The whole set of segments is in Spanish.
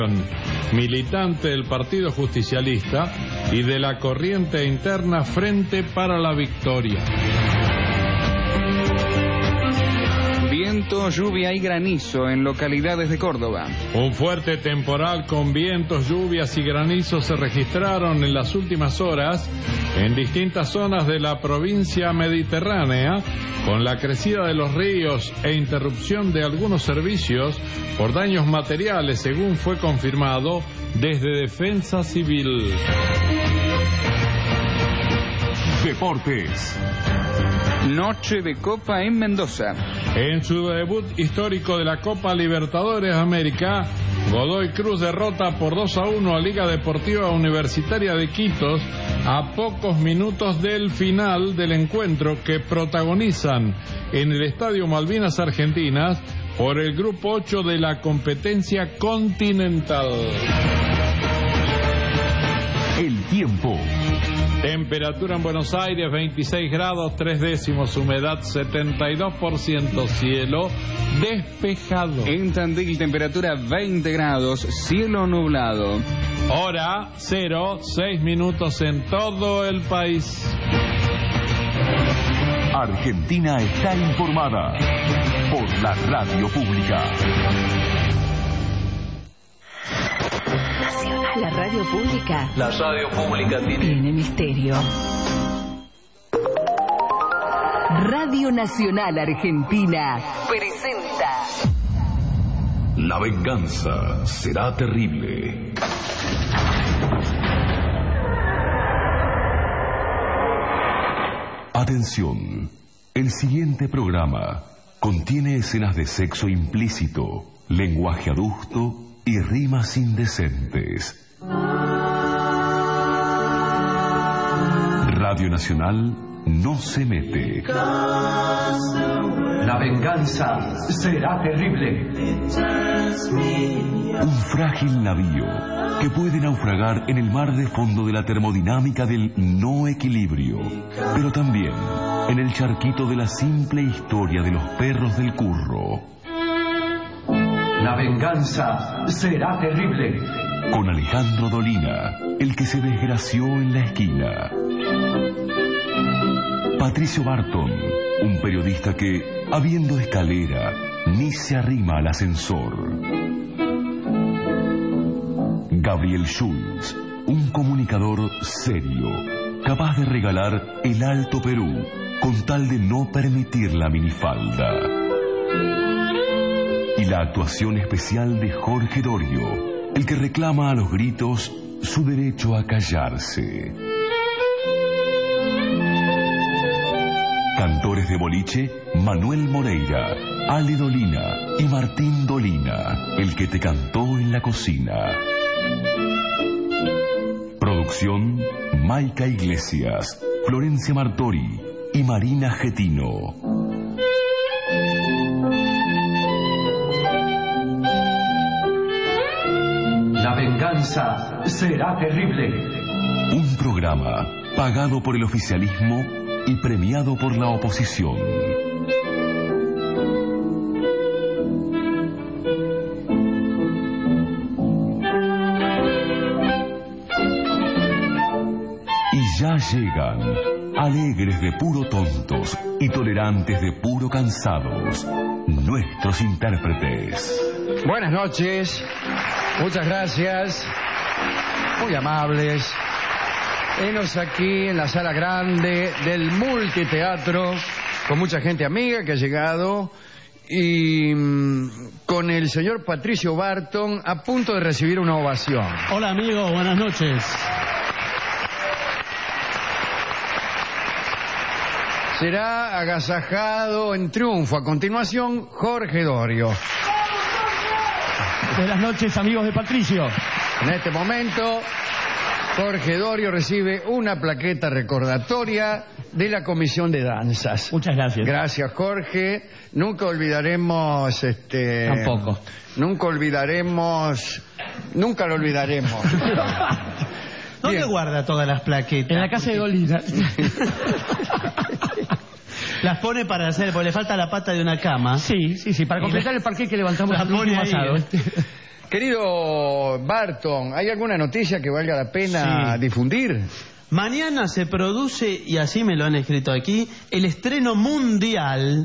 militante del Partido Justicialista y de la corriente interna Frente para la Victoria. Viento, lluvia y granizo en localidades de Córdoba. Un fuerte temporal con vientos, lluvias y granizos se registraron en las últimas horas en distintas zonas de la provincia mediterránea, con la crecida de los ríos e interrupción de algunos servicios por daños materiales, según fue confirmado desde Defensa Civil. Deportes. Noche de Copa en Mendoza. En su debut histórico de la Copa Libertadores América, Godoy Cruz derrota por 2-1 a Liga Deportiva Universitaria de Iquitos a pocos minutos del final del encuentro que protagonizan en el Estadio Malvinas Argentinas por el Grupo 8 de la competencia continental. El tiempo. Temperatura en Buenos Aires 26 grados 3 décimos, humedad 72%, cielo despejado. En Tandil, temperatura 20 grados, cielo nublado. Hora 0, 6 minutos en todo el país. Argentina está informada por la radio pública. La radio pública. La radio pública tiene misterio. Radio Nacional Argentina presenta. La venganza será terrible. Atención, el siguiente programa contiene escenas de sexo implícito, lenguaje adusto y rimas indecentes. Radio Nacional no se mete. La venganza será terrible. Un frágil navío que puede naufragar en el mar de fondo de la termodinámica del no equilibrio, pero también en el charquito de la simple historia de los perros del curro. La venganza será terrible. Con Alejandro Dolina, el que se desgració en la esquina. Patricio Barton, un periodista que, habiendo escalera, ni se arrima al ascensor. Gabriel Schulz, un comunicador serio, capaz de regalar el Alto Perú con tal de no permitir la minifalda. Y la actuación especial de Jorge Dorio, el que reclama a los gritos su derecho a callarse. Cantores de boliche, Manuel Moreira, Ale Dolina y Martín Dolina, el que te cantó en la cocina. Producción, Maica Iglesias, Florencia Martori y Marina Getino. La venganza será terrible. Un programa pagado por el oficialismo y premiado por la oposición. Y ya llegan, alegres de puro tontos y tolerantes de puro cansados, nuestros intérpretes. Buenas noches, muchas gracias, muy amables. Venos aquí en la sala grande del multiteatro, con mucha gente amiga que ha llegado y con el señor Patricio Barton a punto de recibir una ovación. Hola amigos, buenas noches. Será agasajado en triunfo. A continuación, Jorge Dorio. Buenas noches amigos de Patricio. En este momento, Jorge Dorio recibe una plaqueta recordatoria de la Comisión de Danzas. Muchas gracias. Gracias, Jorge. Nunca olvidaremos Tampoco. Nunca lo olvidaremos. ¿Dónde Bien. guarda todas las plaquetas? En la casa de Dolina. Las pone para hacer, porque le falta la pata de una cama. Sí, para completar el parqué que levantamos La el pone último ahí, asado. Querido Barton, ¿hay alguna noticia que valga la pena difundir? Mañana se produce, y así me lo han escrito aquí, el estreno mundial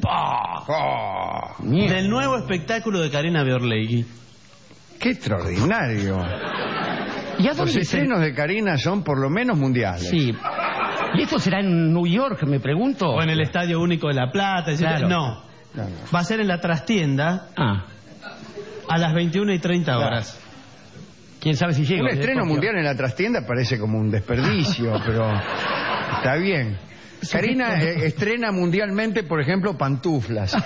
del nuevo espectáculo de Karina Beorlegui. ¡Qué extraordinario! ¿Y a Los dónde estrenos de Karina son por lo menos mundiales. Sí. ¿Y esto será en New York, me pregunto? O en el Estadio Único de La Plata. Claro. No. Va a ser en la trastienda a las 21:30 horas. ¿Quién sabe si llega? Un estreno mundial en la trastienda parece como un desperdicio, pero está bien. Karina estrena mundialmente, por ejemplo, Pantuflas.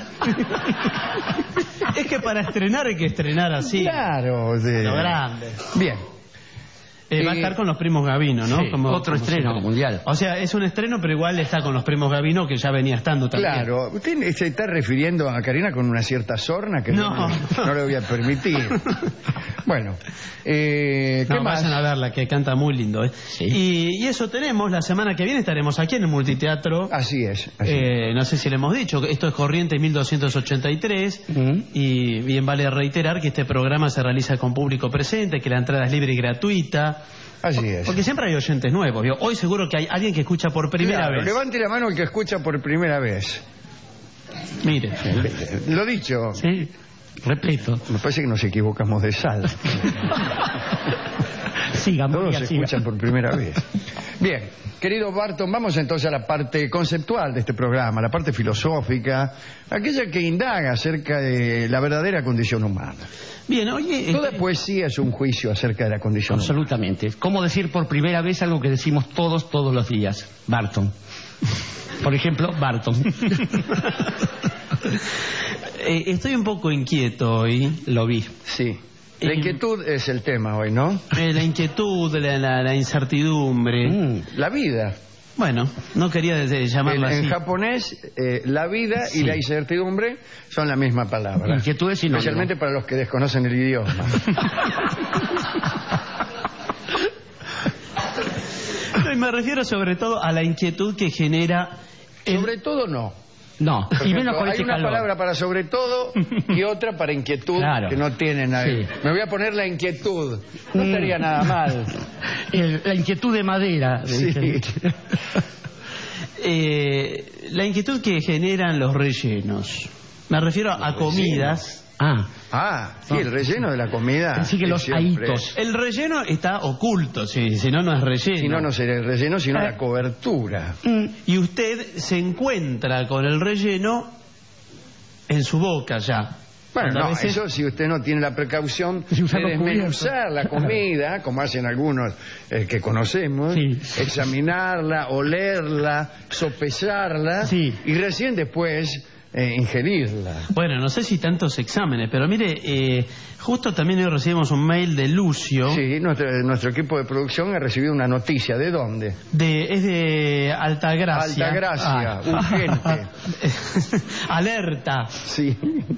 Es que para estrenar hay que estrenar así. Claro. Lo grande. Bien. Va a estar con los primos Gavino, ¿no? Sí, otro estreno mundial. O sea, es un estreno, pero igual está con los primos Gavino, que ya venía estando también. Claro. Usted se está refiriendo a Karina con una cierta sorna que no le voy a permitir. Bueno, ¿qué más? Vayan a verla, que canta muy lindo, ¿eh? Sí. Y eso tenemos. La semana que viene estaremos aquí en el Multiteatro. Así es. No sé si le hemos dicho, esto es Corrientes 1283. Y bien vale reiterar que este programa se realiza con público presente, que la entrada es libre y gratuita. Así es. Porque siempre hay oyentes nuevos. ¿Vio? Hoy seguro que hay alguien que escucha por primera vez. Levante la mano el que escucha por primera vez. Mire. Lo dicho. Sí, repito. Me parece que nos equivocamos de sala. Todos se escuchan por primera vez. Bien, querido Barton, vamos entonces a la parte conceptual de este programa, la parte filosófica, aquella que indaga acerca de la verdadera condición humana. Bien, oye... Toda poesía es un juicio acerca de la condición humana. Absolutamente. ¿Cómo decir por primera vez algo que decimos todos los días? Barton. Por ejemplo, Barton. Estoy un poco inquieto hoy. Lo vi. Sí. La inquietud es el tema hoy, ¿no? La inquietud, la incertidumbre. La vida. Bueno, no quería llamarla así. En japonés, la vida y la incertidumbre son la misma palabra. Inquietud es sinónimo. Especialmente para los que desconocen el idioma. No, y me refiero sobre todo a la inquietud que genera... Sobre todo no. No, Por y ejemplo, menos con hay este una calor. palabra para sobre todo y otra para inquietud, Claro. que no tiene nada. Sí. Me voy a poner la inquietud. No estaría nada mal. La inquietud de madera. Sí. La inquietud que generan los rellenos. Me refiero a comidas. Sí, el relleno de la comida. Así que los ahitos. El relleno está oculto, si no, no es relleno. Si no, no sería el relleno, sino la cobertura. Y usted se encuentra con el relleno en su boca ya. Bueno, Cuando a no, veces- eso si usted no tiene la precaución Y de usar los desmenuzar la comida, como hacen algunos que conocemos, Sí. examinarla, olerla, sopesarla, Sí. y recién después ingerirla. Bueno, no sé si tantos exámenes, pero mire, justo también hoy recibimos un mail de Lucio. Sí, nuestro equipo de producción ha recibido una noticia. ¿De dónde? Es de Altagracia. Altagracia, urgente. Alerta. Sí.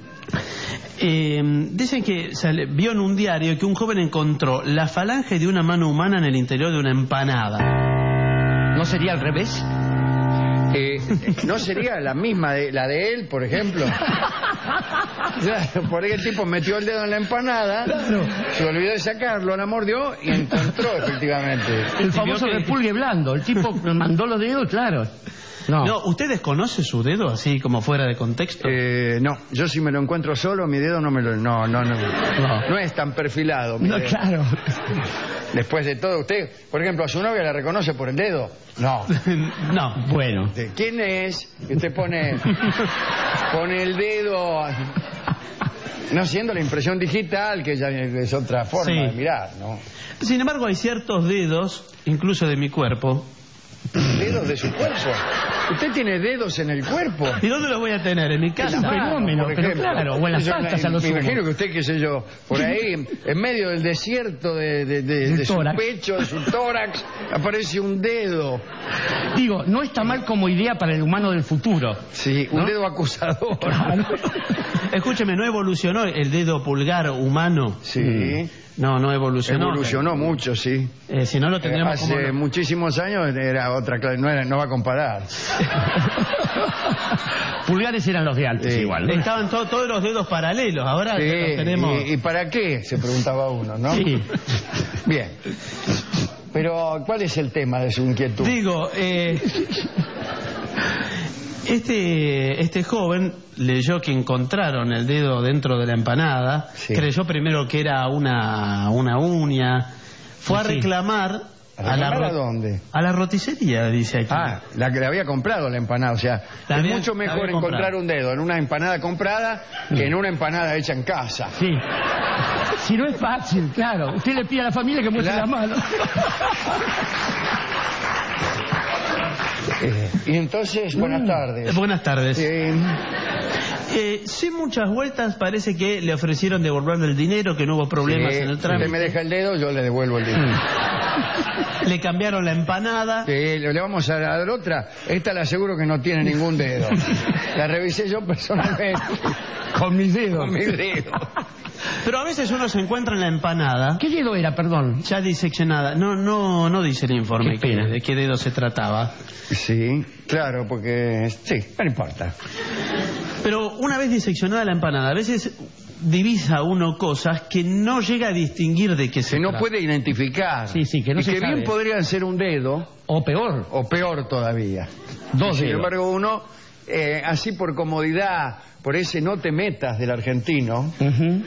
Dicen que vio en un diario que un joven encontró la falange de una mano humana en el interior de una empanada. ¿No sería al revés? ¿No sería la misma, la de él, por ejemplo? Claro, por ahí el tipo metió el dedo en la empanada, se olvidó de sacarlo, la mordió y encontró efectivamente. El famoso repulgue blando. El tipo mandó los dedos, claro. No, ¿usted desconoce su dedo así como fuera de contexto? No, yo si me lo encuentro solo, mi dedo no me lo... No es tan perfilado mi No, dedo. claro. Después de todo, usted, por ejemplo, a su novia la reconoce por el dedo. No. No. Bueno. ¿Quién es? Y usted pone el dedo, no haciendo la impresión digital, que ya es otra forma Sí. de mirar, ¿no? Sin embargo, hay ciertos dedos, incluso de mi cuerpo. ¿Dedos de su cuerpo? ¿Usted tiene dedos en el cuerpo? ¿Y dónde los voy a tener? ¿En mi casa? un fenómeno, por pero ejemplo. claro, o en las Yo patas a lo me sumo. imagino que usted, qué sé yo, por ahí, en medio del desierto de su tórax. pecho, de su tórax, aparece un dedo. Digo, no está mal como idea para el humano del futuro. Sí, un dedo acusador. Escúcheme, ¿no evolucionó el dedo pulgar humano? Sí. No evolucionó. Evolucionó mucho, sí. Si no lo tendríamos Hace como... muchísimos años era otra clase, no va a comparar. Pulgares eran los de antes, igual, ¿no? Estaban todos los dedos paralelos, ahora Sí, ya los tenemos... ¿Y para qué? Se preguntaba uno, ¿no? Sí. Bien. Pero, ¿cuál es el tema de su inquietud? Digo, este joven leyó que encontraron el dedo dentro de la empanada, Sí. creyó primero que era una uña, fue a Sí. reclamar ¿A dónde? a la roticería, dice aquí. Ah, la que le había comprado la empanada, o sea, La es había- mucho la mejor había encontrar comprado. un dedo en una empanada comprada que en una empanada hecha en casa. Sí. Si no es fácil, claro. Usted le pide a la familia que muestre Claro. la mano. Y entonces, buenas tardes. Buenas tardes. Eh, Sin muchas vueltas, parece que le ofrecieron devolverle el dinero, que no hubo problemas sí, en el usted me trámite. deja el dedo, yo le devuelvo el dinero. Le cambiaron la empanada. Le vamos a dar otra. Esta le aseguro que no tiene ningún dedo. La revisé yo personalmente. Con mis dedos. Con mis dedos. Pero a veces uno se encuentra en la empanada ¿Qué dedo era, perdón? ya diseccionada. No dice el informe Qué pena. de qué dedo se trataba. Sí, claro, porque... Sí, no importa. Pero una vez diseccionada la empanada, a veces divisa uno cosas que no llega a distinguir de qué se Que no trata. puede identificar. Sí, sí, que no y se que sabe. bien podrían ser un dedo, O peor, o peor todavía. dos Sin dedos. embargo, uno, así por comodidad, por ese no te metas del argentino, Ujú.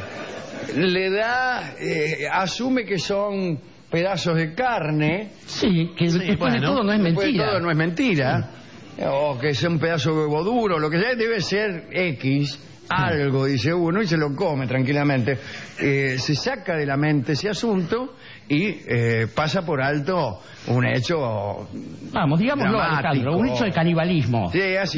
le da, asume que son pedazos de carne. Sí, que después de todo no es Después de mentira. todo no es mentira. O que sea un pedazo de huevo duro, lo que sea, debe ser X, algo, dice uno, y se lo come tranquilamente. Se saca de la mente ese asunto y pasa por alto un hecho. Vamos, digámoslo, dramático. Alejandro, un hecho de canibalismo. Sí, así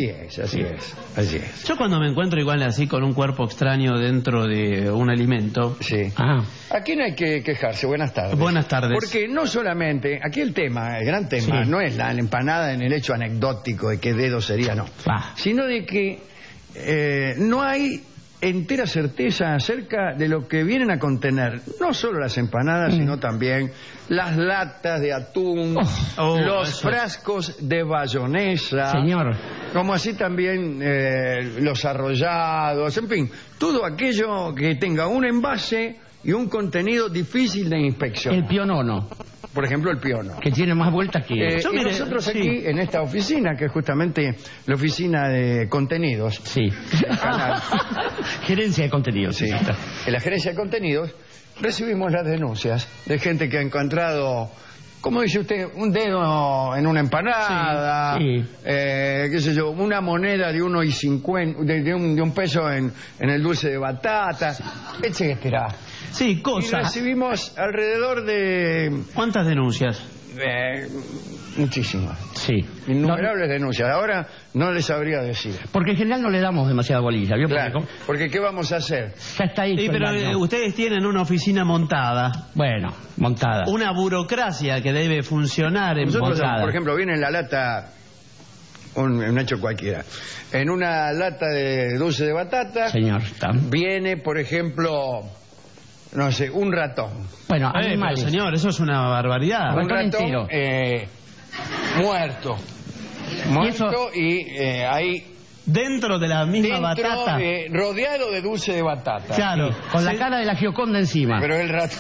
es. Yo cuando me encuentro igual así con un cuerpo extraño dentro de un alimento, Sí. Ah, Aquí no hay que quejarse. Buenas tardes. Buenas tardes. Porque no solamente, aquí el tema, el gran tema, Sí. no es la empanada en el hecho anecdótico de qué dedo sería, no. Ah. Sino de que no hay entera certeza acerca de lo que vienen a contener no solo las empanadas, sino también las latas de atún, los eso. frascos de bayonesa, señor. como así también los arrollados, en fin, todo aquello que tenga un envase y un contenido difícil de inspección. El pionono, Por ejemplo, el piono. que tiene más vueltas que... Yo, Y mire, nosotros sí. aquí, en esta oficina, que es justamente la oficina de contenidos, Sí. canal. Gerencia de contenidos. sí, en la gerencia de contenidos, recibimos las denuncias de gente que ha encontrado, como dice usted, un dedo en una empanada, Sí, sí. qué sé yo, una moneda de 1.50, de un peso en el dulce de batata, etcétera. Sí, Y cosas. recibimos alrededor de ¿Cuántas denuncias? muchísimas, Sí. innumerables denuncias. Ahora no les sabría decir. Porque en general no le damos demasiada bolilla, ¿vio? Claro, porque ¿qué vamos a hacer? Ya está hecho Sí, el pero daño. ustedes tienen una oficina montada, Bueno, montada. una burocracia que debe funcionar en Nosotros, montada. por ejemplo, viene en la lata, un hecho cualquiera, en una lata de dulce de batata, Señor, está. viene, por ejemplo, no sé, un ratón. Bueno, Pero, animales. señor, eso es una barbaridad. Bueno, Un ratón ratón entero. muerto. Muerto y ahí Dentro de la misma dentro, batata. rodeado de dulce de batata. Claro. Con la Se- cara de la Gioconda encima. Pero el ratón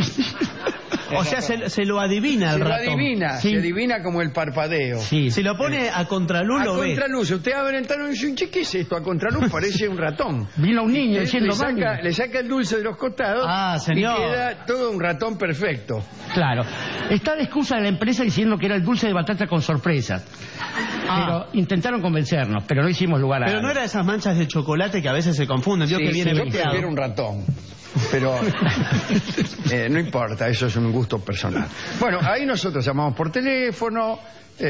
O sea, se lo adivina el se lo ratón. adivina, Sí. se adivina como el parpadeo. Sí. Si lo pone a contraluz, A lo ve. contraluz, usted abre el ventana y dice, "Che, ¿qué es esto? A contraluz parece un ratón. Vino un niño Él diciendo le saca el dulce de los costados Ah, señor. y queda todo un ratón perfecto. Claro. Está la excusa de la empresa diciendo que era el dulce de batata con sorpresa. Pero intentaron convencernos, pero no hicimos lugar a... Pero no era esas manchas de chocolate que a veces se confunden. Vio Sí, que viene yo veteado. prefiero un ratón. Pero no importa, eso es un gusto personal. Bueno, ahí nosotros llamamos por teléfono.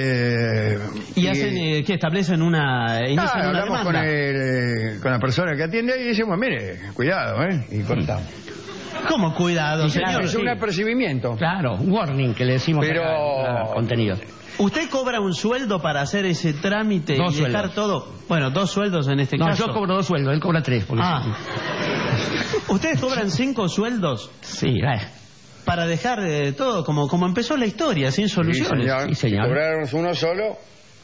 Y hacen, ¿qué? Establecen una... Inician una hablamos demanda. con la persona que atiende y decimos, mire, cuidado, y cortamos. ¿Cómo cuidado, Sí, claro, señor? Es un apercibimiento. Claro, un warning que le decimos Pero- a contenido. ¿Usted cobra un sueldo para hacer ese trámite Dos y dejar sueldos. todo? Bueno, 2 sueldos en este No, caso. yo cobro 2 sueldos, él cobra 3. Porque ¿Ustedes cobran 5 sueldos Sí, para dejar todo como empezó la historia, sin Sí, soluciones? Sí, señor. Cobrarnos uno solo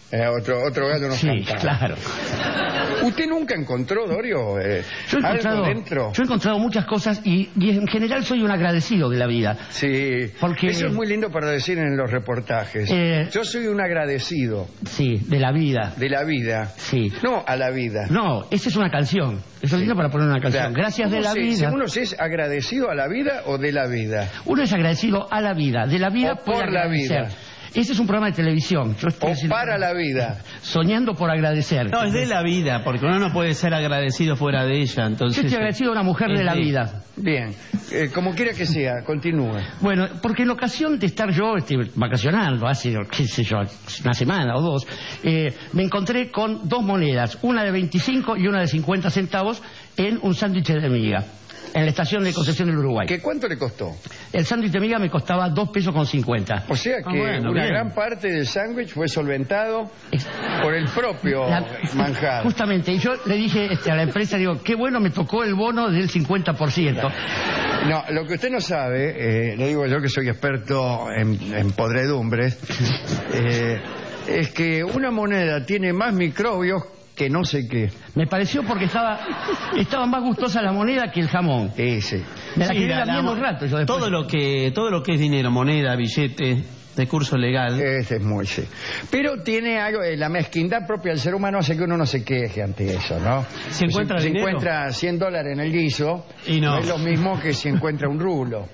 Otro gallo nos Sí, cantaba. claro. ¿Usted nunca encontró, Dorio, Yo algo dentro? he encontrado muchas cosas y en general soy un agradecido de la vida. Sí, Porque- eso es muy lindo para decir en los reportajes. Yo soy un agradecido Sí, de la vida. de la vida. Sí. No a la vida. No, esa es una canción. Eso es lindo para poner una canción. Claro. Gracias de ¿Cómo la se- vida. ¿Uno se es agradecido a la vida o de la vida? Uno es agradecido a la vida. De la vida O puede por la agradecer. vida. Ese es un programa de televisión. Yo estoy O haciendo- para la vida. Soñando por agradecer. No, es de la vida, porque uno no puede ser agradecido fuera de ella. Yo Entonces, estoy agradecido a una mujer es de la de- vida. Bien, como quiera que sea, continúe. Bueno, porque en ocasión de estar yo vacacionando, hace, qué sé yo, una semana o dos, me encontré con dos monedas, una de 25 y una de 50 centavos, en un sándwich de miga, en la estación de Concepción del Uruguay. ¿Cuánto le costó? El sándwich de miga me costaba 2 pesos con 50. O sea que bueno, una bien. gran parte del sándwich fue solventado por el propio La- manjar. Justamente, y yo le dije a la empresa, digo, qué bueno me tocó el bono del 50%. No, lo que usted no sabe, le digo yo que soy experto en podredumbres, es que una moneda tiene más microbios que no sé qué. Me pareció porque estaba más gustosa la moneda que el jamón. Sí. Me la Sí, quedé lamiendo un rato. Yo después. todo lo que es dinero, moneda, billete, de curso legal. Ese es muy, sí. Pero tiene algo, la mezquindad propia del ser humano hace que uno no se queje ante eso, ¿no? ¿Se encuentra si dinero? encuentra $100 en el guiso, Y no. es lo mismo que si encuentra un rulo.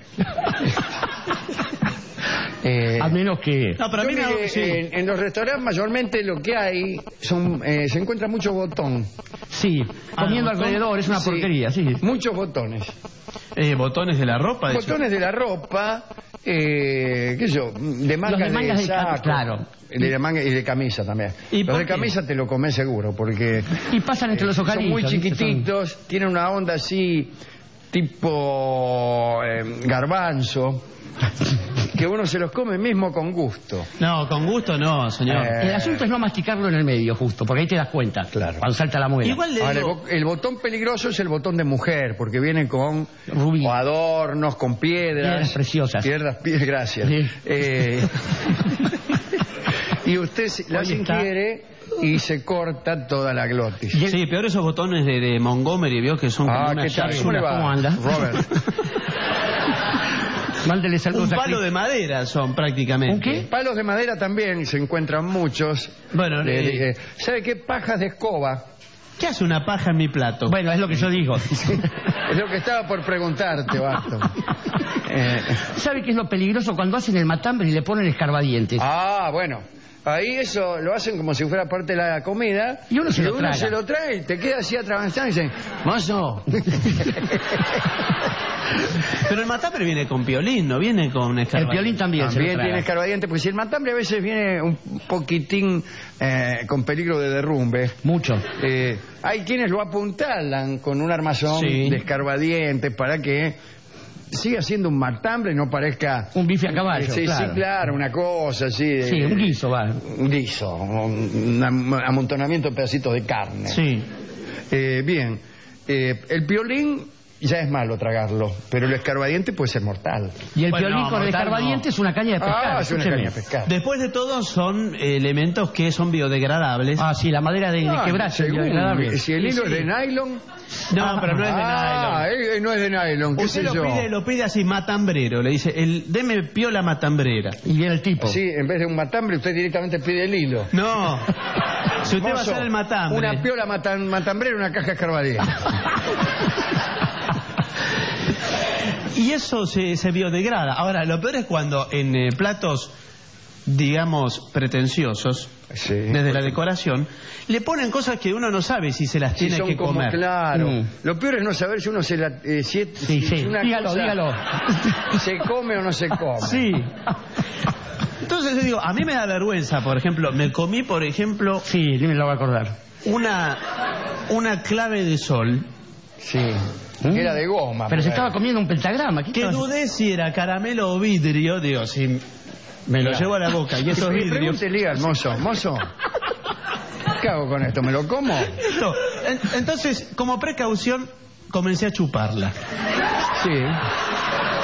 A menos que... No, pero a mí Yo, mire, sí. en los restaurantes mayormente lo que hay se encuentra mucho botón. Sí, comiendo botón. alrededor, es una Sí, porquería, sí. Muchos botones. Botones de la ropa. de Botones de la ropa, qué sé yo, de mangas, Los de mangas de saco, claro. de manga y de camisa también. ¿Y Los por de qué? camisa te lo comes seguro, porque Y pasan entre los son ocalitos. muy ¿viste? chiquititos, tienen una onda así, tipo garbanzo, que uno se los come mismo con gusto. No, con gusto no, señor. El asunto es no masticarlo en el medio, justo, porque ahí te das cuenta. Claro. Cuando salta la muela. Igual le Ahora, digo, el botón peligroso es el botón de mujer, porque viene con Rubí. o adornos, con piedras. Piedras preciosas. Piedras, gracias. Sí. Y usted las Hoy está- ingiere y se corta toda la glotis. Y el- sí, peor esos botones de Montgomery, vio que son como una ¿qué tal? llave. ¿Cómo le va? ¿Cómo anda? Robert. Mándele Un saludos a palo Cris. de madera son prácticamente. ¿Un qué? Palos de madera también se encuentran muchos. Bueno, Le dije, ¿sabe qué? Pajas de escoba. ¿Qué hace una paja en mi plato? Bueno, es lo que yo digo. Es lo que estaba por preguntarte, Basto. ¿Sabe qué es lo peligroso? Cuando hacen el matambre y le ponen escarbadientes. Bueno. Ahí eso lo hacen como si fuera parte de la comida. Y uno se lo traga. se lo trae y te queda así atravesado y dicen, mozo. Pero el matambre viene con piolín, no viene con El escarbadiente. piolín también se lo También traga. tiene escarbadiente, porque si el matambre a veces viene un poquitín con peligro de derrumbe. Mucho. Hay quienes lo apuntalan con un armazón Sí. de escarbadientes para que siga siendo un matambre y no parezca... Un bife a caballo, Sí, claro. sí, claro, una cosa así. Sí, un guiso, va. Un guiso, un amontonamiento de pedacitos de carne. Sí. Bien, el piolín ya es malo tragarlo, pero el escarbadiente puede ser mortal. Y el Bueno, piolín no, con el mortal escarbadiente no. es una caña de pescar. Es una escúcheme. caña de pescar. Después de todo son elementos que son biodegradables. Sí, la madera de quebracho. según, biodegradable. si el hilo es de nylon... No, pero no es de nylon. No es de nylon, qué Usted sé yo. lo pide así, matambrero. Le dice, deme piola matambrera. Y viene el tipo. Sí, en vez de un matambre usted directamente pide el hilo. No. Si usted va a Mozo, hacer el matambre. Una piola matambrera y una caja escarbadiente. Y eso se biodegrada. Ahora, lo peor es cuando en platos, digamos, pretenciosos, Sí. desde la decoración, le ponen cosas que uno no sabe si se las Sí, tiene son que como, comer. claro. Mm. Lo peor es no saber si uno se la... si una Dígalo, cosa dígalo. se come o no se come. Sí. Entonces yo digo, a mí me da vergüenza, por ejemplo, me comí, por ejemplo, Sí, ni me lo voy a acordar. una clave de sol Sí. Que era de goma. Pero se por ahí. estaba comiendo un pentagrama. ¿Qué que estaba- dudé si era caramelo o vidrio. Digo, si me lo llevo a la boca y eso es vidrio. Pregúntele al mozo, ¿qué hago con esto? ¿Me lo como? Listo. Entonces, como precaución, comencé a chuparla. Sí.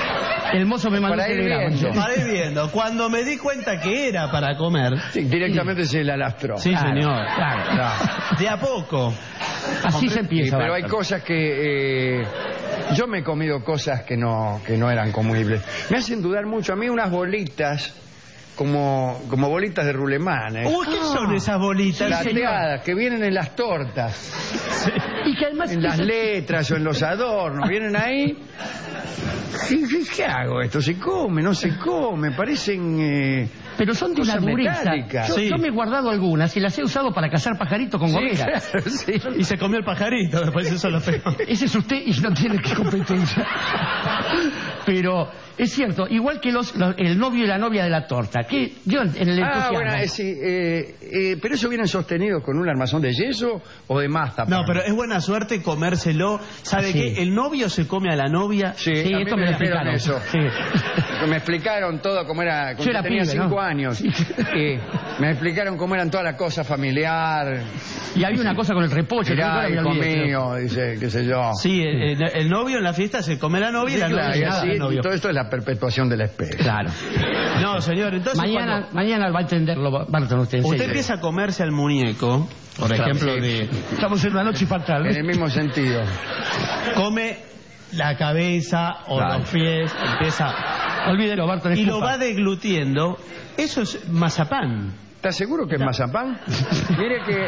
El mozo me mandó Para un ir telegrama. viendo. Para ir viendo. Cuando me di cuenta que era para comer. Sí, directamente se la lastró. Sí, Claro, señor. claro. De a poco. Así se Sí, empieza. pero hay Barton. cosas que... yo me he comido cosas que no eran comibles. Me hacen dudar mucho. A mí unas bolitas, como bolitas de rulemán, Uy, ¿qué son esas bolitas? plateadas, que vienen en las tortas, Y que además... en las letras o en los adornos. Vienen ahí... ¿Qué hago esto? ¿Se come? ¿No se come? Parecen... Pero son de una cosas dureza. metálicas. Yo me he guardado algunas y las he usado para cazar pajaritos con Sí, gorrera. claro, sí. Y se comió el pajarito, después eso lo pegó. Ese es usted y no tiene que competencia. Pero es cierto, igual que el novio y la novia de la torta, que yo en el entusiasmo... Bueno, sí, pero eso vienen sostenidos con un armazón de yeso o de mazapán. No, pero es buena suerte comérselo. ¿Sabe Sí. qué? El novio se come a la novia. Sí, Sí, a mí esto me lo dijeron explicaron. eso. Sí. Me explicaron todo cómo era. Yo era tenía pibe, 5 ¿no? años. Me explicaron cómo eran todas las cosas familiar. Y había una cosa con el repocho. que nunca Mirá, la hijo olvidé. mío, dice, qué sé yo. Sí, el novio en la fiesta se come a la novia y la Sí, novia claro, se y come así, al novio. todo esto es la perpetuación de la especie. Claro. No, señor, entonces Mañana va a entenderlo, Barton, usted. en usted serio. empieza a comerse al muñeco, por ejemplo, sí. Estamos en una noche fatal. En el mismo sentido. come la cabeza o Claro. los pies, empieza Olvídelo, Barton. y lo escupa. va deglutiendo. Eso es mazapán. ¿Estás seguro que es mazapán? Mire que...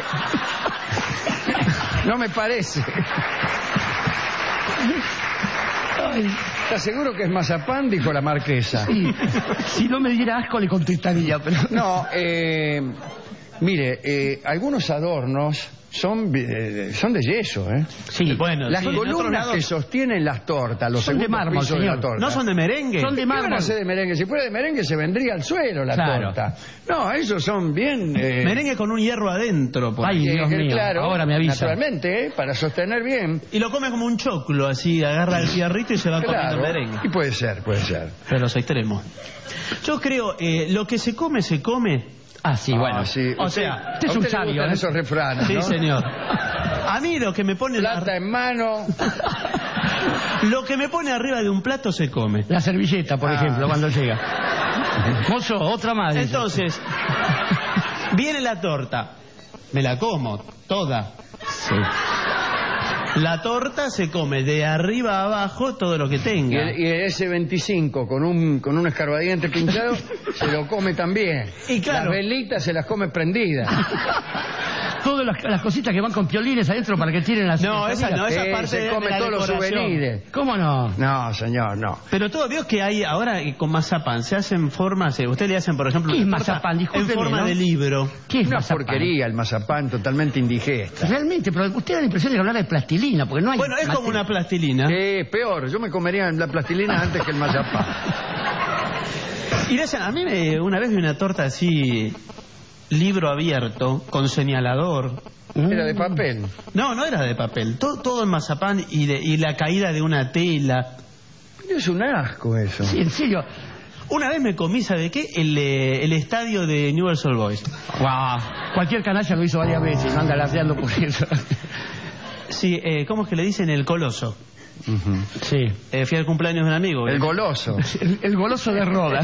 No me parece. ¿Estás seguro que es mazapán? Dijo la marquesa. Sí. Si no me diera asco le contestaría, pero... No, mire, algunos adornos son de yeso, ¿eh? Sí. Bueno, Las sí, en otros columnas lados que sostienen las tortas, los Son de segundos mármol, pisos de la señor. torta. no son de merengue. Son de ¿Qué van a mármol. hacer de merengue? Si fuera de merengue se vendría al suelo la Claro. torta. No, esos son bien... Merengue con un hierro adentro. Por Ay, ahí. Dios mío. Claro, Ahora me avisa. naturalmente, para sostener bien. Y lo come como un choclo, así, agarra el fierrito y se va Claro, comiendo merengue. y puede ser. Pero los extremos. Yo creo, lo que se come, se come. Ah, sí, bueno. Sí. O sea, usted es a un usted le sabio, gustan ¿eh? esos refranes, Sí, ¿no? señor. A mí lo que me pone Plata en mano. lo que me pone arriba de un plato se come. La servilleta, por ejemplo, cuando llega. Mozo, otra más. dice. Entonces, viene la torta. Me la como, toda. Sí. La torta se come de arriba a abajo todo lo que tenga. Y ese 25 con un escarbadiente pinchado se lo come también. Y claro. Las velitas se las come prendidas. Todas las cositas que van con piolines adentro para que tiren las... No, las esa amigas. no, esa parte se de come la todos los decoración. souvenirs. ¿Cómo no? No, señor, no. Pero todo veo que hay ahora con mazapán, se hacen formas, usted le hacen por ejemplo ¿Qué es una torta mazapán? en Discúlpeme, forma ¿no? de libro. ¿Qué es Una mazapán? porquería el mazapán, totalmente indigesta. Realmente, pero usted da la impresión de hablar de plastilina, porque no hay... Bueno, es como una plastilina. Peor, yo me comería la plastilina antes que el mazapán. Y le hacen, a mí una vez vi una torta así, libro abierto, con señalador. Era de papel. No, no era de papel, todo en mazapán y la caída de una tela. Es un asco eso. Sí, en serio. Una vez me comí, ¿sabe qué? El estadio de Newell's Old Boys. Guau. Cualquier canalla lo hizo varias veces, no anda alardeando por eso. Sí, ¿cómo es que le dicen? El Coloso. Sí. Fui al cumpleaños de un amigo. El goloso. El goloso de Rodas.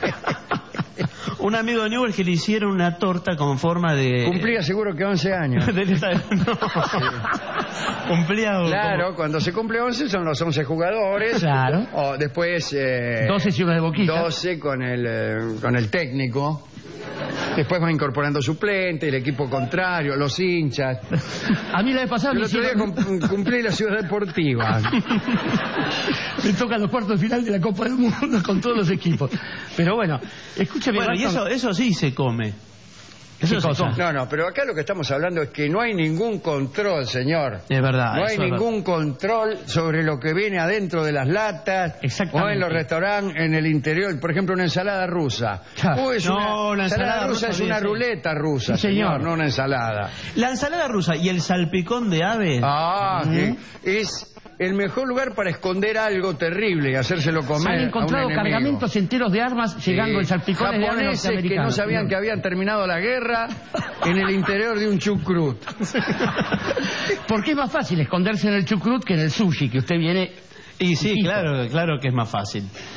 Un amigo de Newell's que le hicieron una torta con forma de... Cumplía seguro que 11 años. del estadio. No. Cumplía... Claro, cuando se cumple 11 son los 11 jugadores. Claro. O después... 12 si uno de Boquita. 12 con el técnico. Después va incorporando suplente, el equipo contrario, los hinchas. A mí la vez pasada El me otro día hicieron... cumplí la Ciudad Deportiva. Me toca los cuartos de final de la Copa del Mundo con todos los equipos. Pero bueno, escúcheme. Bueno, y Barton. eso sí se come. Eso ¿Qué se cosa? come. No, pero acá lo que estamos hablando es que no hay ningún control, señor. Es verdad. No hay eso es ningún control sobre lo que viene adentro de las latas Exactamente. o en los restaurantes en el interior. Por ejemplo, una ensalada rusa. Claro. Es No, la ensalada rusa rusa es una bien, sí. ruleta rusa, Sí, señor. no una ensalada. La ensalada rusa y el salpicón de ave. Que es el mejor lugar para esconder algo terrible y hacérselo Se comer. han a encontrado un enemigo. cargamentos enteros de armas llegando en salpicones de armas Japoneses que no norteamericanos. sabían que habían terminado la guerra en el interior de un chucrut. Porque es más fácil esconderse en el chucrut que en el sushi, que usted viene... Y sí, Hijito. claro que es más fácil.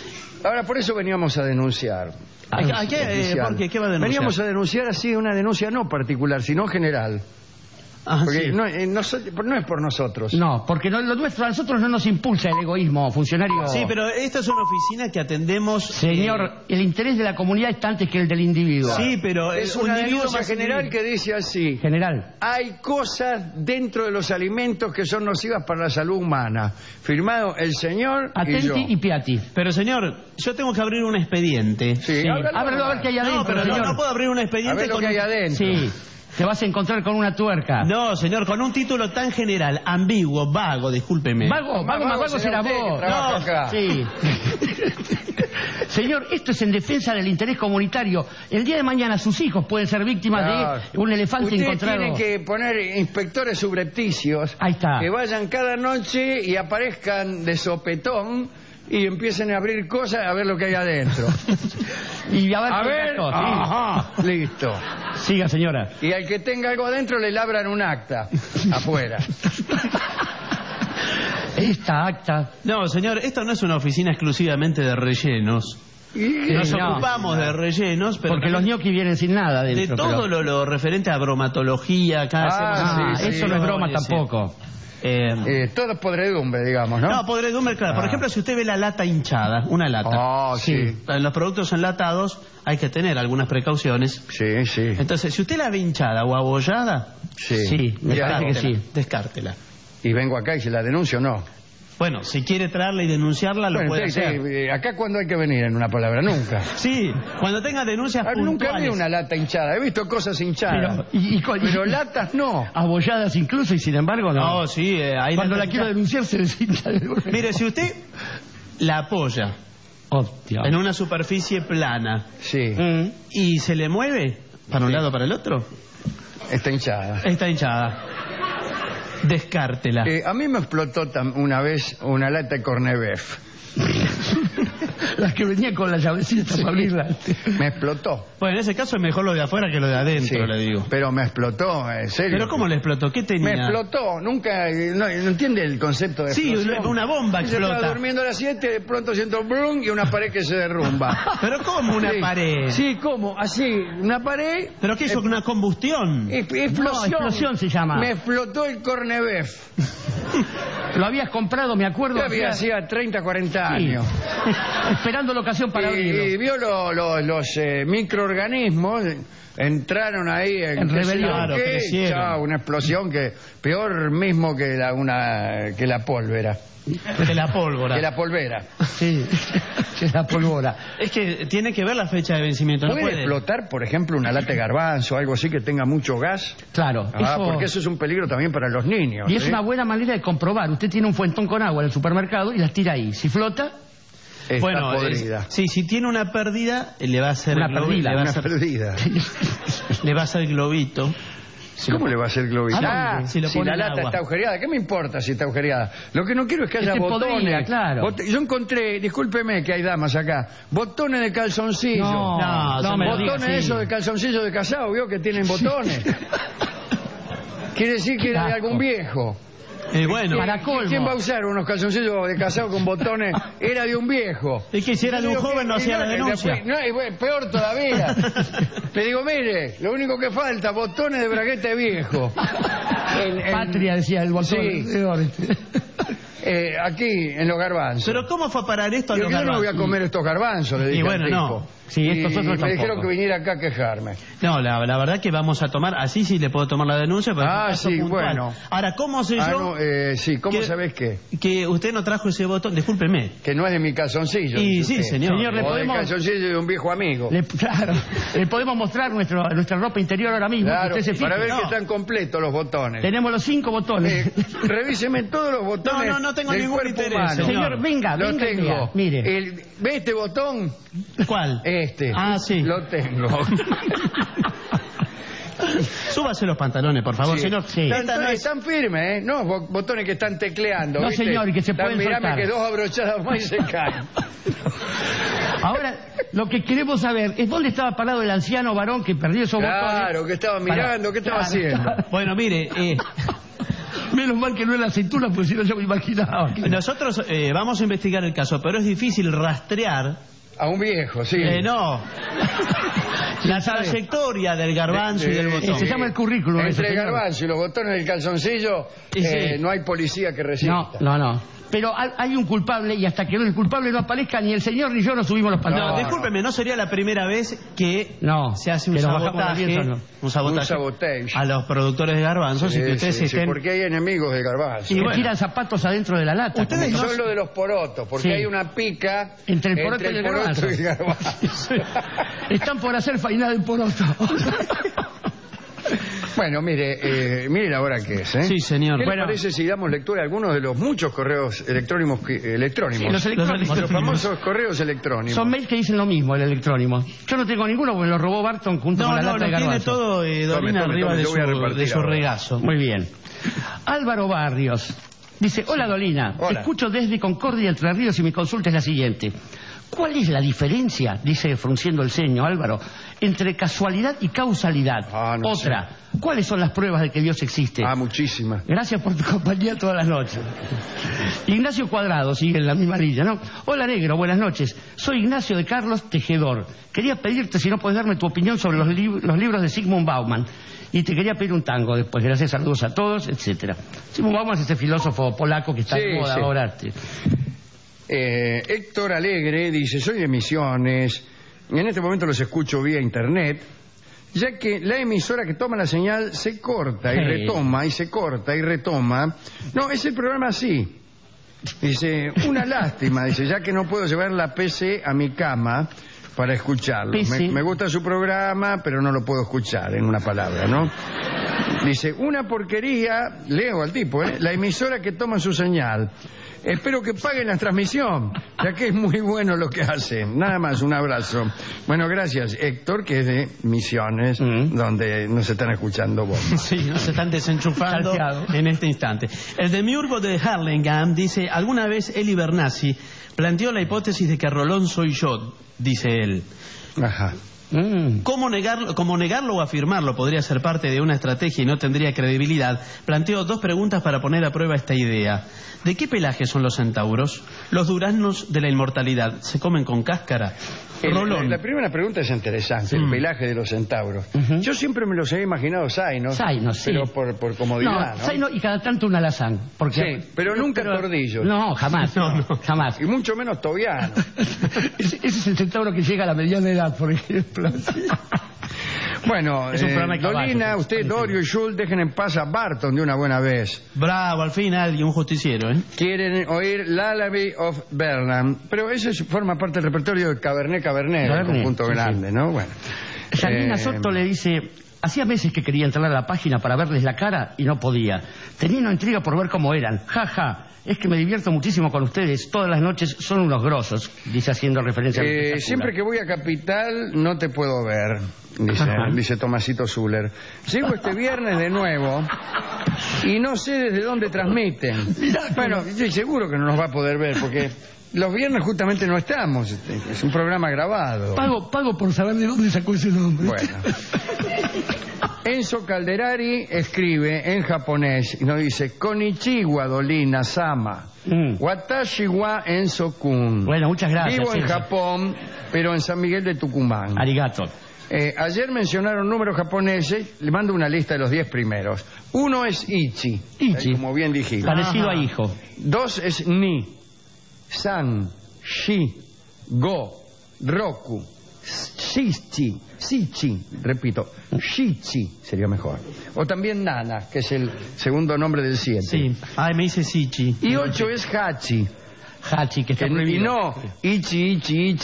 Ahora, por eso veníamos a denunciar. ¿A qué? ¿Por qué? ¿Qué va a denunciar? Veníamos a denunciar así una denuncia no particular, sino general. Ah, Porque sí. no es por nosotros. No, porque lo nuestro a nosotros no nos impulsa el egoísmo, funcionario. Sí, pero esta es una oficina que atendemos... Señor, el interés de la comunidad está antes que el del individuo. Sí, pero Es un una individuo denuncia más general individuo. que dice así: General. hay cosas dentro de los alimentos que son nocivas para la salud humana. Firmado el señor y yo. Atenti y Piatti. Pero señor, yo tengo que abrir un expediente. Sí, Sí. ábralo, Ábrelo a ver qué hay adentro, No, pero señor. no puedo abrir un a expediente ver lo con que hay un... adentro. Sí, te vas a encontrar con una tuerca. No, señor, con un título tan general, ambiguo, vago, discúlpeme. Vago, Más vago será será usted que vos. trabaja acá. Sí. Señor, esto es en defensa del interés comunitario. El día de mañana sus hijos pueden ser víctimas Claro. de un elefante Usted encontrado. tiene que poner inspectores subrepticios Ahí está. que vayan cada noche y aparezcan de sopetón y empiecen a abrir cosas a ver lo que hay adentro. Y a ver, A qué ver, gastó, sí. ajá, listo. Siga, señora. Y al que tenga algo adentro le labran un acta afuera. Esta acta. No, señor, esto no es una oficina exclusivamente de rellenos. Nos no. ocupamos de rellenos, pero Porque los también ñoquis vienen sin nada de dentro. todo pero- lo referente a bromatología. Acá hacemos... sí, eso no es broma sí. tampoco. Todo es podredumbre, digamos, ¿no? No, podredumbre, claro. Por ejemplo, si usted ve la lata hinchada, una lata. Oh, sí. En los productos enlatados hay que tener algunas precauciones. Sí, sí. Entonces, si usted la ve hinchada o abollada, Sí, me Ya, parece que sí. descártela. Y vengo acá y se la denuncio o no. Bueno, si quiere traerla y denunciarla, lo Bueno, puede sí, hacer. sí, acá cuando hay que venir, en una palabra, nunca. Sí, cuando tenga denuncias Nunca vi puntuales. una lata hinchada, he visto cosas hinchadas. Pero latas no. Abolladas incluso y sin embargo no. No, sí, ahí Cuando la la quiero denunciar se deshincha de nuevo. Mire, si usted la apoya Hostia. en una superficie plana Sí, y se le mueve para un lado o para el otro, está hinchada. está hinchada. Descártela. A mí me explotó una vez una lata de Cornebef. Las que venían con la llavecita para abrirla. Me explotó. Bueno, en ese caso es mejor lo de afuera que lo de adentro, Sí, le digo. pero me explotó, en serio. ¿Pero cómo le explotó? ¿Qué tenía? Me explotó, nunca, no entiende el concepto de Sí, explosión. una bomba Yo explota. estaba durmiendo a las 7, de pronto siento brum y una pared que se derrumba. ¿Pero cómo una Sí. pared? Sí, ¿cómo? Así, una pared, ¿Pero qué hizo? ¿Una combustión? explosión. No, explosión se llama. Me explotó el Cornebef. Lo habías comprado, me acuerdo. Yo había hacía 30, 40 años. Esperando la ocasión para Y abrirlo. vio los microorganismos, entraron ahí En qué sé yo rebelión. Claro, qué, crecieron. chao, una explosión que peor mismo que la pólvora. De la pólvora. Que la polvera. Sí, que la polvora. Es que tiene que ver la fecha de vencimiento. No ¿Puede puede. explotar, por ejemplo, una lata de garbanzo o algo así que tenga mucho gas? Claro. Porque eso es un peligro también para los niños. Y es ¿eh? una buena manera de comprobar. Usted tiene un fuentón con agua en el supermercado y las tira ahí. Si flota, Está Bueno, podrida. sí, si tiene una pérdida, le va a hacer Una globi- perdida, le va a Una hacer- perdida. le va a hacer globito. ¿Cómo le va a hacer globito? ¿A dónde? Si lo pone la en lata agua. está agujereada, ¿qué me importa si está agujereada? Lo que no quiero es que haya se botones. podría, claro. Yo encontré, discúlpeme que hay damas acá, botones de calzoncillo. No me lo diga botones así. esos de calzoncillo de casado, ¿vio que tienen botones? Quiere decir que era de algún viejo. Bueno, Para colmo. ¿Quién va a usar unos calzoncillos de casado con botones? Era de un viejo. es que si era de un Yo digo joven no que- hacía la denuncia. No, y bueno, peor todavía. Le digo, mire, lo único que falta, botones de bragueta de viejo. Patria, decía el botón. Sí. Aquí, en los garbanzos. Pero ¿cómo fue a parar esto a Yo los no voy a garbanzos? comer estos garbanzos, le dije Y bueno, al no. tipo. Sí, estos Y otros me dijeron tampoco. que viniera acá a quejarme. No, la verdad que vamos a tomar, así sí le puedo tomar la denuncia. Pero es un Ah, caso sí, puntual. bueno. Ahora, ¿cómo sé Ah, yo no, sí, ¿cómo que- sabés qué? que usted no trajo ese botón? Discúlpeme. Que no es de mi calzoncillo. Y dice sí, usted. señor. Señor, ¿le O del podemos- calzoncillo de un viejo amigo. Claro, le podemos mostrar nuestra ropa interior ahora mismo. Claro, que usted se fije. para ver No. que están completos los botones. Tenemos los 5 botones. Revíseme todos los botones. No tengo del ningún cuerpo interés, humano. Señor, venga, Lo venga y tengo. vea. Mire. ¿Ve este botón? ¿Cuál? Este. Ah, sí. Lo tengo. Súbase los pantalones, por favor, Sí. señor. Sí. Esta no es- Están firmes, ¿eh? No, botones que están tecleando. No, ¿viste? señor, y que se pueden Mirame soltar. que 2 abrochadas más y se caen. Ahora, lo que queremos saber es dónde estaba parado el anciano varón que perdió esos botones. Claro, que estaba mirando, ¿qué estaba haciendo? Bueno, mire, Menos mal que no en la cintura, pues si no yo me imaginaba. nosotros vamos a investigar el caso, pero es difícil rastrear A un viejo, sí. No. La trayectoria del garbanzo y del botón. Se llama el currículum. Entre el garbanzo y los botones del calzoncillo, Sí. no hay policía que resista. No. Pero hay un culpable y hasta que el culpable no aparezca, ni el señor ni yo nos subimos los No, pantalones. discúlpeme, no sería la primera vez que No, se hace un que nos bajamos sabotaje, del lienzo, no. un sabotaje Un sabotage. a los productores de garbanzos y que ustedes Sí, estén... porque hay enemigos de garbanzo. Y bueno. tiran zapatos adentro de la lata. Ustedes como- no- Son lo de los porotos, porque Sí. hay una pica Entre el poroto y el garbanzo. y el garbanzo. Están por hacer faina del poroto. Bueno, mire la hora que es, ¿eh? Sí, señor. ¿Qué le Bueno. parece si damos lectura a algunos de los muchos correos electrónimos? Sí, los electrónimos. Los famosos correos electrónicos. Son mails que dicen lo mismo, el electrónimo. Yo no tengo ninguno porque me lo robó Barton junto con la lata lo de tiene garbanzo. todo Dolina Tome, arriba yo voy a repartir de su ahora. regazo. Muy bien. Álvaro Barrios dice: hola Dolina, Hola. te escucho desde Concordia, Entre Ríos, y mi consulta es la siguiente. ¿Cuál es la diferencia, dice frunciendo el ceño Álvaro, entre casualidad y causalidad? No Otra, ¿cuáles son las pruebas de que Dios existe? Muchísimas. Gracias por tu compañía todas las noches. Ignacio Cuadrado sigue en la misma línea, ¿no? Hola Negro, buenas noches. Soy Ignacio de Carlos Tejedor. Quería pedirte si no puedes darme tu opinión sobre los libros de Zygmunt Bauman. Y te quería pedir un tango después. Gracias, saludos a todos, etcétera. Zygmunt Bauman es ese filósofo polaco que está de moda ahora. Héctor Alegre dice: soy de Misiones, en este momento los escucho vía internet, ya que la emisora que toma la señal se corta y retoma, y se corta y retoma. No, es el programa así. Dice, una lástima, dice, ya que no puedo llevar la PC a mi cama para escucharlo. Me gusta su programa, pero no lo puedo escuchar, en una palabra, ¿no? Dice, una porquería, leo al tipo, la emisora que toma su señal. Espero que paguen la transmisión, ya que es muy bueno lo que hacen. Nada más, un abrazo. Bueno, gracias, Héctor, que es de Misiones, donde nos están escuchando vos. Sí, no se están desenchufando en este instante. El demiurgo de Hurlingham dice: alguna vez Eli Bernassi planteó la hipótesis de que Rolón soy yo, dice él. Ajá. ¿Cómo negarlo o afirmarlo podría ser parte de una estrategia y no tendría credibilidad? Planteo dos preguntas para poner a prueba esta idea. ¿De qué pelaje son los centauros? Los duraznos de la inmortalidad, ¿se comen con cáscara? Rolón. La primera pregunta es interesante, el pelaje de los centauros. Yo siempre me los he imaginado zainos, pero por comodidad, ¿no? Zaino y cada tanto un alazán. Porque, sí, pero nunca tordillo. No, jamás. Jamás. Y mucho menos tobiano. Ese es el centauro que llega a la mediana edad, por ejemplo. Bueno, es un programa de Dolina, caballos, usted, Dorio y Schultz, dejen en paz a Barton de una buena vez. Bravo, al fin alguien, un justiciero, ¿eh? Quieren oír Lullaby of Bernard, pero eso forma parte del repertorio de Cabernet, el conjunto grande, ¿no? Bueno. Janina Soto le dice: hacía meses que quería entrar a la página para verles la cara y no podía. Tenía una intriga por ver cómo eran. Ja. Es que me divierto muchísimo con ustedes. Todas las noches son unos grosos, dice haciendo referencia a lo siempre que voy a Capital no te puedo ver, dice Tomasito Zuller. Llego este viernes de nuevo y no sé desde dónde transmiten. Bueno, estoy seguro que no nos va a poder ver porque los viernes justamente no estamos. Es un programa grabado. Pago por saber de dónde sacó ese nombre. Bueno. Enzo Calderari escribe en japonés y nos dice: Konnichiwa Dolina Sama. Watashi wa Enzo-kun. Bueno, muchas gracias. Vivo en Japón, pero en San Miguel de Tucumán. Arigato. Ayer mencionaron números japoneses, le mando una lista de los 10 primeros. 1 es Ichi, como bien dijimos. Parecido a hijo. 2 es Ni, San, Shi, Go, Roku, Shichi, repito, Shichi sería mejor. O también Nana, que es el segundo nombre del 7. Sí, me dice Sichi. Y 8 es Hachi. Hachi, que está prohibido. Y no, Ichi.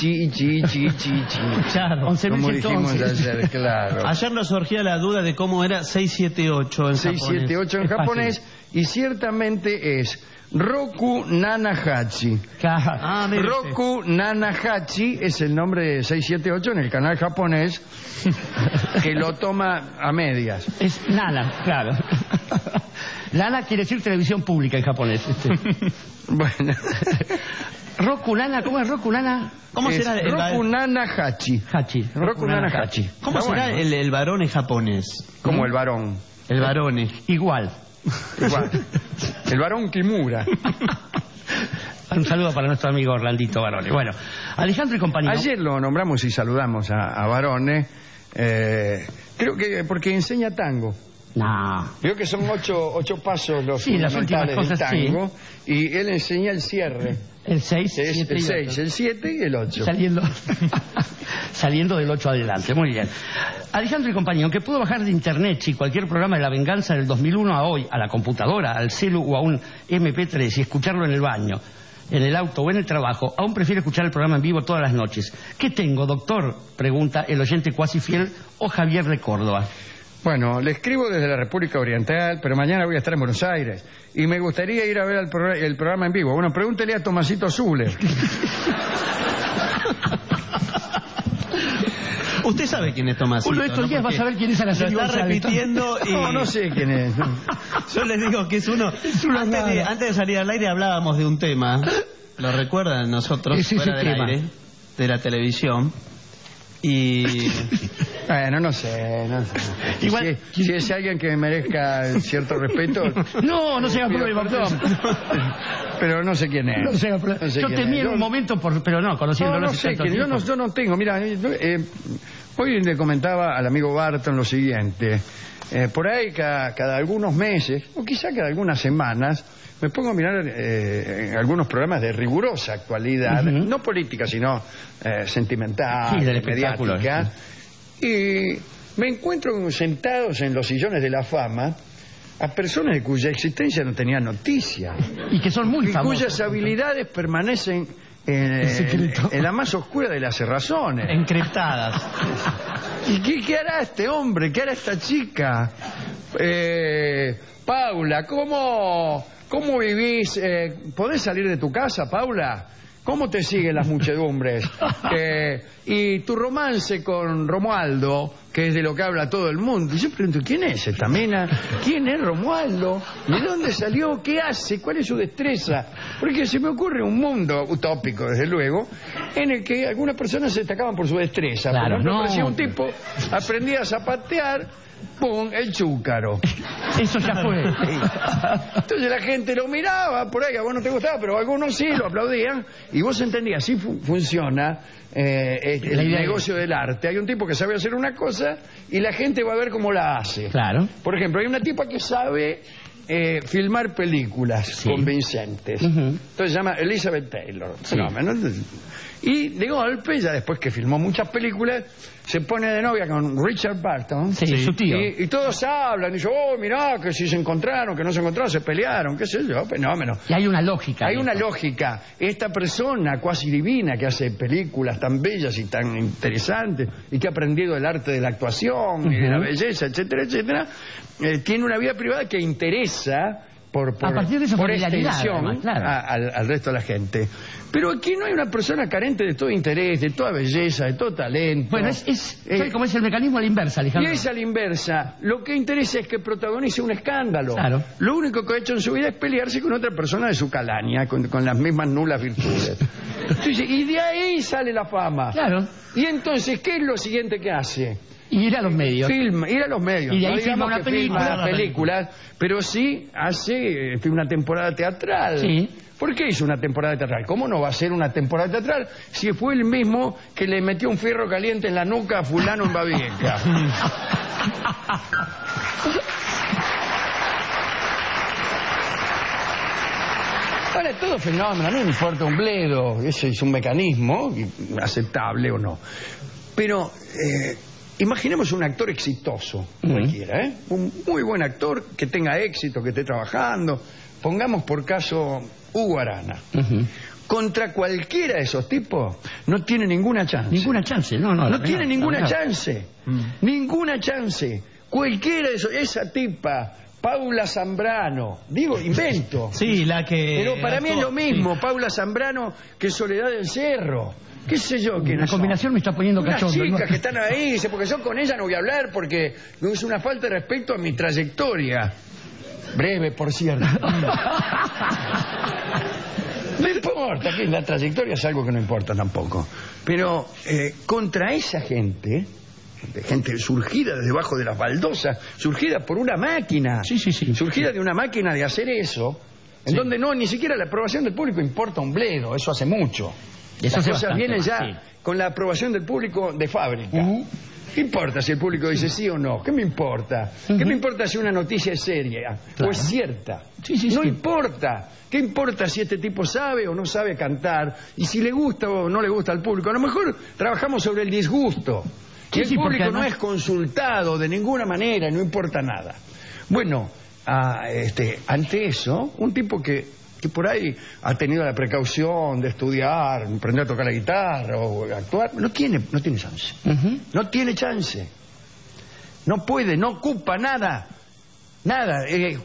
Claro, como dijimos ayer, claro. Ayer nos surgía la duda de cómo era 678 en 678 en japonés, y ciertamente es Roku Nanahachi. Roku Nanahachi es el nombre de 678 en el canal japonés que lo toma a medias. Es Nana, claro. Nana quiere decir televisión pública en japonés. Bueno. Roku Nana, ¿cómo es Roku Nana? ¿Cómo será el Roku Nanahachi? Roku Nanahachi. ¿Cómo será el varón en japonés? Como el varón. El varón. Igual. El varón Kimura. Un saludo para nuestro amigo Orlandito Barone. Bueno, Alejandro y compañía. Ayer lo nombramos y saludamos a Barone. Creo que porque enseña tango. No. Creo que son ocho pasos los Sí, las últimas fundamentales del cosas, tango. Y él enseña el cierre. El 6, Que es el 6, el 7 y el 8. Saliendo del 8 adelante, muy bien. Alejandro y compañía, aunque pudo bajar de internet si cualquier programa de La Venganza del 2001 a hoy, a la computadora, al celu o a un MP3 y escucharlo en el baño, en el auto o en el trabajo, aún prefiere escuchar el programa en vivo todas las noches. ¿Qué tengo, doctor?, pregunta el oyente cuasi fiel o Javier de Córdoba. Bueno, le escribo desde la República Oriental, pero mañana voy a estar en Buenos Aires y me gustaría ir a ver el programa en vivo. Bueno, pregúntele a Tomasito Zuller. Usted sabe quién es Tomasito. Uno de estos días va a saber quién es Araceli Lo está González. repitiendo y... No sé quién es. Yo les digo que es uno... Antes de salir al aire hablábamos de un tema. ¿Lo recuerdan nosotros? Es ese Fuera del tema. aire, de la televisión. Y... Bueno, no sé. Igual- Si es alguien que merezca cierto respeto. No se haga problema, Pero no sé quién es. no se haga problema. No sé Yo quién temí es. en un momento, pero no, conociéndolo No hace sé tanto quién. tiempo. Yo no tengo. Mira, hoy le comentaba al amigo Barton lo siguiente. Por ahí cada algunos meses, o quizá cada algunas semanas, me pongo a mirar algunos programas de rigurosa actualidad, no política, sino sentimental, Sí, del espectáculo, mediática, y me encuentro sentados en los sillones de la fama a personas de cuya existencia no tenía noticia Y que son muy y famosos. cuyas habilidades permanecen en la más oscura de las cerrazones. encriptadas. ¿Y qué hará este hombre? ¿Qué hará esta chica? Paula, ¿cómo vivís? ¿Podés salir de tu casa, Paula? ¿Cómo te siguen las muchedumbres? Y tu romance con Romualdo, que es de lo que habla todo el mundo. Y yo pregunto, ¿quién es esta mina? ¿Quién es Romualdo? ¿De dónde salió? ¿Qué hace? ¿Cuál es su destreza? Porque se me ocurre un mundo utópico, desde luego, en el que algunas personas se destacaban por su destreza. Claro, Por ejemplo, no. aparecía un tipo, aprendía a zapatear, ¡pum!, el chúcaro. Eso ya fue. Entonces la gente lo miraba, por ahí a vos no te gustaba, pero algunos sí lo aplaudían, y vos entendías, así funciona el negocio del arte. Hay un tipo que sabe hacer una cosa y la gente va a ver cómo la hace. Claro. Por ejemplo, hay una tipa que sabe filmar películas convincentes. Entonces se llama Elizabeth Taylor. Fenómeno. Y de golpe, ya después que filmó muchas películas, se pone de novia con Richard Burton. Sí, su tío. Y todos hablan, y dicen, oh, mirá, que si se encontraron, que no se encontraron, se pelearon, qué sé yo, fenómeno. Y hay una lógica. Hay en una esto. lógica. Esta persona cuasi divina que hace películas tan bellas y tan interesantes y que ha aprendido el arte de la actuación y de la belleza, etcétera, etcétera, tiene una vida privada que interesa por A partir de esa familiaridad, extensión además, claro. al resto de la gente. Pero aquí no hay una persona carente de todo interés, de toda belleza, de todo talento. Bueno, ¿sabe cómo es el mecanismo a la inversa, Y Alejandro? es a la inversa. Lo que interesa es que protagonice un escándalo. Claro. Lo único que ha hecho en su vida es pelearse con otra persona de su calaña, con las mismas nulas virtudes. Entonces, y de ahí sale la fama. Claro. Y entonces, ¿qué es lo siguiente que hace? Y ir a los medios. Ir a los medios. Y de ahí no filma digamos una que filma película. películas, pero sí hace una temporada teatral. Sí. ¿Por qué hizo una temporada teatral? ¿Cómo no va a ser una temporada teatral si fue el mismo que le metió un fierro caliente en la nuca a fulano en Babieca? Ahora, todo fenómeno, no me importa un bledo, eso es un mecanismo, aceptable o no. Pero imaginemos un actor exitoso, cualquiera, un muy buen actor que tenga éxito, que esté trabajando. Pongamos por caso Hugo Arana. Contra cualquiera de esos tipos no tiene ninguna chance. Ninguna chance, no tiene ninguna chance. Ninguna chance. Cualquiera de esos, esa tipa, Paula Zambrano, digo, invento. Sí, la que... Pero para mí es lo mismo, Paula Zambrano, que Soledad del Cerro. ¿Qué sé yo? La combinación me está poniendo Unas cachondo. chicas ¿no? que están ahí, dice, porque yo con ella no voy a hablar porque es una falta de respeto a mi trayectoria. Breve, por cierto. No importa, que la trayectoria es algo que no importa tampoco. Pero contra esa gente surgida desde debajo de las baldosas, surgida por una máquina, Sí. surgida de una máquina de hacer eso, en donde no, ni siquiera la aprobación del público importa un bledo, eso hace mucho. Eso Las hace cosas bastante vienen más, ya sí. con la aprobación del público de fábrica. ¿Qué importa si el público dice sí o no? ¿Qué me importa? ¿Qué me importa si una noticia es seria o es cierta? No importa. ¿Qué importa si este tipo sabe o no sabe cantar? Y si le gusta o no le gusta al público. A lo mejor trabajamos sobre el disgusto. Y el público no es consultado de ninguna manera, no importa nada. Bueno, ante eso, un tipo que por ahí ha tenido la precaución de estudiar, aprender a tocar la guitarra o actuar, no tiene chance. No tiene chance. No puede, no ocupa nada. Nada.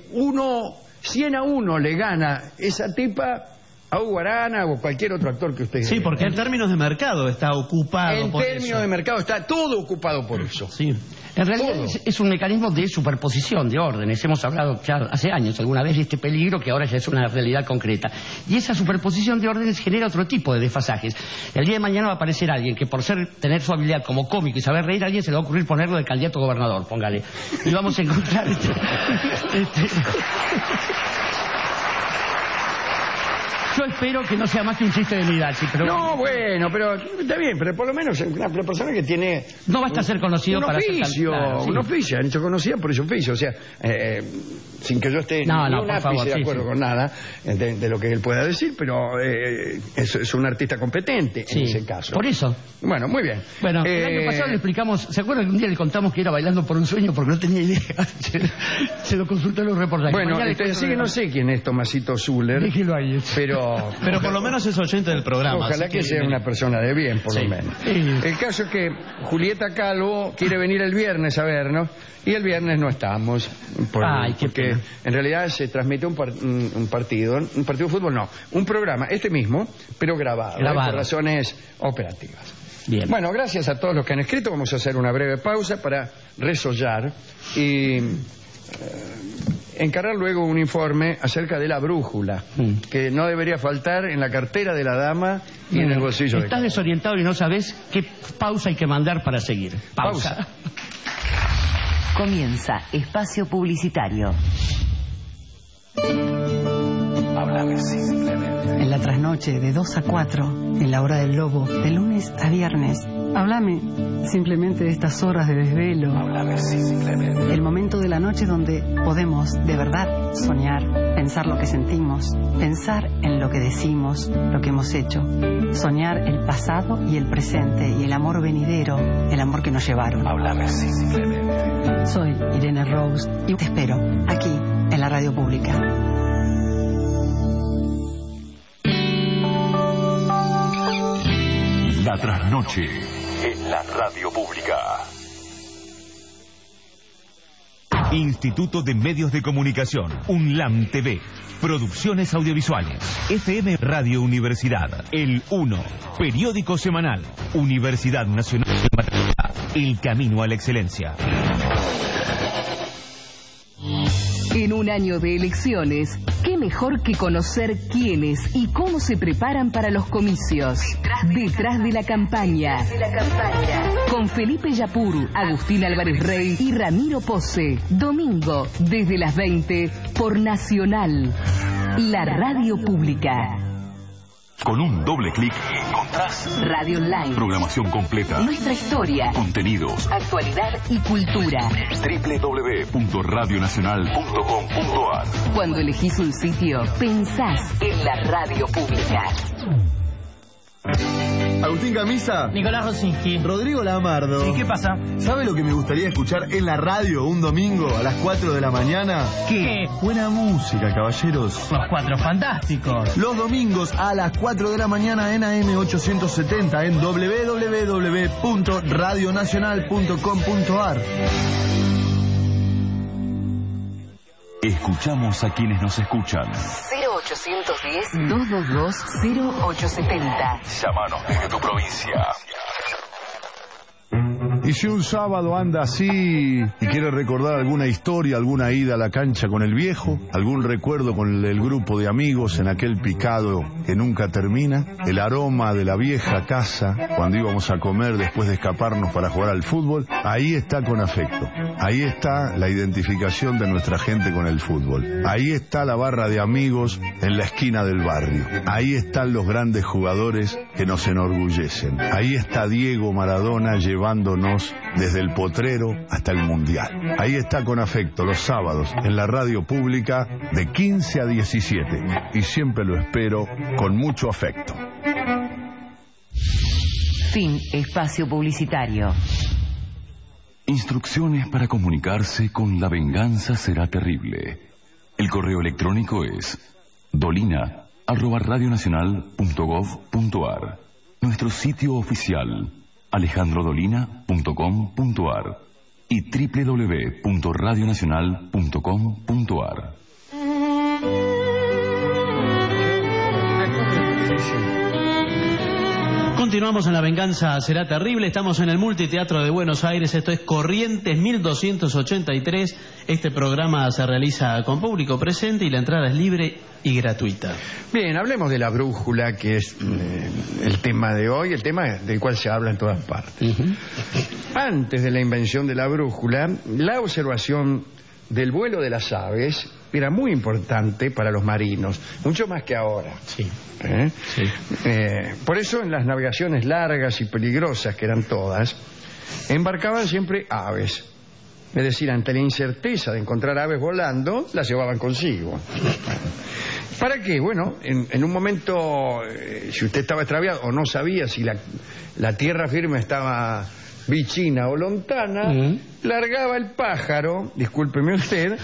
100-1 le gana esa tipa a Hugo Arana o cualquier otro actor que usted Sí, porque en términos de mercado está ocupado en por eso. En términos de mercado está todo ocupado por eso. Sí. En realidad es un mecanismo de superposición de órdenes. Hemos hablado ya hace años alguna vez de este peligro que ahora ya es una realidad concreta. Y esa superposición de órdenes genera otro tipo de desfasajes. El día de mañana va a aparecer alguien que por tener su habilidad como cómico y saber reír, a alguien se le va a ocurrir ponerlo de candidato a gobernador, póngale. Y vamos a encontrar Yo espero que no sea más que un chiste de Midachi, pero... No, bueno, pero está bien, pero por lo menos una persona que tiene... No basta ser conocido para ser oficio, claro, sí. Un oficio, han hecho conocida por ese oficio, o sea, sin que yo esté ni un ápice de acuerdo con nada de lo que él pueda decir, pero es un artista competente en ese caso. Por eso. Bueno, muy bien. Bueno, el año pasado le explicamos, ¿se acuerdan que un día le contamos que era Bailando por un Sueño porque no tenía idea? Se lo consultó en los reportajes. Bueno, así que no sé quién es Tomasito Zuller. Déjelo ahí. Pero por lo menos es oyente del programa. Ojalá que sea una persona de bien, por lo menos. El caso es que Julieta Calvo quiere venir el viernes a vernos y el viernes no estamos. Porque en realidad se transmite un partido de fútbol, no, un programa, este mismo, pero grabado. Por razones operativas. Bien. Bueno, gracias a todos los que han escrito. Vamos a hacer una breve pausa para resollar y encarar luego un informe acerca de la brújula, que no debería faltar en la cartera de la dama y en el bolsillo de Estás desorientado y no sabes qué pausa hay que mandar para seguir. Pausa. Comienza Espacio Publicitario. Háblame simplemente. En la trasnoche de 2 a 4, en la hora del lobo, de lunes a viernes. Háblame simplemente de estas horas de desvelo. Háblame simplemente. El momento de la noche donde podemos de verdad soñar, pensar lo que sentimos, pensar en lo que decimos, lo que hemos hecho. Soñar el pasado y el presente y el amor venidero, el amor que nos llevaron. Háblame simplemente. Soy Irene Rose y te espero aquí en la radio pública. La trasnoche en la radio pública. Instituto de Medios de Comunicación, UNLAM TV, Producciones Audiovisuales, FM Radio Universidad, El 1, Periódico Semanal, Universidad Nacional de Maternidad, El Camino a la Excelencia. En un año de elecciones, ¿qué mejor que conocer quiénes y cómo se preparan para los comicios? Detrás de la campaña. Con Felipe Yapur, Agustín Álvarez Rey y Ramiro Pose. Domingo, desde las 20, por Nacional, la radio pública. Con un doble clic encontrás Radio Online, programación completa, nuestra historia, contenidos, actualidad y cultura. www.radionacional.com.ar. Cuando elegís un sitio, pensás en la radio pública. Agustín Camisa. Nicolás Rosinski. Rodrigo Lamardo. ¿Y qué pasa? ¿Sabe lo que me gustaría escuchar en la radio un domingo a las 4 de la mañana? ¿Qué? Buena música, caballeros. Los Cuatro Fantásticos. Los domingos a las 4 de la mañana en AM870 en www.radionacional.com.ar. Escuchamos a quienes nos escuchan. 0810-222-0870. Llámanos desde tu provincia. Y si un sábado anda así y quiere recordar alguna historia, alguna ida a la cancha con el viejo, algún recuerdo con el grupo de amigos en aquel picado que nunca termina, el aroma de la vieja casa cuando íbamos a comer después de escaparnos para jugar al fútbol, ahí está Con Afecto. Ahí está la identificación de nuestra gente con el fútbol. Ahí está la barra de amigos en la esquina del barrio. Ahí están los grandes jugadores que nos enorgullecen. Ahí está Diego Maradona llevándonos desde el potrero hasta el mundial. Ahí está Con Afecto los sábados en la radio pública de 15 a 17. Y siempre lo espero con mucho afecto. Fin espacio publicitario. Instrucciones para comunicarse con La Venganza Será Terrible. El correo electrónico es dolina@radionacional.gov.ar. Nuestro sitio oficial alejandrodolina.com.ar y www.radionacional.com.ar. Continuamos en La Venganza Será Terrible. Estamos en el Multiteatro de Buenos Aires. Esto es Corrientes 1283. Este programa se realiza con público presente y la entrada es libre y gratuita. Bien, hablemos de la brújula, que es el tema de hoy, el tema del cual se habla en todas partes. Antes de la invención de la brújula, la observación del vuelo de las aves era muy importante para los marinos, mucho más que ahora. Sí. Por eso en las navegaciones largas y peligrosas, que eran todas, embarcaban siempre aves. Es decir, ante la incerteza de encontrar aves volando, las llevaban consigo. ¿Para qué? Bueno, en un momento, si usted estaba extraviado o no sabía si la tierra firme estaba vichina o lontana, largaba el pájaro, discúlpeme usted,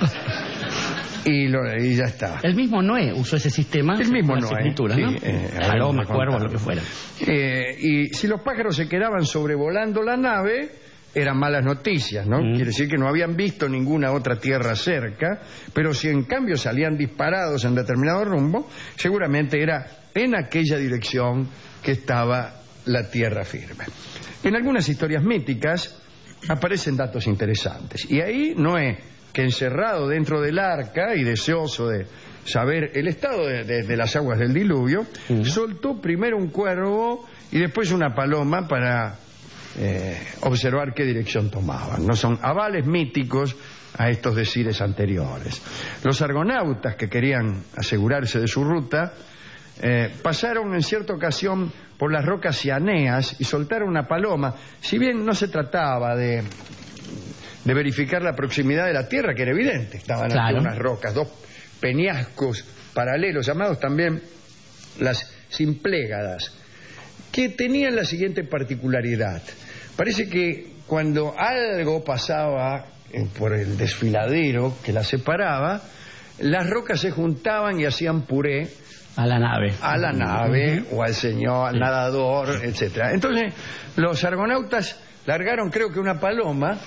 y ya está. El mismo Noé usó ese sistema. El mismo Noé. Escritura, ¿no? Paloma, cuervo, lo que fuera. Y si los pájaros se quedaban sobrevolando la nave, eran malas noticias, ¿no? Quiere decir que no habían visto ninguna otra tierra cerca, pero si en cambio salían disparados en determinado rumbo, seguramente era en aquella dirección que estaba la tierra firme. En algunas historias míticas aparecen datos interesantes. Y ahí Noé, que encerrado dentro del arca y deseoso de saber el estado de las aguas del diluvio, soltó primero un cuervo y después una paloma para observar qué dirección tomaban. No son avales míticos a estos decires anteriores. Los argonautas, que querían asegurarse de su ruta, pasaron en cierta ocasión por las rocas cianeas y soltaron una paloma. Si bien no se trataba de verificar la proximidad de la tierra, que era evidente, estaban ante unas rocas, dos peñascos paralelos, llamados también las Simplégadas, que tenían la siguiente particularidad. Parece que cuando algo pasaba por el desfiladero que las separaba, las rocas se juntaban y hacían puré a la nave o al señor, al nadador, etcétera. Entonces los argonautas largaron, creo que una paloma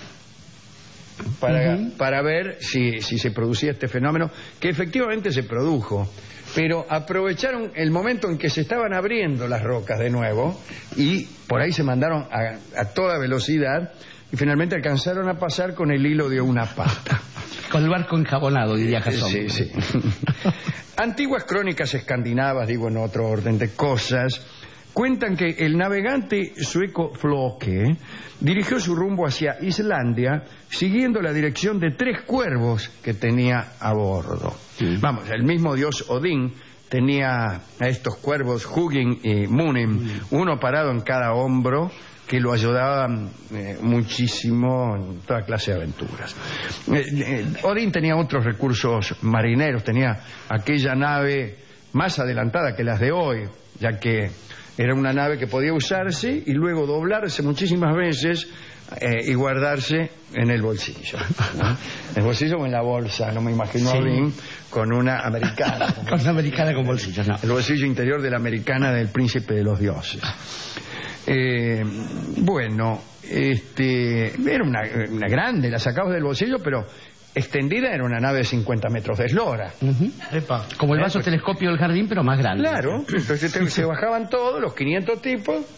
para ver si se producía este fenómeno, que efectivamente se produjo, pero aprovecharon el momento en que se estaban abriendo las rocas de nuevo y por ahí se mandaron a toda velocidad y finalmente alcanzaron a pasar con el hilo de una pata. Con el barco enjabonado, diría Jasón. Sí. Antiguas crónicas escandinavas, digo en otro orden de cosas, cuentan que el navegante sueco Floke dirigió su rumbo hacia Islandia siguiendo la dirección de 3 cuervos que tenía a bordo. Vamos, el mismo dios Odín tenía a estos cuervos Hugin y Munin, uno parado en cada hombro, que lo ayudaban muchísimo en toda clase de aventuras. Odín tenía otros recursos marineros, tenía aquella nave más adelantada que las de hoy, ya que era una nave que podía usarse y luego doblarse muchísimas veces y guardarse en el bolsillo, ¿no? En el bolsillo o en la bolsa, no me imagino a Odín con una americana. Con una americana con bolsillos, no. El bolsillo interior de la americana del príncipe de los dioses. Bueno, era una grande, la sacabas del bolsillo, pero extendida era una nave de 50 metros de eslora. Como el vaso telescopio del jardín, pero más grande. Claro, entonces se bajaban todos, los 500 tipos,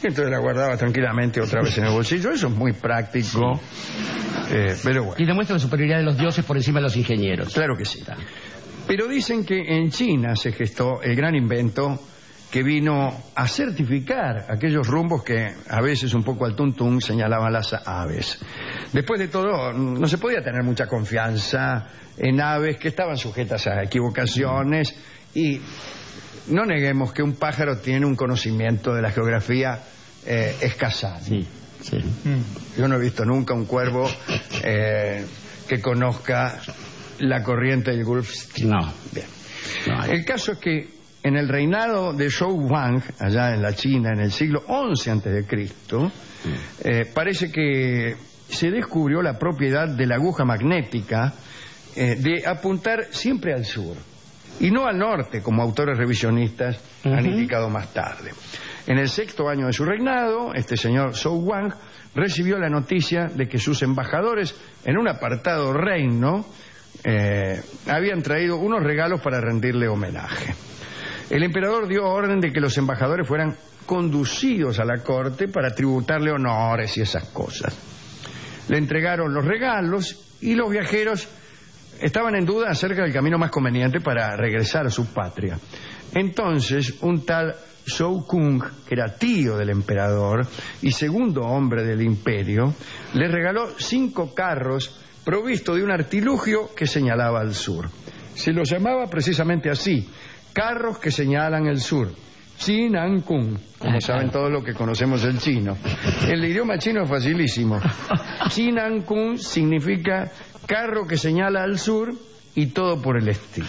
Y entonces la guardaba tranquilamente otra vez en el bolsillo. Eso es muy práctico. Pero bueno. Y demuestra la superioridad de los dioses por encima de los ingenieros. Claro que sí. Pero dicen que en China se gestó el gran invento que vino a certificar aquellos rumbos que a veces un poco al tuntún señalaban las aves. Después de todo, no se podía tener mucha confianza en aves que estaban sujetas a equivocaciones, y no neguemos que un pájaro tiene un conocimiento de la geografía escasado. Sí, sí. Yo no he visto nunca un cuervo que conozca la corriente del Gulf Stream. No. Bien. No, el caso es que en el reinado de Zhou Wang, allá en la China, en el siglo XI a.C., parece que se descubrió la propiedad de la aguja magnética de apuntar siempre al sur y no al norte, como autores revisionistas han indicado más tarde. En el 6º año de su reinado, este señor Zhou Wang recibió la noticia de que sus embajadores en un apartado reino habían traído unos regalos para rendirle homenaje. El emperador dio orden de que los embajadores fueran conducidos a la corte para tributarle honores y esas cosas. Le entregaron los regalos y los viajeros estaban en duda acerca del camino más conveniente para regresar a su patria. Entonces, un tal Zhou Kung, que era tío del emperador y segundo hombre del imperio, le regaló 5 carros provistos de un artilugio que señalaba al sur. Se los llamaba precisamente así: carros que señalan el sur. Chinan Kung, como saben todos los que conocemos el chino. El idioma chino es facilísimo. Chinan Kung significa carro que señala al sur y todo por el estilo.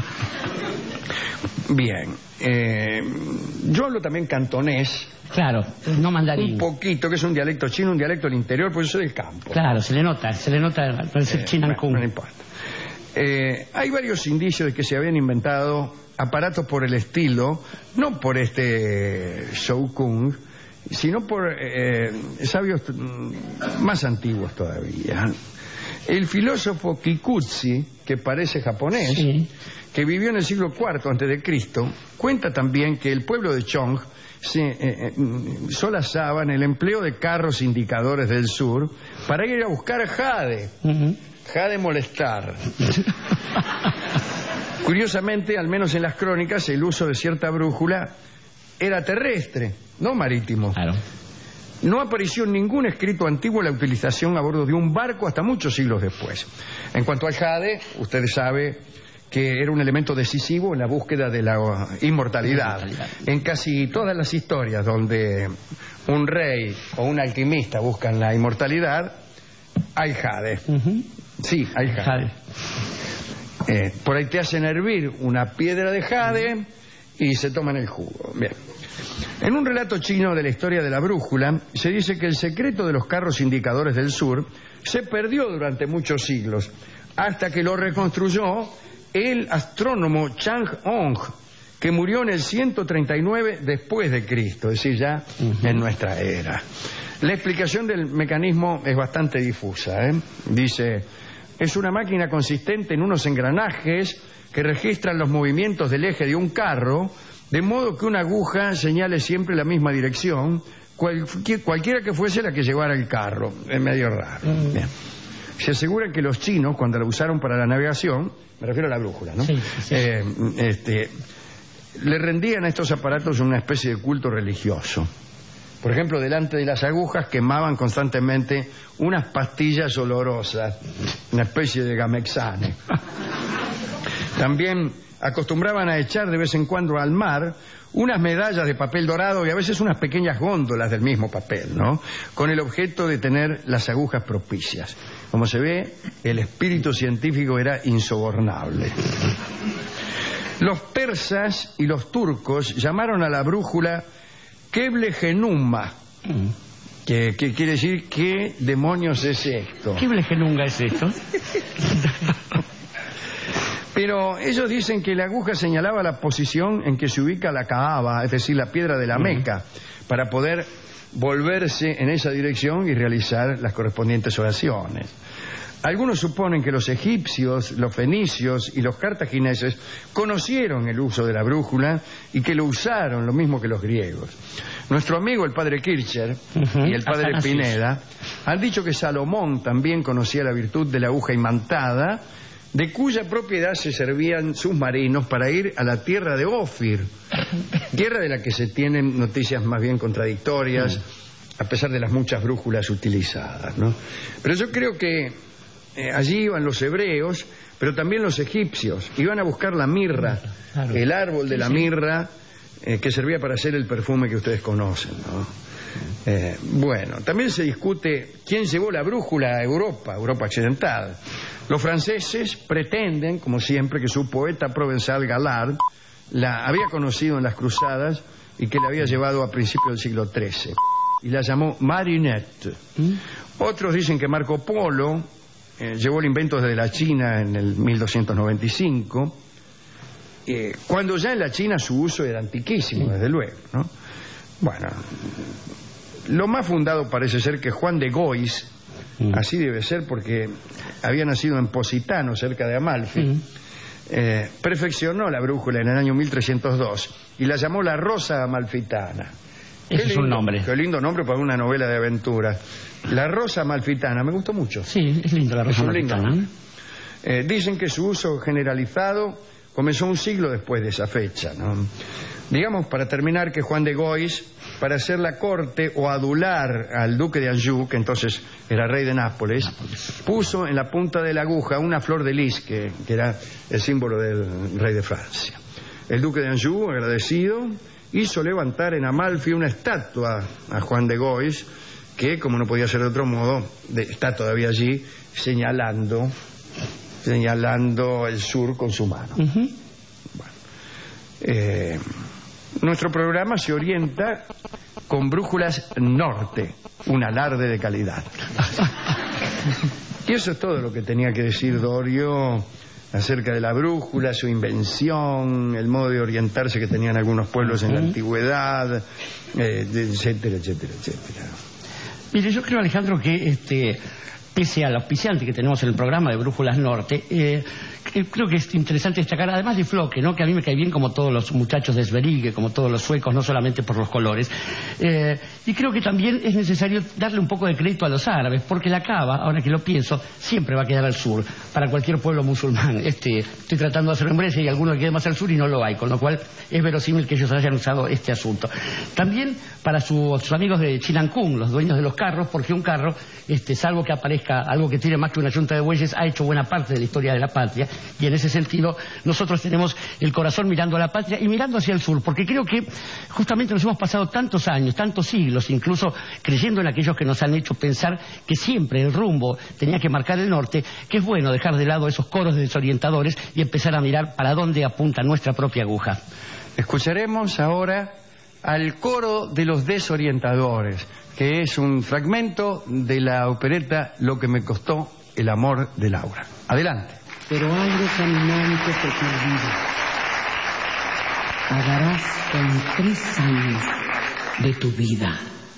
Bien. Yo hablo también cantonés. Claro, no mandarín. Un poquito, que es un dialecto chino, un dialecto del interior, pues yo soy del campo. Claro, se le nota Chinan Kung. No importa. Hay varios indicios de que se habían inventado aparatos por el estilo, no por este Zhou Kung, sino por sabios más antiguos todavía. El filósofo Kikuchi, que parece japonés, sí, que vivió en el siglo IV a.C., cuenta también que el pueblo de Chong se solazaba en el empleo de carros indicadores del sur para ir a buscar jade. Jade molestar. Curiosamente, al menos en las crónicas, el uso de cierta brújula era terrestre, no marítimo. Claro. No apareció en ningún escrito antiguo la utilización a bordo de un barco hasta muchos siglos después. En cuanto al jade, usted sabe que era un elemento decisivo en la búsqueda de la inmortalidad. En casi todas las historias donde un rey o un alquimista buscan la inmortalidad, hay jade. Sí, hay jade. Por ahí te hacen hervir una piedra de jade y se toman el jugo. Bien. En un relato chino de la historia de la brújula se dice que el secreto de los carros indicadores del sur se perdió durante muchos siglos, hasta que lo reconstruyó el astrónomo Chang-Hong, que murió en el 139 después de Cristo, es decir, ya en nuestra era. La explicación del mecanismo es bastante difusa. Dice: es una máquina consistente en unos engranajes que registran los movimientos del eje de un carro, de modo que una aguja señale siempre la misma dirección, cualquiera que fuese la que llevara el carro. Es medio raro. Bien. Se asegura que los chinos, cuando la usaron para la navegación, me refiero a la brújula, ¿no? Sí, sí. Le rendían a estos aparatos una especie de culto religioso. Por ejemplo, delante de las agujas quemaban constantemente unas pastillas olorosas, una especie de gamexane. También acostumbraban a echar de vez en cuando al mar unas medallas de papel dorado y a veces unas pequeñas góndolas del mismo papel, ¿no?, con el objeto de tener las agujas propicias. Como se ve, el espíritu científico era insobornable. Los persas y los turcos llamaron a la brújula Keble Genuma, que quiere decir ¿qué demonios es esto? ¿Keble Genunga es esto? Pero ellos dicen que la aguja señalaba la posición en que se ubica la Kaaba, es decir, la piedra de la Meca, para poder volverse en esa dirección y realizar las correspondientes oraciones. Algunos suponen que los egipcios, los fenicios y los cartagineses conocieron el uso de la brújula y que lo usaron lo mismo que los griegos. Nuestro amigo el padre Kircher y el padre Pineda han dicho que Salomón también conocía la virtud de la aguja imantada, de cuya propiedad se servían sus marinos para ir a la tierra de Ofir, tierra de la que se tienen noticias más bien contradictorias, a pesar de las muchas brújulas utilizadas, ¿no? Pero yo creo que allí iban los hebreos, pero también los egipcios. Iban a buscar la mirra, el árbol de la mirra, que servía para hacer el perfume que ustedes conocen, ¿no? Bueno, también se discute quién llevó la brújula a Europa occidental. Los franceses pretenden, como siempre, que su poeta provenzal Galard la había conocido en las cruzadas y que la había llevado a principios del siglo XIII, y la llamó Marinette. Otros dicen que Marco Polo llevó el invento desde la China en el 1295, cuando ya en la China su uso era antiquísimo, desde luego, ¿no? Bueno, lo más fundado parece ser que Juan de Gois, así debe ser porque había nacido en Positano, cerca de Amalfi, perfeccionó la brújula en el año 1302 y la llamó la Rosa Amalfitana. Ese es un nombre. Qué lindo nombre para una novela de aventuras. La Rosa Amalfitana, me gustó mucho. Sí, es lindo la Rosa Amalfitana. Dicen que su uso generalizado comenzó un siglo después de esa fecha, ¿no? Digamos, para terminar, que Juan de Gois, para hacer la corte o adular al duque de Anjou, que entonces era rey de Nápoles, puso en la punta de la aguja una flor de lis, que era el símbolo del rey de Francia. El duque de Anjou, agradecido, hizo levantar en Amalfi una estatua a Juan de Gois, que, como no podía ser de otro modo, está todavía allí señalando el sur con su mano. Nuestro programa se orienta con Brújulas Norte, un alarde de calidad. Y eso es todo lo que tenía que decir Dorio acerca de la brújula, su invención, el modo de orientarse que tenían algunos pueblos en la antigüedad, etcétera, etcétera, etcétera. Mire, yo creo, Alejandro, que pese al auspiciante que tenemos en el programa de Brújulas Norte, creo que es interesante destacar, además de Floque, ¿no?, que a mí me cae bien como todos los muchachos de Sverige, como todos los suecos, no solamente por los colores, y creo que también es necesario darle un poco de crédito a los árabes, porque la cava, ahora que lo pienso, siempre va a quedar al sur, para cualquier pueblo musulmán. Estoy tratando de hacer hombres y alguno que quede más al sur y no lo hay, con lo cual es verosímil que ellos hayan usado este asunto. También para sus amigos de Chinancún, los dueños de los carros, porque un carro, salvo que aparezca algo que tiene más que una yunta de bueyes, ha hecho buena parte de la historia de la patria, y en ese sentido nosotros tenemos el corazón mirando a la patria y mirando hacia el sur, porque creo que justamente nos hemos pasado tantos años, tantos siglos, incluso creyendo en aquellos que nos han hecho pensar que siempre el rumbo tenía que marcar el norte, que es bueno dejar de lado esos coros de desorientadores y empezar a mirar para dónde apunta nuestra propia aguja. Escucharemos ahora al coro de los desorientadores, que es un fragmento de la opereta Lo que me costó el amor de Laura. Adelante. Pero algo caminante te perdido. Pagarás con 3 años de tu vida.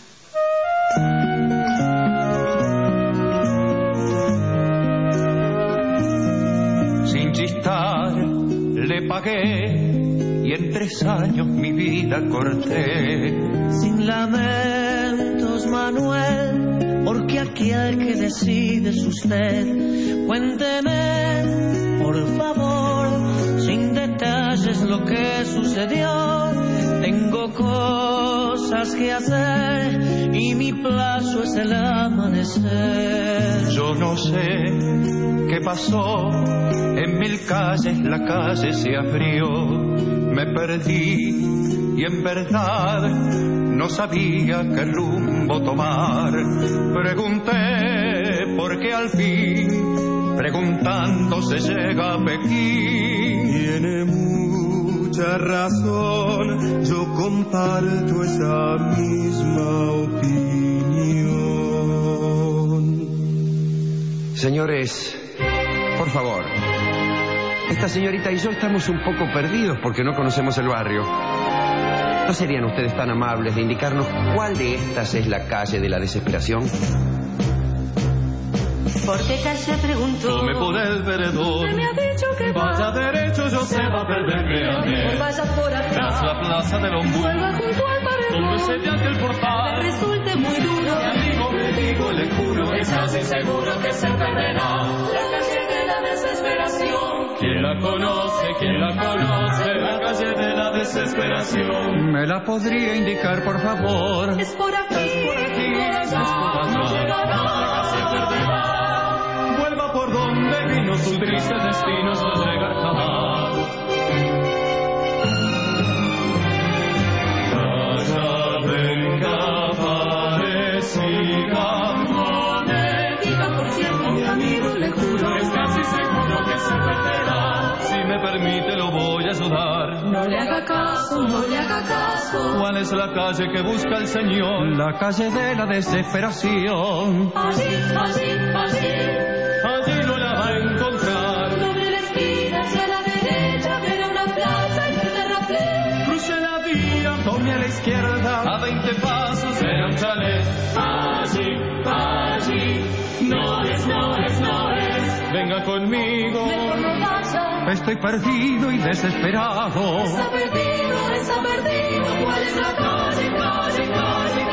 Sin chistar le pagué y en 3 años mi vida corté. Sin lamentos, Manuel, porque aquí el que decide es usted. Cuénteme, por favor, sin detalles lo que sucedió. Tengo cosas que hacer y mi plazo es el amanecer. Yo no sé qué pasó, en 1000 calles la calle se abrió. Me perdí y en verdad no sabía qué rumbo tomar. Pregunté por qué al fin, preguntando se llega a Pekín. Tiene mucha razón, yo comparto esa misma opinión. Señores, por favor. Esta señorita y yo estamos un poco perdidos porque no conocemos el barrio. ¿No serían ustedes tan amables de indicarnos cuál de estas es la calle de la desesperación? ¿Por qué calle preguntó? Tome por el veredor. Me ha dicho que vaya derecho, yo se va a perder, véame. Vaya por Tras atrás. la plaza del Ombú, Vuelva junto al paredón. donde se ve aquel portal. Me resulte muy duro. Mi amigo, le digo, le juro, es casi seguro que se perderá. La calle de la desesperación. ¿Quién la conoce? ¿Quién la conoce? La calle de la desesperación. ¿Me la podría indicar, por favor? Es por aquí. Es por allá. No llegará. La calle perderá. Vuelva por donde vino, su triste destino es no llegar jamás. Vaya, venga, pareciga. No me diga, por cierto, mi amigo, le juro. Es casi seguro que se perderá. Si me permite, lo voy a ayudar. No le haga caso, no le haga caso. ¿Cuál es la calle que busca el Señor? La calle de la desesperación. Allí, allí, allí. Allí no la va a encontrar. Doble la esquina hacia la derecha, verá una plaza y un terraplén. Cruce la vía, tome a la izquierda. A 20 pasos verá un chalet. Allí, allí. No es, no es, no es. Venga conmigo. Mejor no vaya. Estoy perdido y desesperado. Está perdido, está perdido. ¿Cuál es la calle, calle, calle,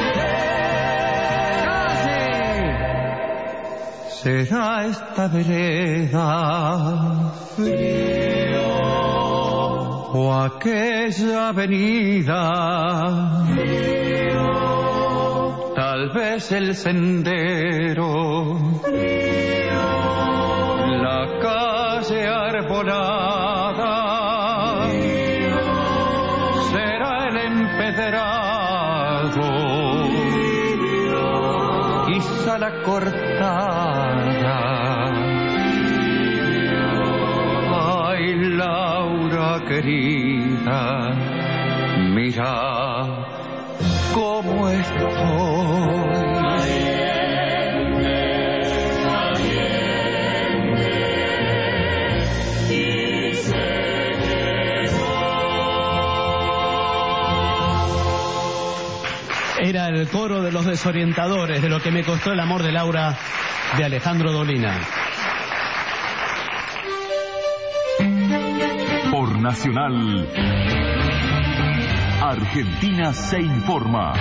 calle? ¿Será esta vereda Frío. o aquella avenida? Frío. Tal vez el sendero, la calle arbolada, será el empedrado, quizá la cortada. Ay, Laura querida, mira cómo estoy. Era el coro de los desorientadores, de lo que me costó el amor de Laura, de Alejandro Dolina. Por Nacional, Argentina se informa.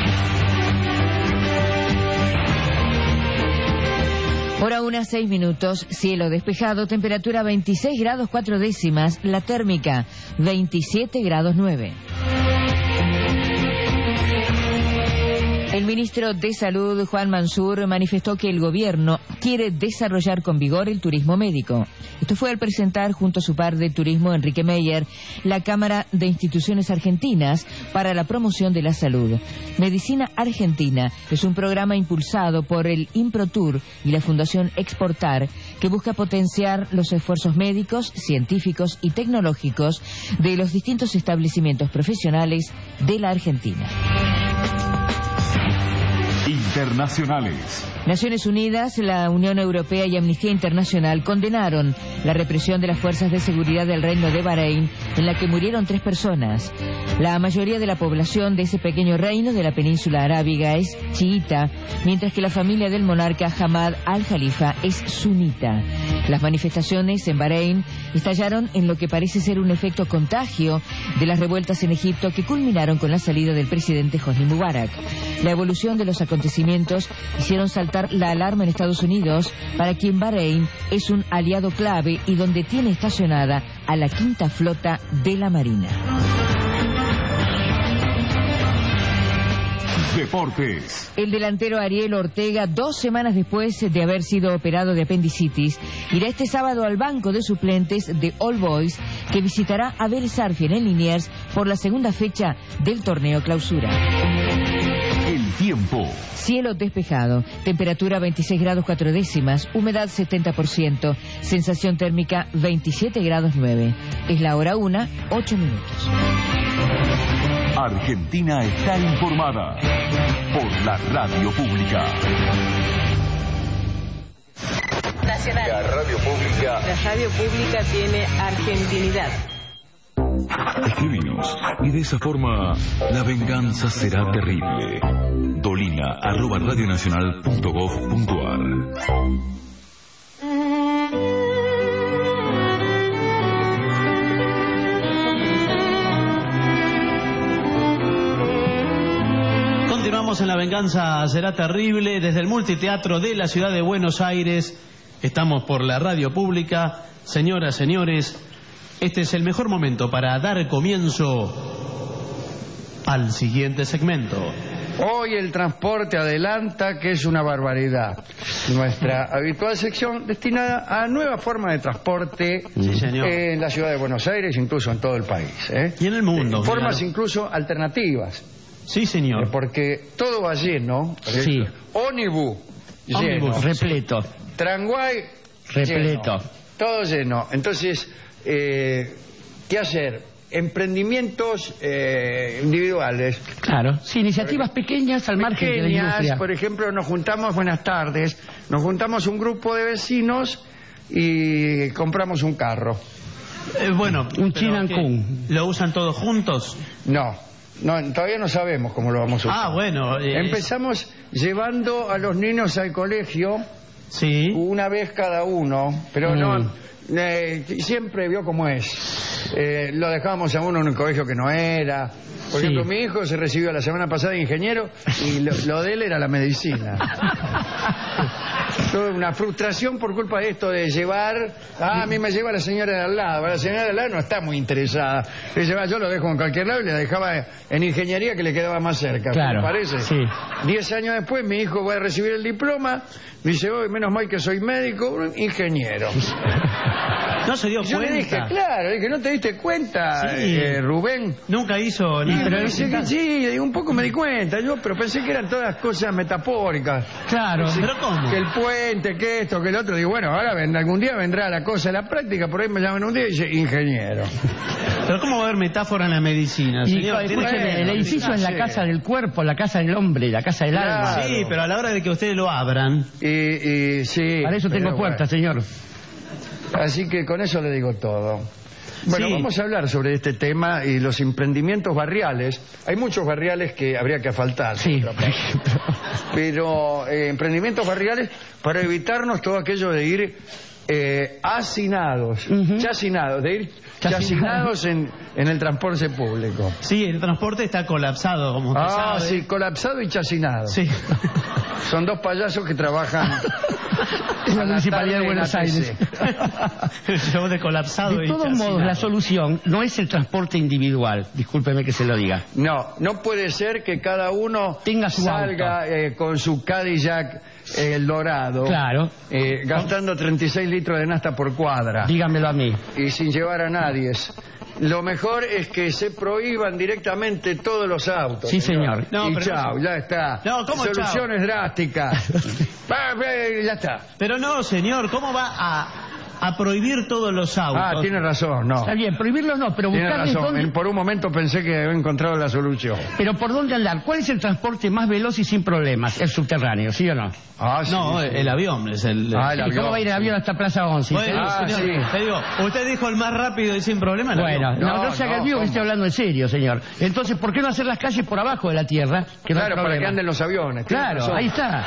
Hora 1:06, cielo despejado, temperatura 26 grados 4 décimas, la térmica 27 grados 9. El ministro de Salud, Juan Mansur, manifestó que el gobierno quiere desarrollar con vigor el turismo médico. Esto fue al presentar junto a su par de turismo, Enrique Meyer, la Cámara de Instituciones Argentinas para la Promoción de la Salud. Medicina Argentina es un programa impulsado por el IMPROTUR y la Fundación Exportar, que busca potenciar los esfuerzos médicos, científicos y tecnológicos de los distintos establecimientos profesionales de la Argentina. Internacionales. Naciones Unidas, la Unión Europea y Amnistía Internacional condenaron la represión de las fuerzas de seguridad del Reino de Bahrein, en la que murieron 3 personas. La mayoría de la población de ese pequeño reino de la península arábiga es chiita, mientras que la familia del monarca Hamad al-Jalifa es sunita. Las manifestaciones en Bahrein estallaron en lo que parece ser un efecto contagio de las revueltas en Egipto que culminaron con la salida del presidente Hosni Mubarak. La evolución de los acontecimientos hicieron saltar la alarma en Estados Unidos, para quien Bahrein es un aliado clave y donde tiene estacionada a la 5ª Flota de la Marina. Deportes. El delantero Ariel Ortega, 2 semanas después de haber sido operado de apendicitis, irá este sábado al banco de suplentes de All Boys, que visitará a Vélez Sarsfield en Liniers por la segunda fecha del torneo Clausura. El tiempo. Cielo despejado, temperatura 26 grados 4 décimas, humedad 70%, sensación térmica 27 grados 9. Es la hora 1:08. Argentina está informada por la radio pública. Nacional. La radio pública. La radio pública tiene argentinidad. Escribinos y de esa forma la venganza será terrible. Dolina@radionacional.gov.ar La Venganza Será Terrible, desde el Multiteatro de la ciudad de Buenos Aires. Estamos por la radio pública. Señoras, señores, este es el mejor momento para dar comienzo al siguiente segmento. Hoy el transporte adelanta, que es una barbaridad. Nuestra habitual sección destinada a nuevas formas de transporte en la ciudad de Buenos Aires, incluso en todo el país. Y en el mundo. Formas incluso alternativas. Sí, señor. Porque todo va lleno. Sí. Ónibus lleno. Repleto. Tranguay repleto. Lleno. Todo lleno. Entonces, ¿qué hacer? Emprendimientos individuales. Claro, sí, iniciativas pequeñas al margen de la industria. Por ejemplo, nos juntamos, buenas tardes, nos juntamos un grupo de vecinos y compramos un carro. Bueno, un Chin-Kun. ¿Lo usan todos juntos? No, todavía no sabemos cómo lo vamos a usar. Ah, bueno. Empezamos llevando a los niños al colegio una vez cada uno, pero no... siempre vio cómo es. Lo dejábamos a uno en un colegio que no era. Por ejemplo, mi hijo se recibió la semana pasada de ingeniero y lo de él era la medicina. Toda una frustración por culpa de esto de llevar. A mí me lleva la señora de al lado. La señora de al lado no está muy interesada. Yo lo dejo en cualquier lado y le dejaba en ingeniería, que le quedaba más cerca. Claro, ¿me parece? Sí. 10 años después mi hijo va a recibir el diploma. Dice, menos mal que soy médico, ingeniero. No se dio cuenta. Yo le dije, ¿no te diste cuenta, Rubén? Nunca hizo nada. Pero dice que sí, un poco me di cuenta, pero pensé que eran todas cosas metafóricas. Claro. ¿Pero cómo? Que el puente, que esto, que el otro. Digo, bueno, ahora algún día vendrá la cosa de la práctica, por ahí me llaman un día y dice, ingeniero. Pero ¿cómo va a haber metáfora en la medicina, señor? El edificio es la casa del cuerpo, la casa del hombre, la casa del alma. Sí, pero a la hora de que ustedes lo abran... sí. Para eso tengo puertas, señor. Así que con eso le digo todo. Bueno, vamos a hablar sobre este tema y los emprendimientos barriales. Hay muchos barriales que habría que asfaltar. Sí. Pero emprendimientos barriales para evitarnos todo aquello de ir hacinados, chacinados, de ir chacinados en el transporte público. Sí, el transporte está colapsado, como usted sabe. Sí, colapsado y chacinado. Sí. Son dos payasos que trabajan en la Municipalidad de Buenos Aires. De colapsado. De todos modos, la solución no es el transporte individual. Discúlpeme que se lo diga. No puede ser que cada uno tenga su salga con su Cadillac El Dorado, gastando 36 litros de nafta por cuadra. Dígamelo a mí. Y sin llevar a nadie. Lo mejor es que se prohíban directamente todos los autos. Sí, señor. Y chao, ya está. Soluciones drásticas. Ya está. Pero no, señor, ¿cómo va a prohibir todos los autos? Tiene razón, no. Está bien, prohibirlos no, pero buscarles dónde... Por un momento pensé que había encontrado la solución. Pero ¿por dónde andar? ¿Cuál es el transporte más veloz y sin problemas? El subterráneo, ¿sí o no? Sí, el avión es el... ¿Y cómo va a ir el avión hasta Plaza 11? Bueno, señor, te digo, usted dijo el más rápido y sin problema. Bueno, no se haga el vivo, que estoy hablando en serio, señor. Entonces, ¿por qué no hacer las calles por abajo de la tierra? Claro, para que anden los aviones. Claro, ahí está.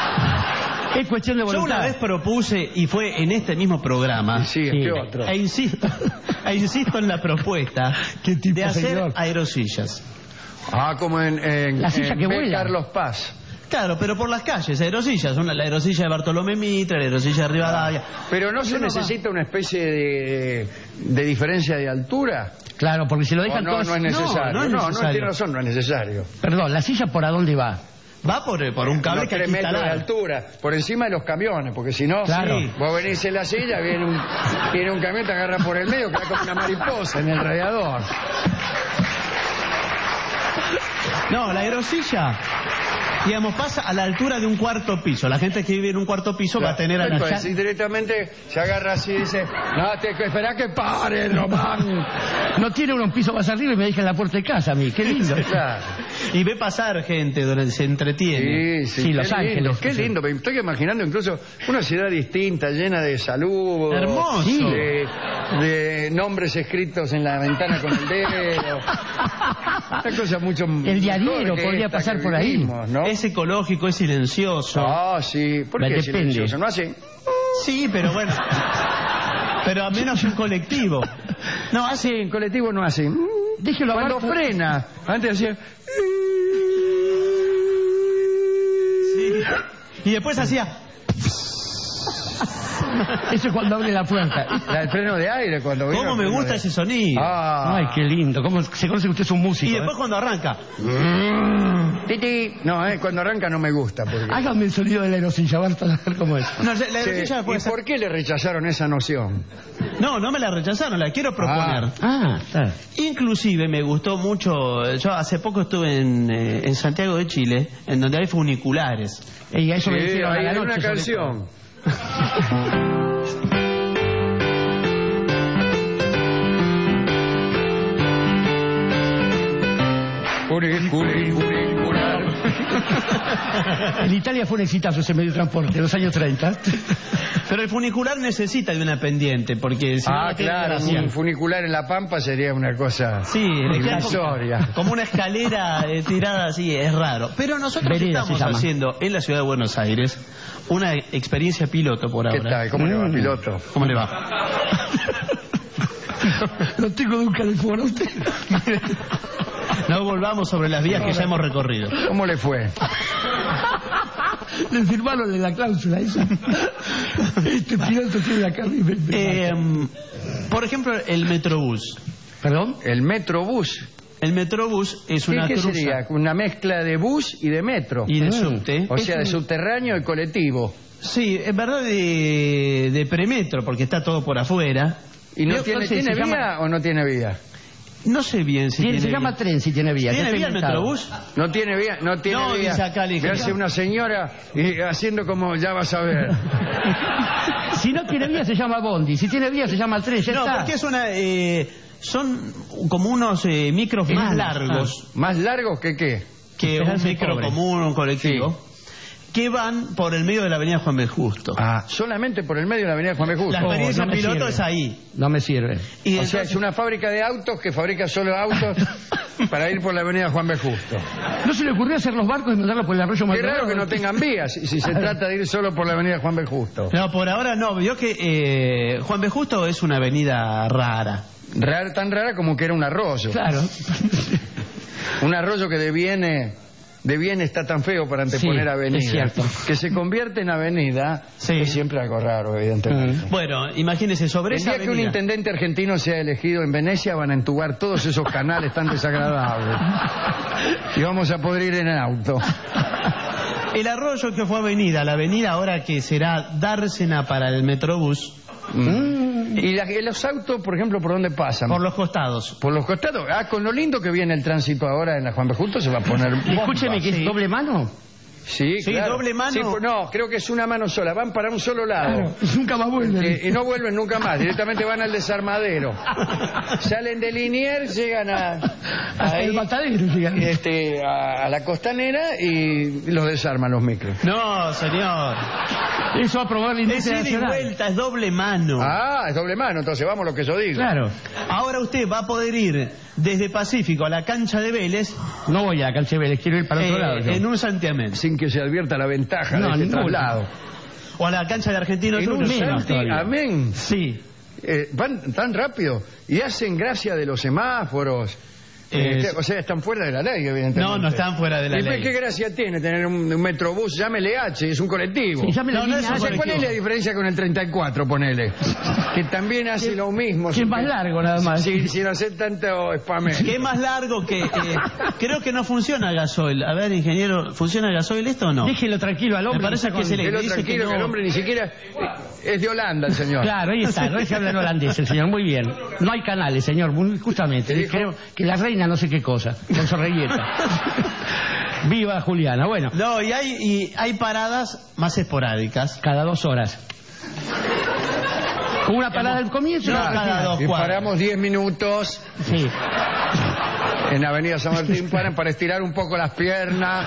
Es cuestión de voluntad. Yo una vez propuse, y fue en este mismo programa, ¿qué otro? E insisto en la propuesta de hacer aerosillas. Como en la silla que vuela. Carlos Paz. Claro, pero por las calles, aerosillas. La aerosilla de Bartolomé Mitre, la aerosilla de Rivadavia. Pero no se necesita una especie de diferencia de altura. Claro, porque si lo dejan todos... No es necesario. No, tiene razón, no es necesario. Perdón, ¿la silla por a dónde va? Va por un cable que hay que 3 metros de altura, por encima de los camiones, porque si no, vos venís en la silla, viene un camión, te agarra por el medio, queda como una mariposa en el radiador. No, la aerosilla, digamos, pasa a la altura de un cuarto piso. La gente que vive en un cuarto piso va a tener a la si directamente se agarra así y dice, esperá que pare, Román. No tiene un piso más arriba y me deja en la puerta de casa a mí. Qué lindo. Claro. Y ve pasar gente donde se entretiene. Sí, Los Ángeles. Qué lindo. Me estoy imaginando incluso una ciudad distinta, llena de saludos. Hermoso. De nombres escritos en la ventana con el dedo. Una cosa mucho... El diario podría pasar por ahí. ¿no? Es ecológico, es silencioso. Sí. ¿Por qué es silencioso? ¿No hace? Sí, pero bueno. Pero a menos un colectivo. No, hace en colectivo no hace. Déjelo cuando frena. Antes hacía... Y después hacía... Eso es cuando abre la puerta. El freno de aire cuando viene. ¿Cómo me gusta ese sonido? Ay, qué lindo. ¿Cómo se conoce que usted es un músico? Y después cuando arranca... Titi. No, cuando arranca no me gusta. Porque... Hágame el sonido del aerosilla, para ver cómo es. No, la aerosilla puede ¿Y ser... por qué le rechazaron esa noción? No, no me la rechazaron, la quiero proponer. Está. Inclusive me gustó mucho... Yo hace poco estuve en Santiago de Chile, en donde hay funiculares. Y a eso me Sí, dijeron a hay la noche, una sobre canción. En Italia fue un exitazo ese medio de transporte, en los años 30. Pero el funicular necesita de una pendiente, porque si no tiene claro, gracia. un funicular en La Pampa sería una cosa irrisoria. Como una escalera tirada así, es raro. Pero nosotros Vereda estamos se llama. haciendo en la ciudad de Buenos Aires una experiencia piloto por ahora. ¿Qué tal? ¿Cómo le va, piloto? ¿Cómo le va? Lo tengo de un calefón a usted. No volvamos sobre las vías que ya hemos recorrido. ¿Cómo le fue? Le firmaron en la cláusula esa. Este piloto tiene la cabeza. Por ejemplo, el Metrobús. ¿Perdón? El Metrobús. El Metrobús es una ¿Qué truza. sería? Una mezcla de bus y de metro. Y de subte. O sea, de subterráneo y colectivo. Sí, es verdad de premetro, porque está todo por afuera. ¿Y no Yo tiene, no sé, ¿tiene se vía llama- o no tiene vía? No sé bien si tiene Se vía. llama tren si tiene vía. ¿Tiene ya está vía el inventado. Metrobús? No tiene vía, no tiene No, vía. dice acá el Le ingeniero. hace una señora y haciendo como ya vas a ver. Si no tiene vía se llama bondi. Si tiene vía se llama tren. Ya No, está. porque es una... son como unos micros más largos ¿Más largos que qué? que un Esperanza y micro Cobre. común, un colectivo, que van por el medio de la avenida Juan B. Justo. Solamente por el medio de la avenida Juan B. Justo. La experiencia no me piloto sirve. es ahí. No me sirve. Y O sea, es una fábrica de autos que fabrica solo autos para ir por la avenida Juan B. Justo. ¿No se le ocurrió hacer los barcos y mandarlos por el arroyo Qué Maldonado? raro que no tengan vías si se trata de ir solo por la avenida Juan B. Justo. No, por ahora no. Vio que Juan B. Justo es una avenida rara. Tan rara como que era un arroyo. Claro. Un arroyo que deviene está tan feo para anteponer Sí, avenida. es cierto. Que se convierte en avenida es siempre algo raro, evidentemente. Bueno, imagínese, sobre El esa día que un avenida... intendente argentino sea elegido en Venecia van a entubar todos esos canales tan desagradables. Y vamos a poder ir en auto. El arroyo que fue avenida, la avenida ahora que será Dársena para el Metrobús, ¿Y los autos, por ejemplo, por dónde pasan? por los costados. Por los costados. Con lo lindo que viene el tránsito ahora en la Juan B. Justo se va a poner bomba. Escúcheme, que es doble mano. Sí, Sí, claro. doble mano. Sí, no, creo que es una mano sola. Van para un solo lado. Claro, nunca más vuelven. Y no vuelven nunca más. Directamente van al desarmadero. Salen de Liniers, llegan Hasta el matadero llegan. a la costanera y los desarman los micros. No, señor. Eso va a probar la Es industria ida y nacional. vuelta, es doble mano. Es doble mano, entonces vamos lo que yo digo. Claro. Ahora usted va a poder ir desde Pacífico a la cancha de Vélez No voy a la cancha de Vélez, quiero ir para otro lado. yo. en un santiamén. Sin que se advierta la ventaja No, de este ninguna. traslado. O a la cancha de Argentino En un Juniors. santiamén. Sí. Van tan rápido y hacen gracia de los semáforos. O sea, están fuera de la ley, evidentemente. No, no están fuera de la ¿Y ley. qué gracia tiene tener un metrobús? Llámele H, es un colectivo. Sí, llámele No, no es línea un H. colectivo. ¿Cuál es la diferencia con el 34, ponele? Que también hace lo mismo. Que es más largo nada más. Sin hacer tanto spamé. Que es más largo que... creo que no funciona gasoil. A ver, ingeniero, ¿funciona gasoil esto o no? Déjelo tranquilo al hombre. Me parece que se le Déjelo dice tranquilo que que no. el hombre ni siquiera es de Holanda, el señor. Claro, ahí está, no es que habla en holandés el señor, muy bien. No hay canales, señor, justamente. ¿Qué dijo? Creo que la reina no sé qué cosa, con su regueta. Viva Juliana, bueno, No, y hay paradas más esporádicas. cada 2 horas. Una parada al comienzo y No, otra al cada final. dos. Y cuadras. paramos 10 minutos Sí. en Avenida San Martín para estirar un poco las piernas.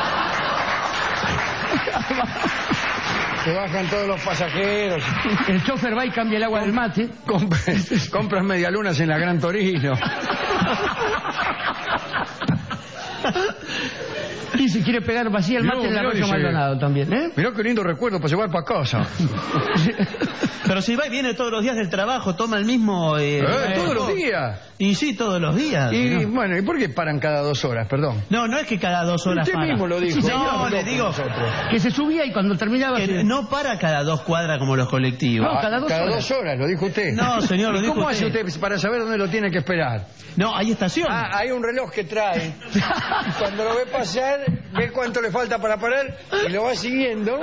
Se bajan todos los pasajeros. El chofer va y cambia el agua del mate. Compras medialunas en la Gran Torino. Y si quiere pegar vacía el mate en el arroyo Maldonado también, ¿eh? Mirá qué lindo recuerdo para llevar para casa. Pero si va y viene todos los días del trabajo, toma el mismo... ¿Todos los días? Y sí, todos los días. Y bueno, ¿y por qué paran cada 2 horas? Perdón. No, no es que cada 2 horas Usted para. mismo lo dijo. Sí, no, le digo que se subía y cuando terminaba... que no para cada 2 cuadras como los colectivos. No, cada 2 horas. 2 horas, lo dijo usted. No, señor, lo dijo ¿Cómo usted. hace usted para saber dónde lo tiene que esperar? No, hay estación. Hay un reloj que trae. Cuando lo ve pasar, ve cuánto le falta para parar y lo va siguiendo.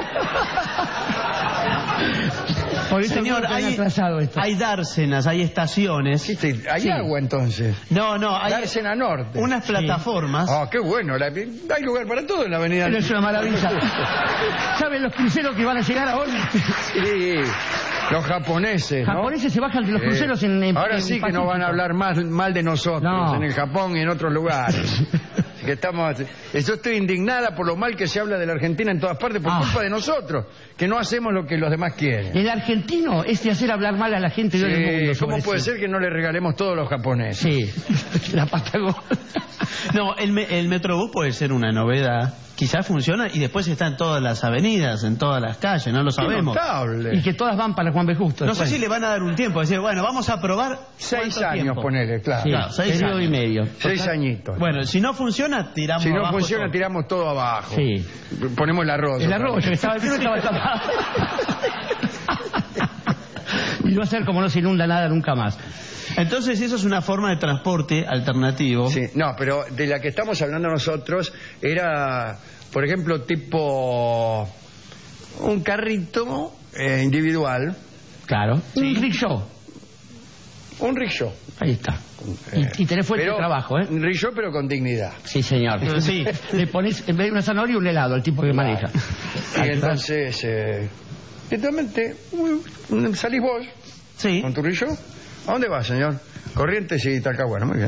Por eso Señor, hay dársenas, hay estaciones. ¿Hay agua entonces? No, hay Dársena Norte. unas plataformas. Ah, qué bueno. Hay lugar para todo en la avenida. Es una maravilla. ¿Saben los cruceros que van a llegar ahora? Sí, los japoneses, ¿no? Japoneses se bajan de los cruceros en ahora sí que no van a hablar mal de nosotros en el Japón y en otros lugares. Que yo estoy indignada por lo mal que se habla de la Argentina en todas partes por culpa de nosotros, que no hacemos lo que los demás quieren. El argentino es de hacer hablar mal a la gente del mundo. ¿Cómo puede ser que no le regalemos todos los japoneses? Sí, la Patagonia. No, el Metrobús puede ser una novedad. Quizás funciona y después está en todas las avenidas, en todas las calles, no lo sabemos. Notable. Y que todas van para Juan B. Justo. No sé si le van a dar un tiempo, decir, bueno, vamos a probar 6 años, tiempo? Ponele, claro. Sí, Claro, 6 periodo años. y medio. 6 añitos. Bueno, si no funciona, tiramos Si no abajo funciona, todo. tiramos todo abajo. Sí. Ponemos el arroz. El arroz, que estaba tapado. Y va a ser como no se inunda nada nunca más. Entonces eso es una forma de transporte alternativo. Sí, no, pero de la que estamos hablando nosotros era, por ejemplo, tipo un carrito individual. Claro. Un rickshaw. Un rickshaw. Ahí está. Y tenés fuerte de trabajo, ¿eh? Un rickshaw, pero con dignidad. Sí, señor. Sí. Le pones en vez de una zanahoria un helado al tipo que maneja. Y entonces, directamente, salís vos con tu rickshaw. ¿A dónde vas, señor? Corrientes y Talcahuano, muy bien.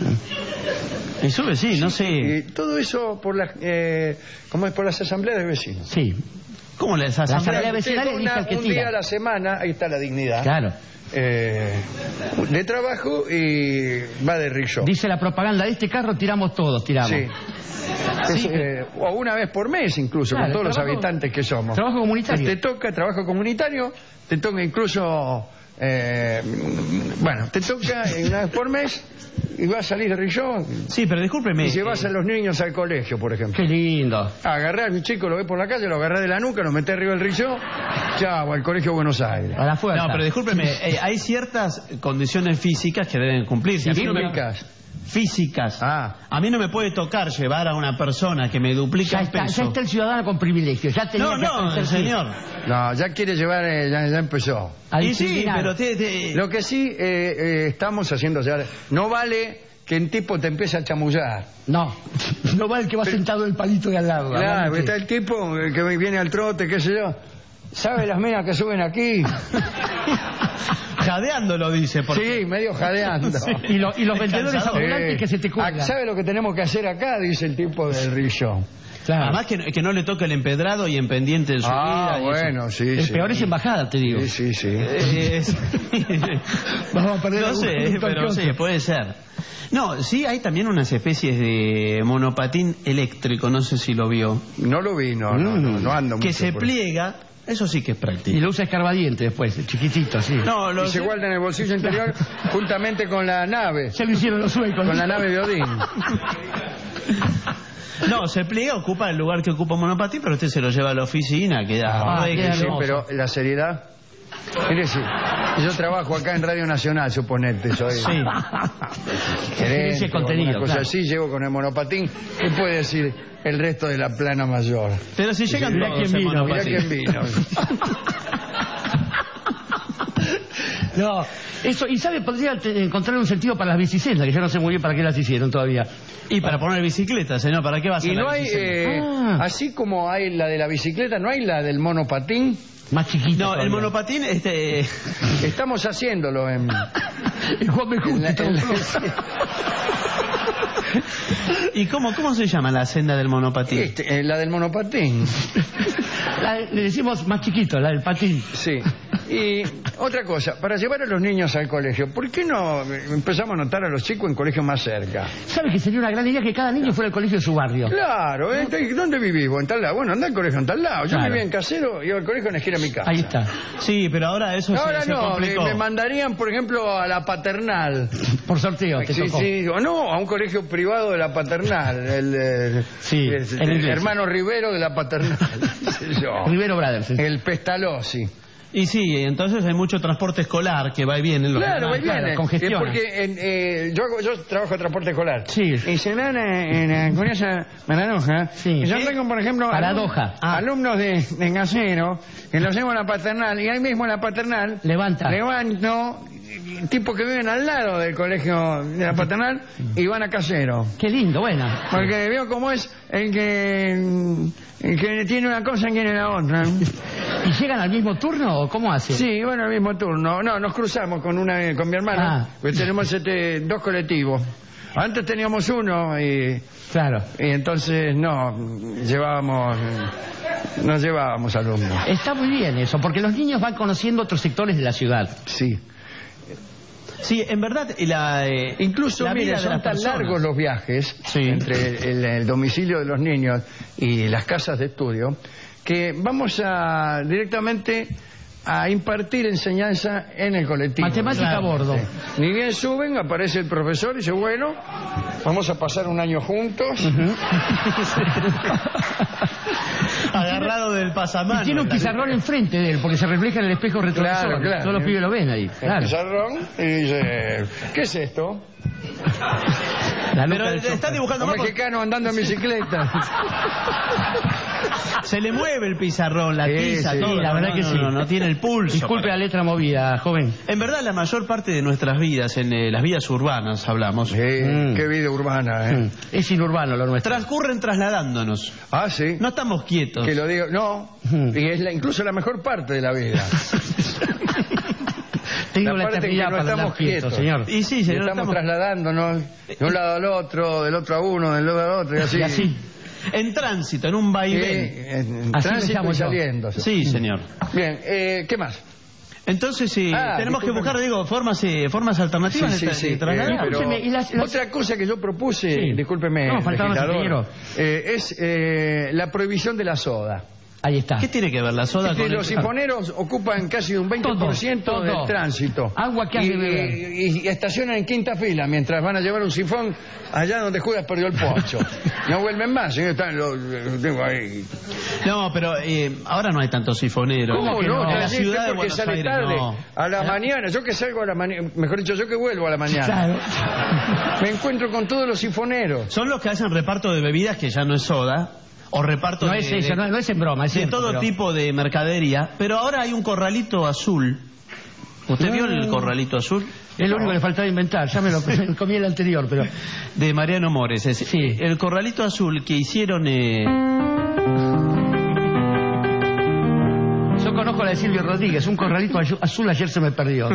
Y sube, sí, no sé. Y todo eso por las, ¿cómo es? Por las asambleas de vecinos. Sí. ¿Cómo las La asambleas? asamblea vecinal elige al que Un día tira. a la semana, ahí está la dignidad. Claro. De trabajo y va de rickshaw. Dice la propaganda, de este carro tiramos todos, tiramos. Sí. O una vez por mes incluso, Claro, con todos los trabajo- habitantes que somos. Trabajo comunitario. Te toca trabajo comunitario, te toca incluso, bueno, te toca una vez por mes y vas a salir de rickshaw. Sí, pero discúlpeme. Y llevas a los niños al colegio, por ejemplo. Qué lindo. Agarrás a un chico, lo ves por la calle, lo agarrás de la nuca, lo metés arriba del rickshaw, chao, al colegio Buenos Aires. A la fuerza. No, pero discúlpeme, hay ciertas condiciones físicas que deben cumplirse. A mí no me- Químicas. Físicas. A mí no me puede tocar llevar a una persona que me duplica el peso. Ya está el ciudadano con privilegios. Ya tenía No, que no, hacer- señor. No, ya quiere llevar, ya empezó. Al Y sí, discriminar. pero Lo que sí estamos haciendo, o sea, no vale que un tipo te empiece a chamullar. No, no va el que va sentado en el palito de al lado. Claro, hablando está el tipo que viene al trote, qué sé yo. ¿Sabe las minas que suben aquí? jadeando lo dice. Porque... Sí, medio jadeando. Sí. Y los vendedores ambulantes que se te cuelgan. ¿Sabe lo que tenemos que hacer acá? Dice el tipo del rickshaw. Claro. Además que no le toque el empedrado y en pendiente de su vida. y bueno, sí. El peor es embajada, te digo. Sí, sí. Vamos a perder No algún sé, punto pero al sí, otro. puede ser. No, sí, hay también unas especies de monopatín eléctrico, no sé si lo vio. No lo vi, no ando Que mucho se por- pliega, eso sí que es práctico. Y lo usa escarbadiente después, el chiquitito, así. No, Y se guarda en el bolsillo interior juntamente con la nave. Ya lo hicieron los suecos. Con la nave de Odín. No, se pliega, ocupa el lugar que ocupa un monopatín, pero usted se lo lleva a la oficina, queda... Sí, pero la seriedad. Mire, sí, yo trabajo acá en Radio Nacional, suponete, soy gerente, Ese contenido, alguna cosa claro. así, llevo con el monopatín. ¿Qué puede decir el resto de la plana mayor? Pero si llegan Mirá todos quién en vino, Mirá monopatín. quién vino. No, eso, y sabe, podría encontrar un sentido para las bicisendas, que yo no sé muy bien para qué las hicieron todavía. Y para poner bicicleta, señor, ¿para qué va a ser Y la no hay, bicicleta? así como hay la de la bicicleta, ¿no hay la del monopatín? Más chiquita. No, todavía. el monopatín, Estamos haciéndolo en... El Juan B. Justo. ¿Y cómo se llama la senda del monopatín? La del monopatín. Le decimos más chiquito, la del patín. Sí. Y otra cosa, para llevar a los niños al colegio, ¿por qué no empezamos a anotar a los chicos en colegios más cerca? ¿Sabe que sería una gran idea que cada niño fuera al colegio de su barrio? Claro, ¿eh? ¿Dónde vivís vos? En tal lado. Bueno, anda al colegio en tal lado. Yo Claro. vivía en Casero y iba al colegio en la esquina de mi casa. Ahí está. Sí, pero ahora eso Ahora se no, complicó. me mandarían, por ejemplo, a la Paternal. Por sorteo, te Sí, tocó. sí, o no, a un colegio privado de la Paternal. El hermano Rivero de la Paternal. qué sé yo. Rivero Brothers. El Pestalozzi. Y sí, entonces hay mucho transporte escolar que va y viene. Claro, va y viene. Claro, congestiona. Porque yo trabajo en transporte escolar. Sí. Y se dan con esa paradoja. Sí. Y yo tengo, por ejemplo, Paradoja. alumnos de Casero que los llevo a la Paternal. Y ahí mismo en la Paternal levanto tipos que viven al lado del colegio de la Paternal y van a Casero. Qué lindo, buena. Porque veo cómo es el que tiene una cosa y tiene la otra. ¿Y llegan al mismo turno o cómo hacen? Sí, bueno, al mismo turno. No, nos cruzamos con mi hermana. Pues tenemos dos colectivos. Antes teníamos uno y... Claro. Y entonces nos llevábamos alumnos. Está muy bien eso, porque los niños van conociendo otros sectores de la ciudad. Sí. Sí, en verdad, incluso, la mire, vida de son las tan personas. largos los viajes entre el domicilio de los niños y las casas de estudio, que vamos directamente a impartir enseñanza en el colectivo. Matemática a bordo. Sí. Ni bien suben, aparece el profesor y dice, bueno, vamos a pasar un año juntos. Agarrado del pasamano. Y tiene un pizarrón enfrente de él, porque se refleja en el espejo retrovisor. Claro. Todos los pibes lo ven ahí. Claro. El pizarrón y dice, ¿qué es esto? Pero está dibujando un más mexicano andando en bicicleta. Se le mueve el pizarrón, la tiza, sí, todo. la verdad que sí. No tiene el pulso. Disculpe la letra movida, joven. En verdad, la mayor parte de nuestras vidas, en las vidas urbanas hablamos. Qué vida urbana, ¿eh? Es inurbano lo nuestro. Transcurren trasladándonos. Ah, sí. No estamos quietos. Que lo digo, no. Y es incluso la mejor parte de la vida. Tengo la parte que eternidad no para estamos andar quietos, señor. Y sí, señor, estamos trasladándonos de un lado al otro, del otro a uno, del otro al otro, y así. Y así. En tránsito, en un vaivén. En Así tránsito y pensamos yo. saliendo. Sí, señor. Bien, ¿qué más? Entonces, tenemos que buscar, formas alternativas de trasladar. Pero otra cosa que yo propuse, discúlpeme, No, faltaba legislador, es la prohibición de la soda. Ahí está. ¿Qué tiene que ver la soda con los sifoneros ocupan casi un 20% todo. del tránsito. Agua que has de beber. Y estacionan en quinta fila mientras van a llevar un sifón allá donde Judas perdió el pocho. No vuelven más, tengo ahí. No, pero ahora no hay tantos sifoneros. ¿Cómo no? En la ciudad de porque Buenos sale Aires, tarde, no. a la mañana. Yo que salgo a la mañana, mejor dicho, yo que vuelvo a la mañana. Claro. Me encuentro con todos los sifoneros. Son los que hacen reparto de bebidas, que ya no es soda. O reparto No es eso, no es en broma, es de cierto, todo pero... tipo de mercadería. Pero ahora hay un corralito azul. ¿Usted vio el corralito azul? Es lo único que le faltaba inventar, ya me lo comí el anterior, pero... De Mariano Mores. Sí. El corralito azul que hicieron... Yo conozco la de Silvio Rodríguez, un corralito azul ayer se me perdió.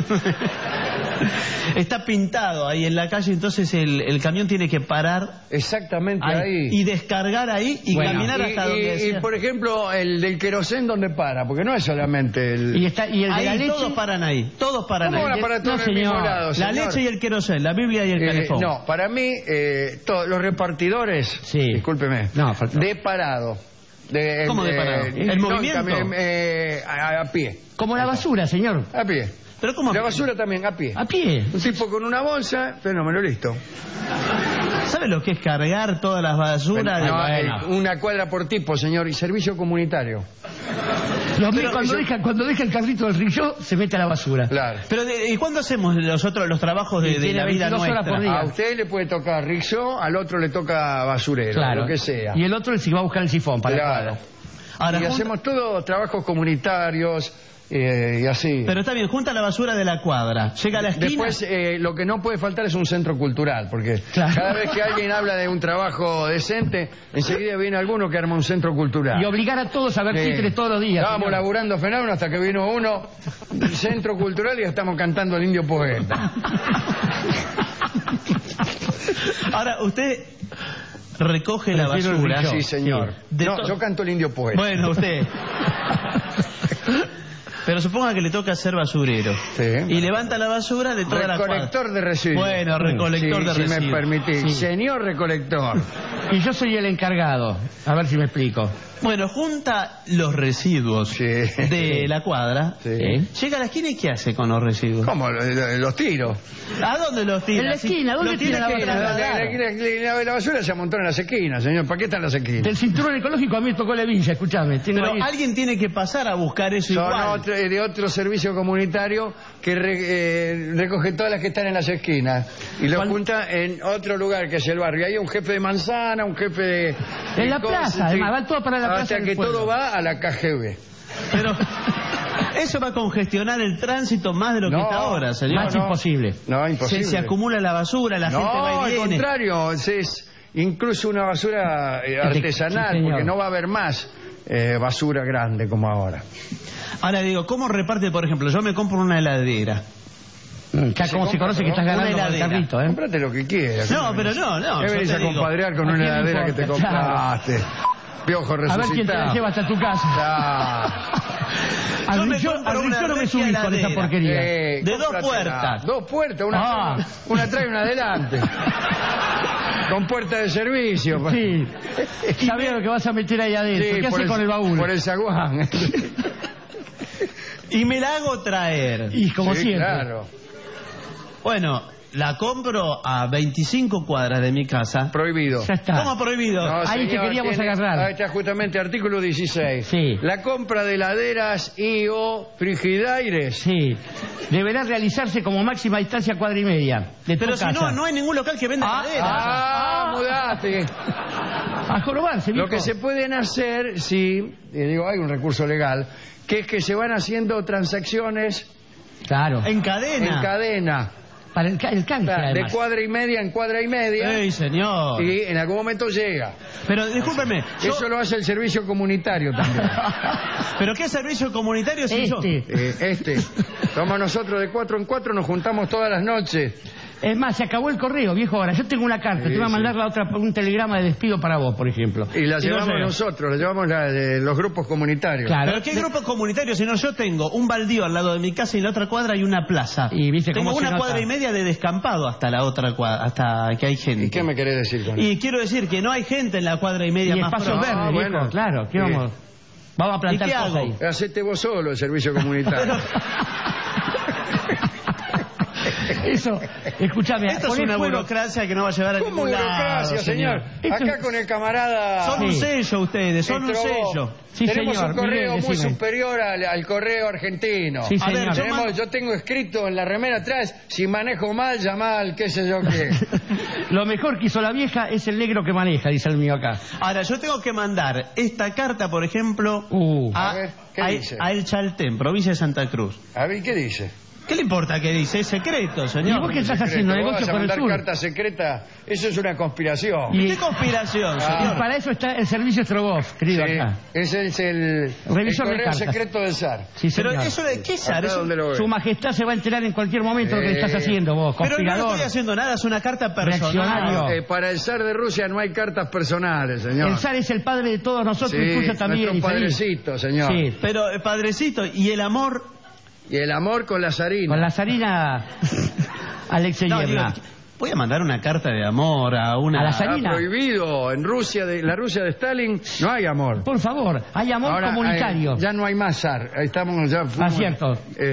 Está pintado ahí en la calle, entonces el camión tiene que parar exactamente ahí y descargar ahí y caminar hasta donde y por ejemplo el del querosén, ¿dónde para? Porque no es solamente el... Y el de ahí la leche... todos paran ahí, todos paran ¿Cómo ahí. van a parar todos en el mismo lado, La señor? leche y el querosén, la Biblia y el calefón. No, para mí los repartidores, discúlpeme, de parado. ¿Cómo de parado? ¿El movimiento? A pie. Como la basura, señor. A pie. ¿Pero cómo? La basura también, a pie. A pie. Un tipo con una bolsa, fenómeno, listo. ¿Sabe lo que es cargar todas las basuras? Una cuadra por tipo, señor, y servicio comunitario. Cuando deja el carrito del río, se mete a la basura. Claro. Pero ¿y cuándo hacemos nosotros los trabajos de la vida nuestra? A usted le puede tocar rizó, al otro le toca basurero, claro, lo que sea. Y el otro le va a buscar el sifón para claro. Ahora, y hacemos todos trabajos comunitarios y así. Pero está bien, junta la basura de la cuadra, llega a la esquina. Después lo que no puede faltar es un centro cultural, porque cada vez que alguien habla de un trabajo decente, enseguida viene alguno que arma un centro cultural. Y obligar a todos a ver títeres todos los días. Estábamos laburando fenómeno hasta que vino uno, centro cultural, y ya estamos cantando el Indio Poeta. Ahora, usted recoge la basura. Sí, señor. No, yo canto el Indio Poeta. Bueno, usted. Pero suponga que le toca ser basurero. Sí. Y levanta la basura de toda la cuadra. Recolector de residuos. Bueno, recolector de residuos. Si me permitís. Sí. Señor recolector. Y yo soy el encargado. A ver si me explico. Bueno, junta los residuos de la cuadra. Llega a la esquina y ¿qué hace con los residuos? ¿Cómo? Los tiro. ¿A dónde los tira? En la esquina, ¿dónde tira la basura? La basura se amontona en las esquinas, señor. ¿Para qué están las esquinas? Del cinturón ecológico a mí me tocó la vincha, escúchame. Pero alguien tiene que pasar a buscar eso Son igual. de otro servicio comunitario que recoge todas las que están en las esquinas y lo junta en otro lugar que es el barrio. Hay un jefe de manzana, un jefe de... En la plaza, además, va todo para la plaza hasta del que pueblo. todo va a la KGB. Pero eso va a congestionar el tránsito más de lo que está ahora, señor. Más imposible. No, imposible. Se acumula la basura, la gente va y viene. Al contrario, es incluso una basura artesanal, Sí, porque no va a haber más basura grande como ahora. Ahora digo, ¿cómo reparte, por ejemplo? Yo me compro una heladera. ¿Cómo se conoce que estás ganando con el carrito, Comprate lo que quieras. No, pero no. ¿Qué venís a compadrear con una heladera que te compraste? Piojo resucitado. A ver quién te la lleva hasta tu casa. Al Rillón no me subís con esa porquería. De 2 puertas. 2 puertas, una atrás y una adelante. Con puerta de servicio. Sí. Sabía lo que vas a meter ahí adentro. Sí, ¿Qué haces con el baúl? Por el zaguán. Y me la hago traer. Y como siempre. Claro. Bueno, la compro a 25 cuadras de mi casa. Prohibido. Ya está. ¿Cómo prohibido? No, Ahí señor, te queríamos agarrar. Ahí está justamente artículo 16. Sí. La compra de heladeras y o frigidaires. Sí. Deberá realizarse como máxima distancia 1,5 cuadras de tu Pero si casa. no hay ningún local que venda heladeras. Mudate. A jorobarse, Lo viejo. que se pueden hacer, sí, hay un recurso legal, que es que se van haciendo transacciones Claro. En cadena. Para el canje, de además. 1,5 cuadras en 1,5 cuadras. ¡Ey, señor! Y en algún momento llega. Pero discúlpeme. Eso lo hace el servicio comunitario también. ¿Pero qué servicio comunitario soy yo? Somos nosotros de 4 en 4, nos juntamos todas las noches. Es más, se acabó el correo, viejo. Ahora, yo tengo una carta. Te voy a mandar un telegrama de despido para vos, por ejemplo. Y la llevamos nosotros, la llevamos los grupos comunitarios. Claro. ¿Pero qué grupo comunitario? Si no, yo tengo un baldío al lado de mi casa y en la otra cuadra hay una plaza. Y viste tengo cómo se 1,5 nota. cuadras de descampado hasta la otra cuadra, hasta que hay gente. ¿Y qué me querés decir con eso? Y quiero decir que no hay gente en la 1,5 cuadras Y más espacios próxima. verdes, viejo. bueno. Claro. ¿Qué vamos? Vamos a plantar ¿Y qué cosas hago? ahí. Hacete vos solo el servicio comunitario. Eso, escúchame. Esto es una burocracia que no va a llevar a ¿Cómo ningún lado, burocracia, señor? Acá con el camarada... Son un sello ustedes, son un sello. Sí, tenemos señor. un correo Miguel, muy decime. superior al correo argentino. Sí, A ver, señor. yo tengo escrito en la remera atrás, si manejo mal, llamá al qué sé yo qué. Lo mejor que hizo la vieja es el negro que maneja, dice el mío acá. Ahora, yo tengo que mandar esta carta, por ejemplo, A ver, ¿qué dice? a El Chaltén, provincia de Santa Cruz. A ver, ¿qué dice? ¿Qué le importa qué dice? Es secreto, señor. ¿Y vos qué estás haciendo? ¿Vos Negocio vas a por el mandar sur. carta secreta? Eso es una conspiración. Y- ¿Qué conspiración, Y señor? para eso está el servicio Strogoff, querido Sí, acá. ese es el Revisor de correo cartas. secreto del SAR. Sí, Pero señor. eso de qué es Acá eso. donde lo Su ve. majestad se va a enterar en cualquier momento lo que estás haciendo vos, Pero no conspirador. estoy haciendo nada, es una carta personal. Reaccionario. Para el zar de Rusia no hay cartas personales, señor. El zar es el padre de todos nosotros, Sí, y tuyo también. nuestro infeliz. padrecito, señor. Sí, Pero, padrecito, ¿y el amor? Y el amor con la zarina. con la zarina Alexeyevna. No, digo, voy a mandar una carta de amor a una... A la Está zarina. prohibido. En Rusia, la Rusia de Stalin, no hay amor. Por favor, hay amor Ahora, comunitario. ya no hay más zar. Ahí estamos, ya fuimos. cierto.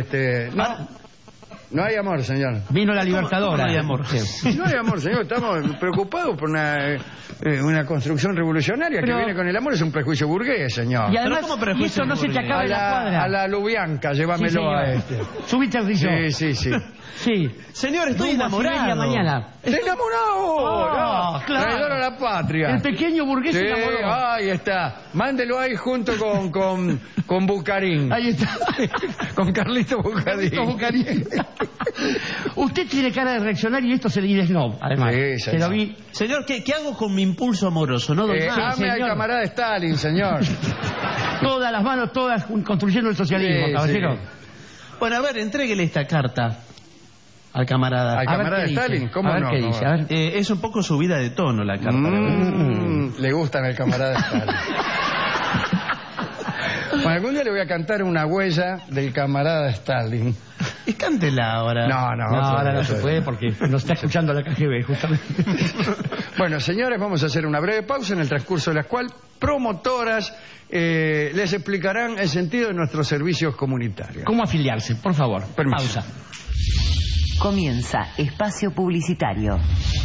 No hay amor, señor. Vino la Libertadora. ¿Cómo no hay amor? Sí. No hay amor, señor. Estamos preocupados por una construcción revolucionaria Pero- que viene con el amor. Es un prejuicio burgués, señor. Y además, ¿cómo prejuicio y eso no se te burgués? acaba a en la cuadra. a la Lubianca, Sí, llévamelo señor. a este. Subite al río. Sí. Sí. Señor, estoy Rumbo a enamorado. Siberia mañana. ¡Está enamorado! Oh, No, claro. traidor a la patria. El pequeño burgués Sí, se enamoró. ahí está. Mándelo ahí junto con Bucarín. Ahí está. Con Carlito Bucarín. Carlito Bucarín. Usted tiene cara de reaccionario y esto es el snob, además. Sí, Se lo vi. Señor, ¿qué hago con mi impulso amoroso? No doy más. Ame al señor. camarada Stalin, señor. Todas las manos, todas construyendo el socialismo, Sí, caballero. sí. Bueno, a ver, entréguele esta carta al camarada. Al A ver camarada qué dice. Stalin, ¿cómo A ver no? qué No, dice, a ver. Es un poco subida de tono la carta. la verdad. Le gustan al camarada Stalin. Bueno, algún día le voy a cantar una huella del camarada Stalin. Y cántela ahora. No, ahora no se puede porque nos está escuchando la KGB, justamente. Bueno, señores, vamos a hacer una breve pausa en el transcurso de la cual promotoras les explicarán el sentido de nuestros servicios comunitarios. ¿Cómo afiliarse? Por favor. Permiso. Pausa. Comienza espacio publicitario.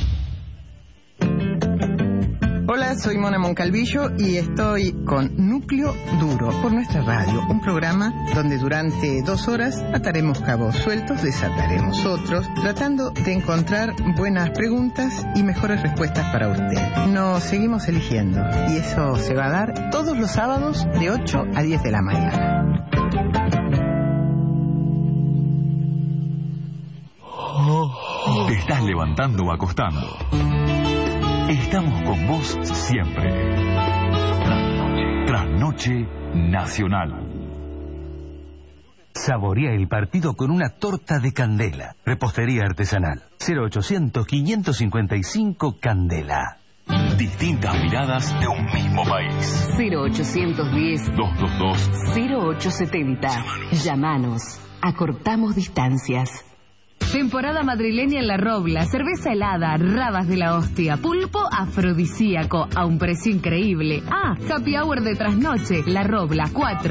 Hola, soy Mona Moncalvillo y estoy con Núcleo Duro por nuestra radio, un programa donde durante 2 horas ataremos cabos sueltos, desataremos otros, tratando de encontrar buenas preguntas y mejores respuestas para usted. Nos seguimos eligiendo y eso se va a dar todos los sábados de 8 a 10 de la mañana. Te estás levantando o acostando. Estamos con vos siempre. Trasnoche Nacional. Saborea el partido con una torta de Candela. Repostería artesanal. 0800-555 Candela. Distintas miradas de un mismo país. 0810-222-0870. Llámanos. Acortamos distancias. Temporada madrileña en La Robla, cerveza helada, rabas de la hostia, pulpo afrodisíaco a un precio increíble. Happy hour de trasnoche, La Robla,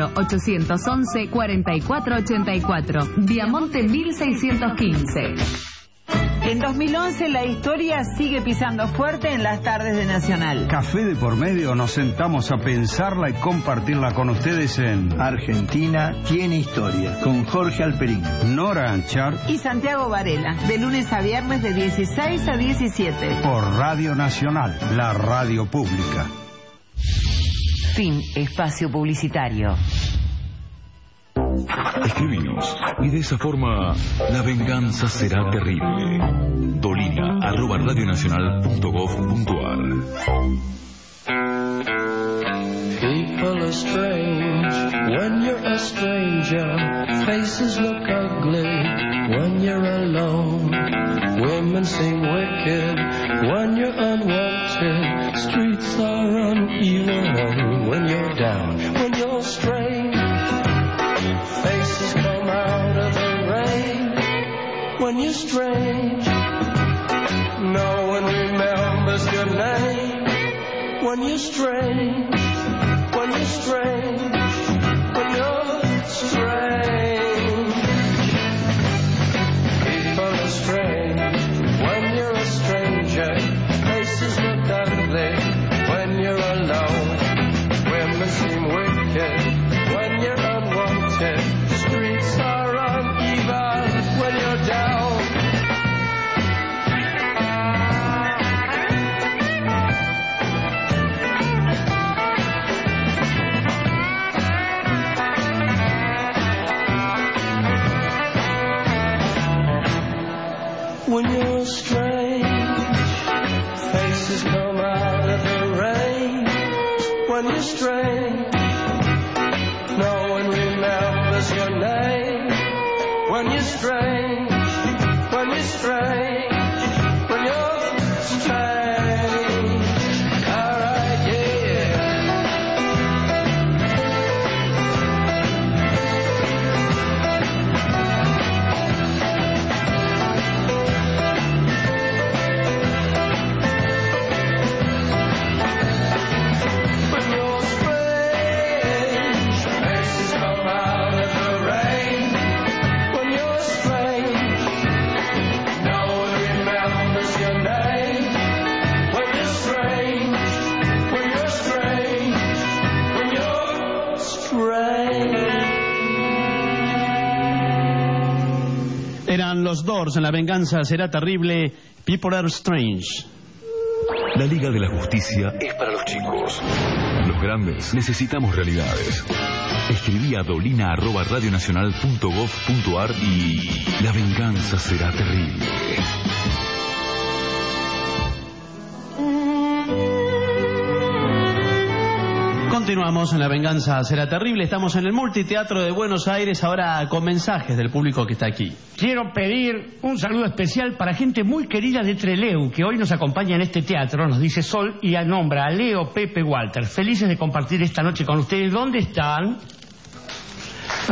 4-811-4484, Diamonte 1615. En 2011 la historia sigue pisando fuerte en las tardes de Nacional. Café de por medio, nos sentamos a pensarla y compartirla con ustedes en Argentina tiene historia, con Jorge Alperín, Nora Anchar y Santiago Varela, de lunes a viernes de 16 a 17. Por Radio Nacional, la radio pública. Fin espacio publicitario. Escribinos y de esa forma la venganza será terrible. Dolina@radionacional.gov.ar. People are strange when you're a stranger. Faces look ugly when you're alone. Women seem wicked when you're unwanted. Streets are uneven when you're down, when you're strange. Faces come out of the rain when you're strange. No one remembers your name when you're strange. When you're strange. When you're strange. People are strange when you're a stranger. Faces look ugly when you're alone. Women seem wicked when you're unwanted. Streets are uneven when you're down. When you're strange, faces come out of the rain. When you're strange, no one remembers your name. When you're strange, when you're strange, when you're strange. All right, yeah. When you're strange, faces come out of the rain. When you're strange, no one remembers your name. When you're strange, when you're strange, when you're strange. Eran los Doors en La venganza será terrible. People are strange. La Liga de la Justicia es para los chicos. Los grandes necesitamos realidades. Escribí a dolina@radionacional.gov.ar y la venganza será terrible. Continuamos en La venganza será terrible. Estamos en el Multiteatro de Buenos Aires, ahora con mensajes del público que está aquí. Quiero pedir un saludo especial para gente muy querida de Trelew, que hoy nos acompaña en este teatro, nos dice Sol, y nombra a Leo, Pepe, Walter. Felices de compartir esta noche con ustedes. ¿Dónde están?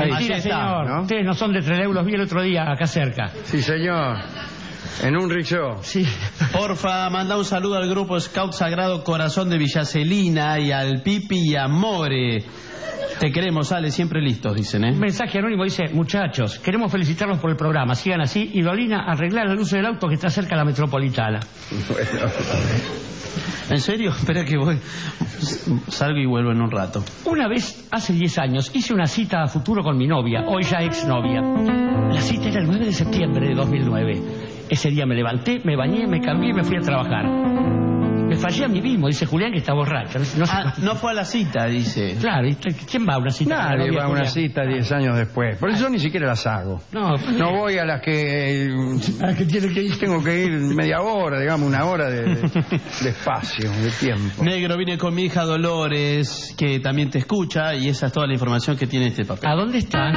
Mentira, señor. ¿No? Ustedes no son de Trelew, los vi el otro día acá cerca. Sí, señor. En un rickshaw. Sí. Porfa, manda un saludo al grupo Scout Sagrado Corazón de Villacelina y al Pipi y a More. Te queremos, Ale, siempre listos, dicen, ¿eh? Un mensaje anónimo dice: muchachos, queremos felicitarlos por el programa, sigan así. Y Dolina, arreglar la luz del auto que está cerca de la Metropolitana. Bueno. ¿En serio? Espera que voy. Salgo y vuelvo en un rato. Una vez, hace 10 años, hice una cita a futuro con mi novia, hoy ya exnovia. La cita era el 9 de septiembre de 2009. Ese día me levanté, me bañé, me cambié y me fui a trabajar. Me fallé a mí mismo, dice Julián, que está borracho. No fue a la cita, dice. Claro, ¿quién va a una cita? Nadie va a una cita 10 años después. Por eso yo ni siquiera las hago. No voy a las que... ¿A qué tiene que ir? Tengo que ir media hora, digamos, una hora de espacio, de tiempo. Negro, vine con mi hija Dolores, que también te escucha, y esa es toda la información que tiene este papel. ¿A dónde está?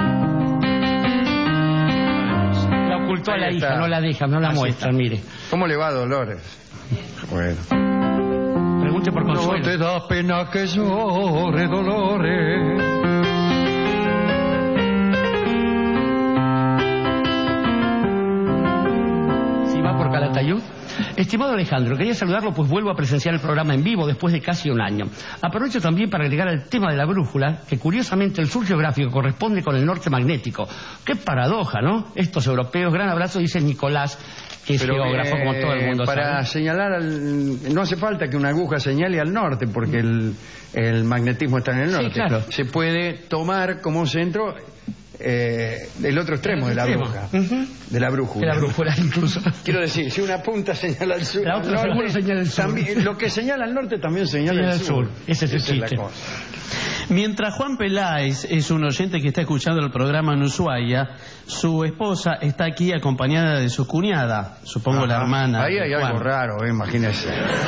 La ocultó a la hija, no la deja, no la muestra, mire. ¿Cómo le va a Dolores? Bueno. Pregunte por Consuelo. No te da pena que llore, Dolores. Si va por Calatayud. Estimado Alejandro, quería saludarlo pues vuelvo a presenciar el programa en vivo después de casi un año. Aprovecho también para agregar el tema de la brújula, que curiosamente el sur geográfico corresponde con el norte magnético. Qué paradoja, ¿no? Estos europeos, gran abrazo, dice Nicolás, que es geógrafo como todo el mundo para sabe. Señalar no hace falta que una aguja señale al norte, porque el magnetismo está en el norte. Sí, claro. Se puede tomar como centro el otro extremo de la aguja, de la brújula. De la brújula, incluso. Quiero decir, si una punta señala al sur, la otra seguro señala al sur. También, lo que señala al norte también señala al sur. Ese es el chiste. Mientras Juan Peláez es un oyente que está escuchando el programa en Ushuaia, su esposa está aquí acompañada de su cuñada, supongo la hermana. Ahí hay algo raro, imagínese.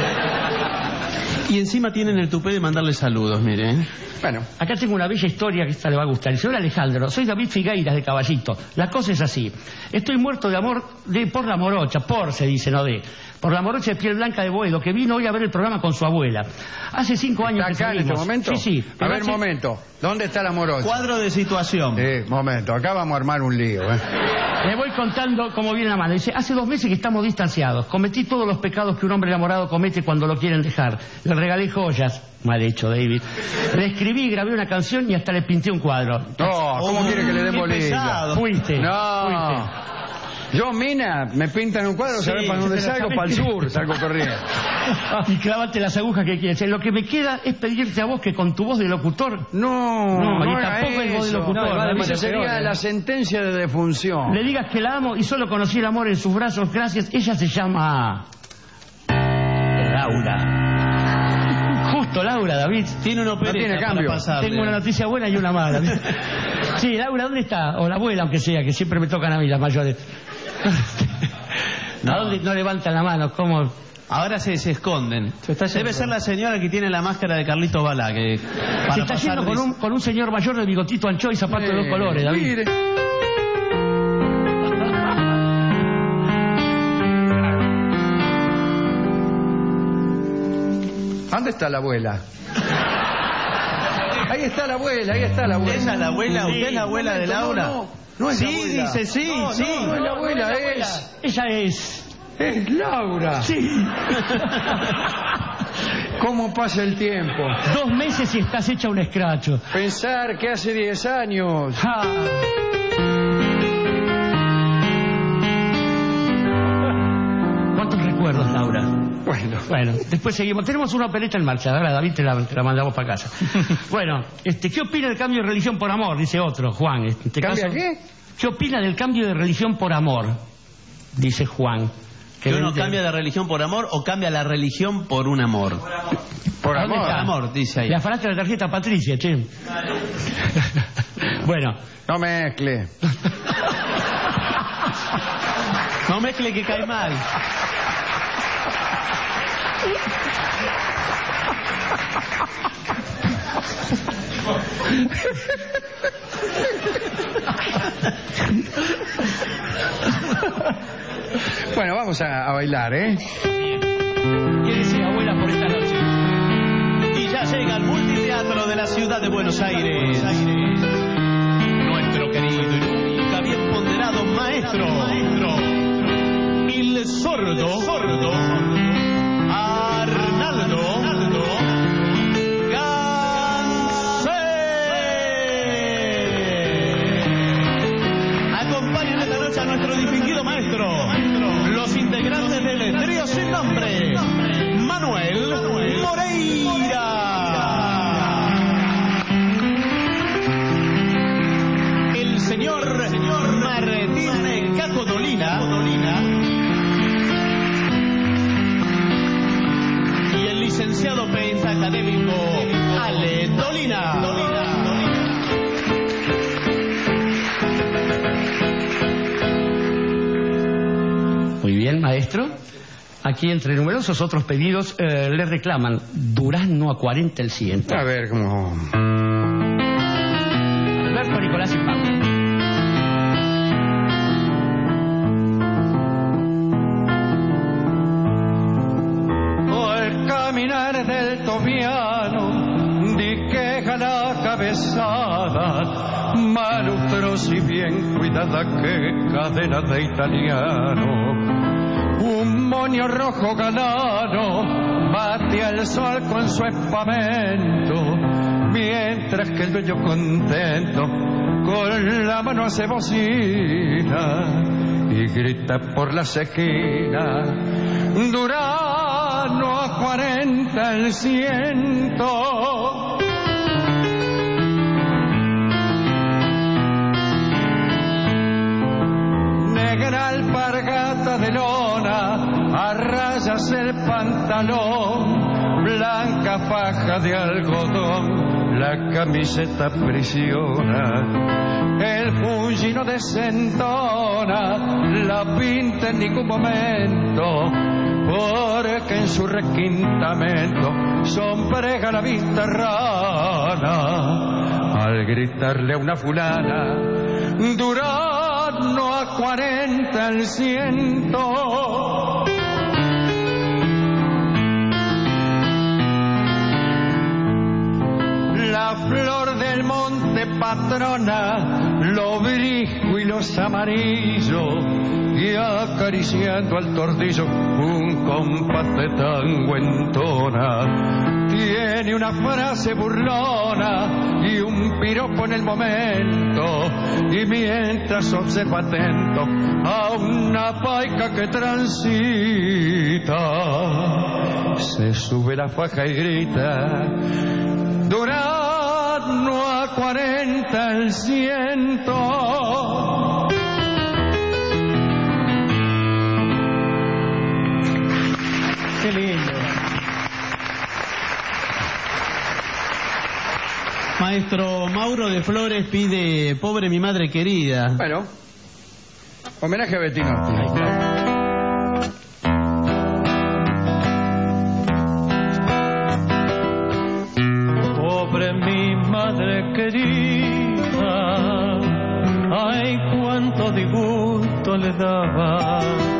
Y encima tienen el tupé de mandarle saludos, mire. Bueno, acá tengo una bella historia que esta le va a gustar. El señor Alejandro, soy David Figueiras de Caballito. La cosa es así. Estoy muerto de amor por la morocha, se dice, no de. Por la morocha de piel blanca de Boedo, que vino hoy a ver el programa con su abuela. Hace 5 años ¿Está acá en este momento? Sí. A ver, momento. ¿Dónde está la morocha? Cuadro de situación. Momento. Acá vamos a armar un lío, Le voy contando cómo viene la mano. Dice, hace 2 meses que estamos distanciados. Cometí todos los pecados que un hombre enamorado comete cuando lo quieren dejar. Le regalé joyas. Mal hecho, David. Le escribí, grabé una canción y hasta le pinté un cuadro. No, ¿cómo quiere que le dé bolilla? Fuiste. No. Yo, mina, me pintan un cuadro, ¿sabes para dónde salgo? Para el sur, salgo corriendo. Y clávate las agujas que quieres. Lo que me queda es pedirte a vos que con tu voz de locutor... No, y tampoco es voz de locutor. Esa sería la sentencia de defunción. Le digas que la amo y solo conocí el amor en sus brazos, gracias. Ella se llama... Laura. Justo Laura, David. Tiene una opereta. No tiene cambio. Tengo una noticia buena y una mala. Sí, Laura, ¿dónde está? O la abuela, aunque sea, que siempre me tocan a mí las mayores. ¿A dónde no levantan la mano? ¿Cómo? Ahora se esconden. Debe ser la señora que tiene la máscara de Carlitos Balá. Que se está yendo con un señor mayor de bigotito ancho y zapatos de 2 colores, David. Mire. ¿Dónde está la abuela? Ahí está la abuela, ahí está la abuela. ¿Esa es la abuela? ¿Usted es la abuela de Laura? No es sí, la abuela. Dice sí. No es la abuela, es... Ella es... Es Laura. Sí. ¿Cómo pasa el tiempo? 2 meses y estás hecha un escracho. Pensar que hace 10 años. ¿Cuántos recuerdos, Laura? Bueno, después seguimos. Tenemos una opereta en marcha. Ahora, David, te la mandamos para casa. Bueno, ¿qué opina del cambio de religión por amor? Dice otro, Juan. ¿Cambia qué? ¿Qué opina del cambio de religión por amor? Dice Juan. ¿Que uno cambia de religión por amor o cambia la religión por un amor? Por amor. Por amor, dice ahí. Le afanaste la tarjeta a Patricia, che. Bueno. No mezcle. No mezcle que cae mal. Bueno, vamos a bailar, ¿eh? ¿Qué decía abuela por esta noche? Y ya llega al multiteatro de la ciudad de Buenos Aires. maestro, el sordo, Arnaldo Gansé. Acompañan esta noche a nuestro distinguido maestro, los integrantes del trío sin nombre, Manuel Moreira. El señor Martín Caco Dolina y el licenciado pentacadémico Ale Dolina. Muy bien, maestro. Aquí, entre numerosos otros pedidos, le reclaman Durazno a 40 el 100. A ver cómo... Alberto, Nicolás y Pablo. Al caminar del tobiano, di queja la cabezada, malustros y bien cuidada que cadena de italiano. Un moño rojo galano bate al sol con su espamento, mientras que el dueño contento con la mano hace bocina y grita por las esquinas: Durazno a 40 el 100. Negra alpargata de lona, a rayas el pantalón, blanca faja de algodón, la camiseta prisiona. El puño desentona, la pinta en ningún momento, porque en su requintamento sombrega la vista rana. Al gritarle a una fulana: Durazno a 40 el 100. La flor del monte patrona, lo brisco y los amarillos, y acariciando al tordillo un compás de tango entona. Tiene una frase burlona y un piropo en el momento, y mientras observa atento a una paica que transita, se sube la faja y grita: Durazno a 40 el 100. Qué lindo. Maestro Mauro de Flores pide Pobre mi madre querida. Bueno, homenaje a Bettino. Pobre mi madre querida, ay cuánto disgusto le daba.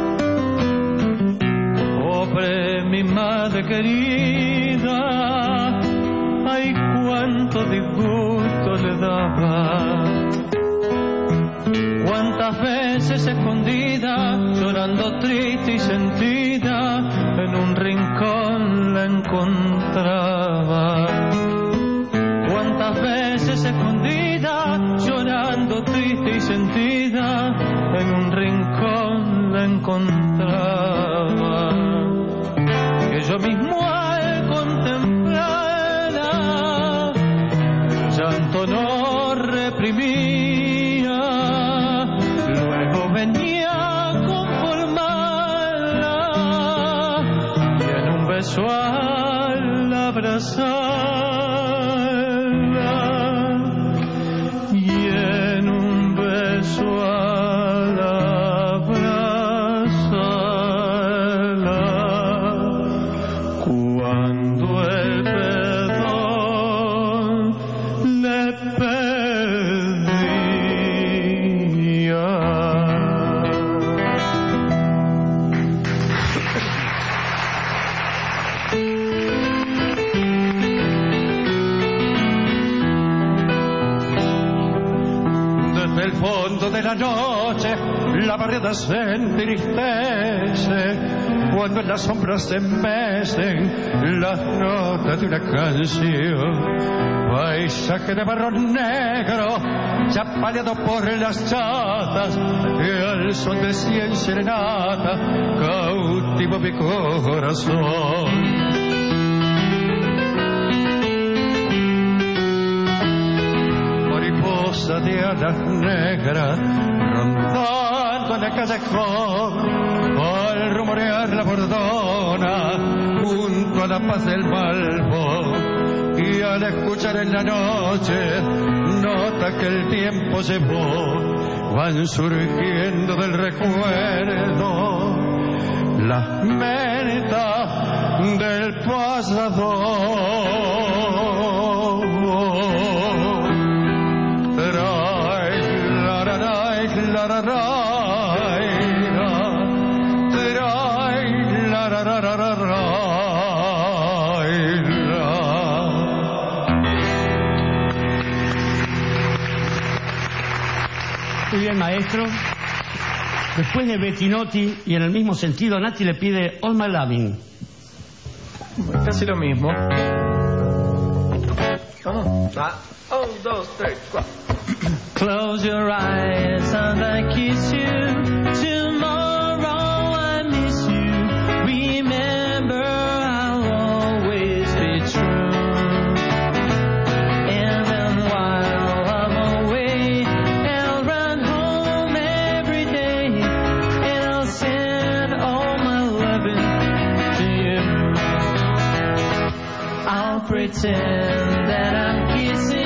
Pobre mi madre querida, ay cuánto disgusto le daba. Cuántas veces escondida, llorando triste y sentida, en un rincón la encontraba. Cuántas veces escondida, llorando triste y sentida, en un rincón la encontraba. Que yo mismo al contemplarla, llanto no reprimía, luego venía a conformarla y en un beso al abrazarla, y en un beso al abrazarla, cuando el perdón le pedía. Del fondo de la noche la barriada se entristece cuando en las sombras se mecen las notas de una canción. Paisaje de barro negro chapaleado por las chatas y al son de 100 serenata cautivo mi corazón. De alas negras rondando en el callejón al rumorear la bordona junto a la paz del Malvo, y al escuchar en la noche nota que el tiempo llevó, van surgiendo del recuerdo las mentas del pasado. Muy bien, maestro. Después de Bettinotti, y en el mismo sentido, Nati le pide All My Loving. Casi lo mismo. Vamos. 1, 2, 3, 4. Close your eyes and I kiss you. Tomorrow I miss you. Remember I'll always be true. And then while I'm away, I'll run home every day, and I'll send all my loving to you. I'll pretend that I'm kissing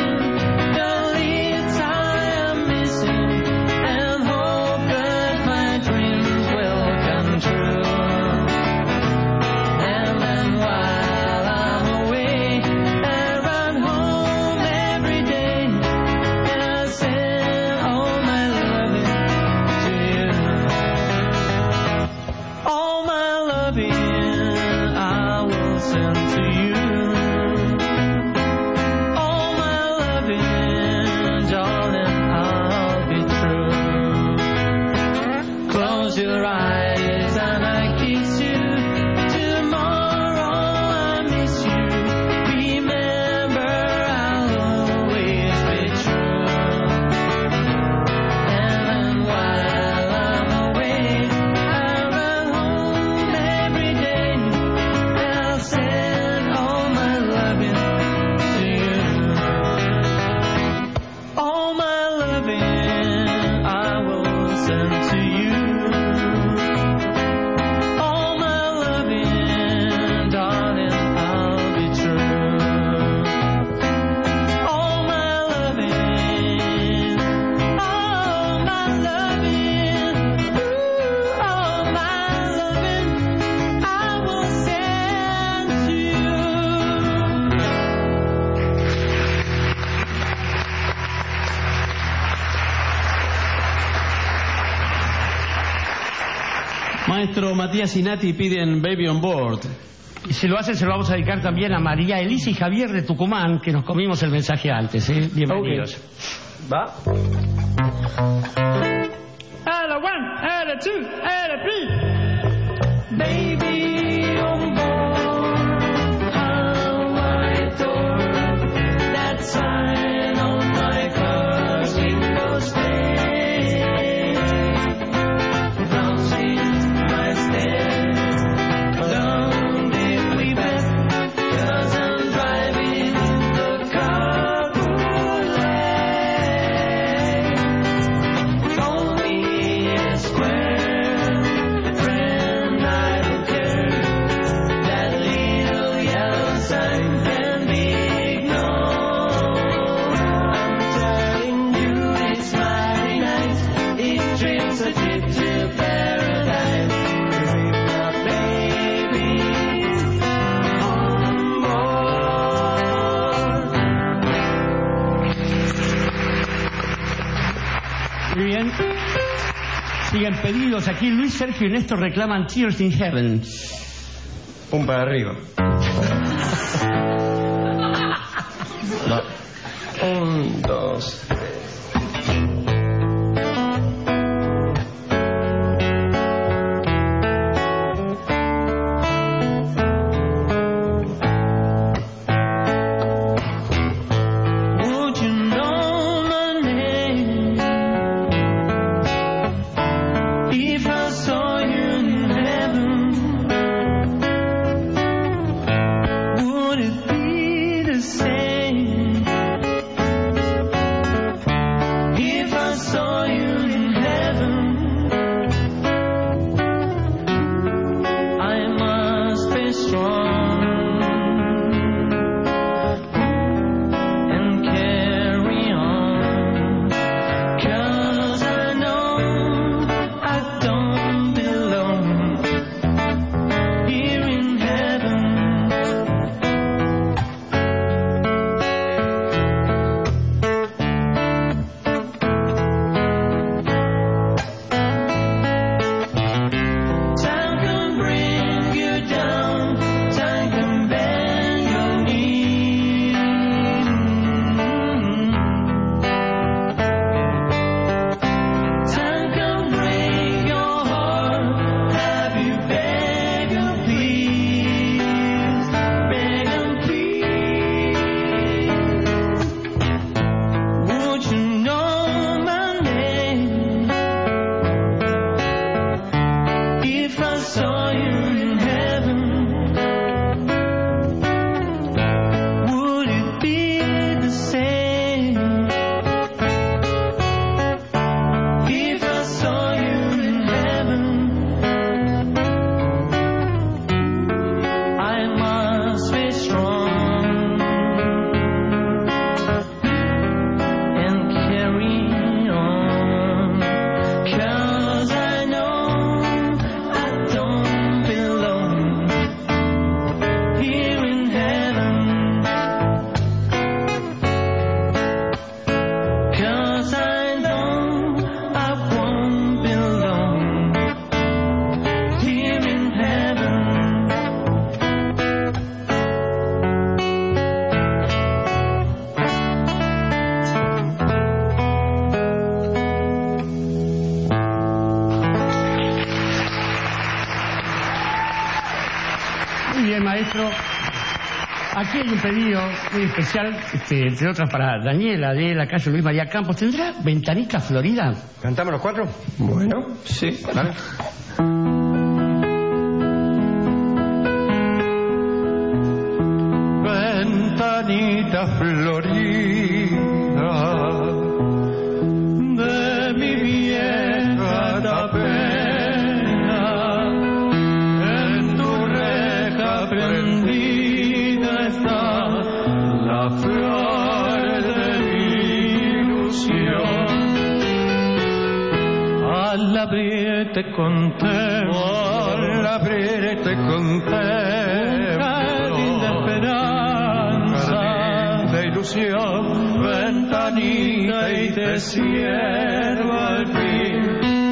Maestro Matías y Nati piden Baby on Board. Y si lo hacen, se lo vamos a dedicar también a María Elisa y Javier de Tucumán, que nos comimos el mensaje antes, ¿eh? Bienvenidos. Okay. Va. A la 1, a la 2, a la 3. Baby on board, how I adore that sign on my car's windows pane. Bien. Siguen pedidos aquí. Luis, Sergio y Néstor reclaman Tears in Heaven. Pum para arriba. 1, 2, 3. maestro. Aquí hay un pedido muy especial, entre otras para Daniela de la calle Luis María Campos. ¿Tendrá Ventanita Florida? ¿Cantamos los cuatro? Bueno, sí. Vale. Ventanita florida de mi vieja tapera, en tu reja prendida está la flor de mi ilusión. Al abrir te contemplo, al abrir te contemplo, jardín de esperanza, de ilusión, ventanita y te cierro al fin,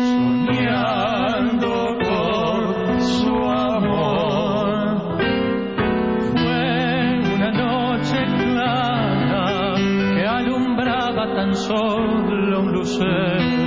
soñando con su amor. Fue una noche clara que alumbraba tan solo un lucero.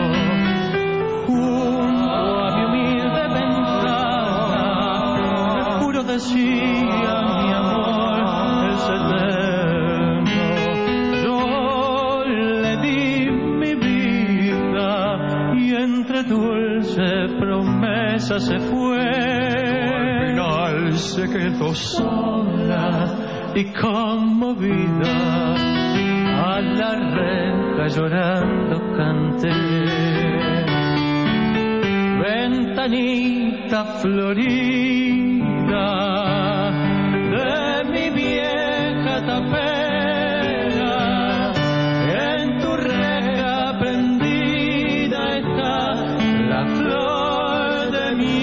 Decía mi amor es eterno, yo le di mi vida y entre dulces promesas se fue. Al final se quedó sola y conmovida, a la reja llorando canté. Ventanita florida de mi vieja tapera, en tu reja prendida está la flor de mi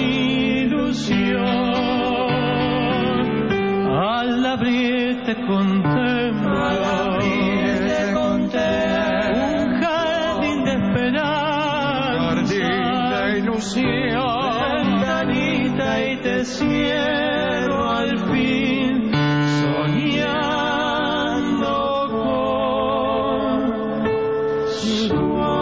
ilusión. Al abrir te contemplo, un jardín de esperanza, ventanita y te cierro al fin, soñando con su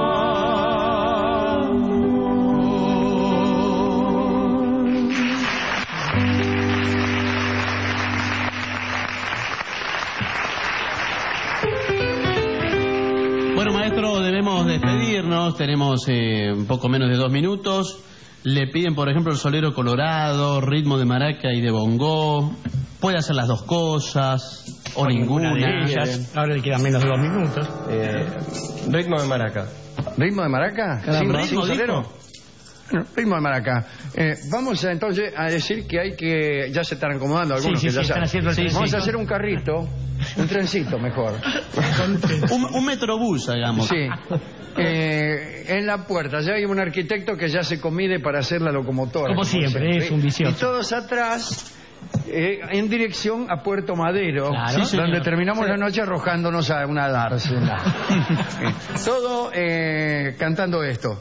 Bueno, maestro, debemos despedirnos. Tenemos un poco menos de 2 minutos. Le piden, por ejemplo, el Solero Colorado, ritmo de maraca y de bongó. Puede hacer las dos cosas o ninguna de ellas. Ahora le quedan menos de 2 minutos. Ritmo de maraca. ¿Ritmo de maraca? Caramba, ¿Sin solero? Bueno, ritmo de maraca. Vamos entonces a decir que hay que... Ya se están acomodando algunos que ya están haciendo el Vamos trencito. a hacer un carrito, un trencito mejor. un metrobús, digamos. Sí. En la puerta ya hay un arquitecto que ya se comide para hacer la locomotora. Como siempre, es un vicioso. Y todos atrás, en dirección a Puerto Madero, Claro. Sí, donde señor. terminamos la noche arrojándonos a una dársena. Todo cantando esto.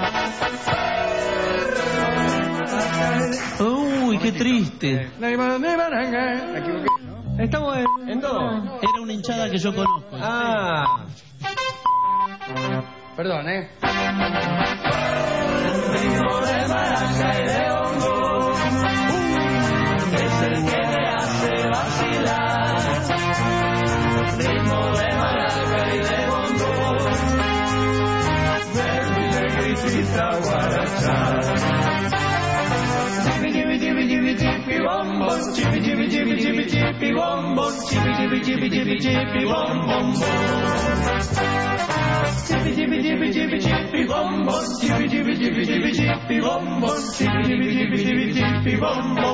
Uy, qué triste. Me equivoqué. Estamos en dos. Era una hinchada que yo conozco. Ah. Perdón, Ritmo de maraca y de hongo es el que me hace vacilar. Ritmo de maraca y de hongo, de mi negrita guaracha. Chipi chipi chipi chipi chipi bombo, chipi chipi chipi chipi chipi bombo, chipi chipi chipi chipi chipi bombo. Chipi chipi chipi chipi chipi bombo, chipi chipi chipi chipi chipi bombo, chipi chipi chipi chipi chipi bombo.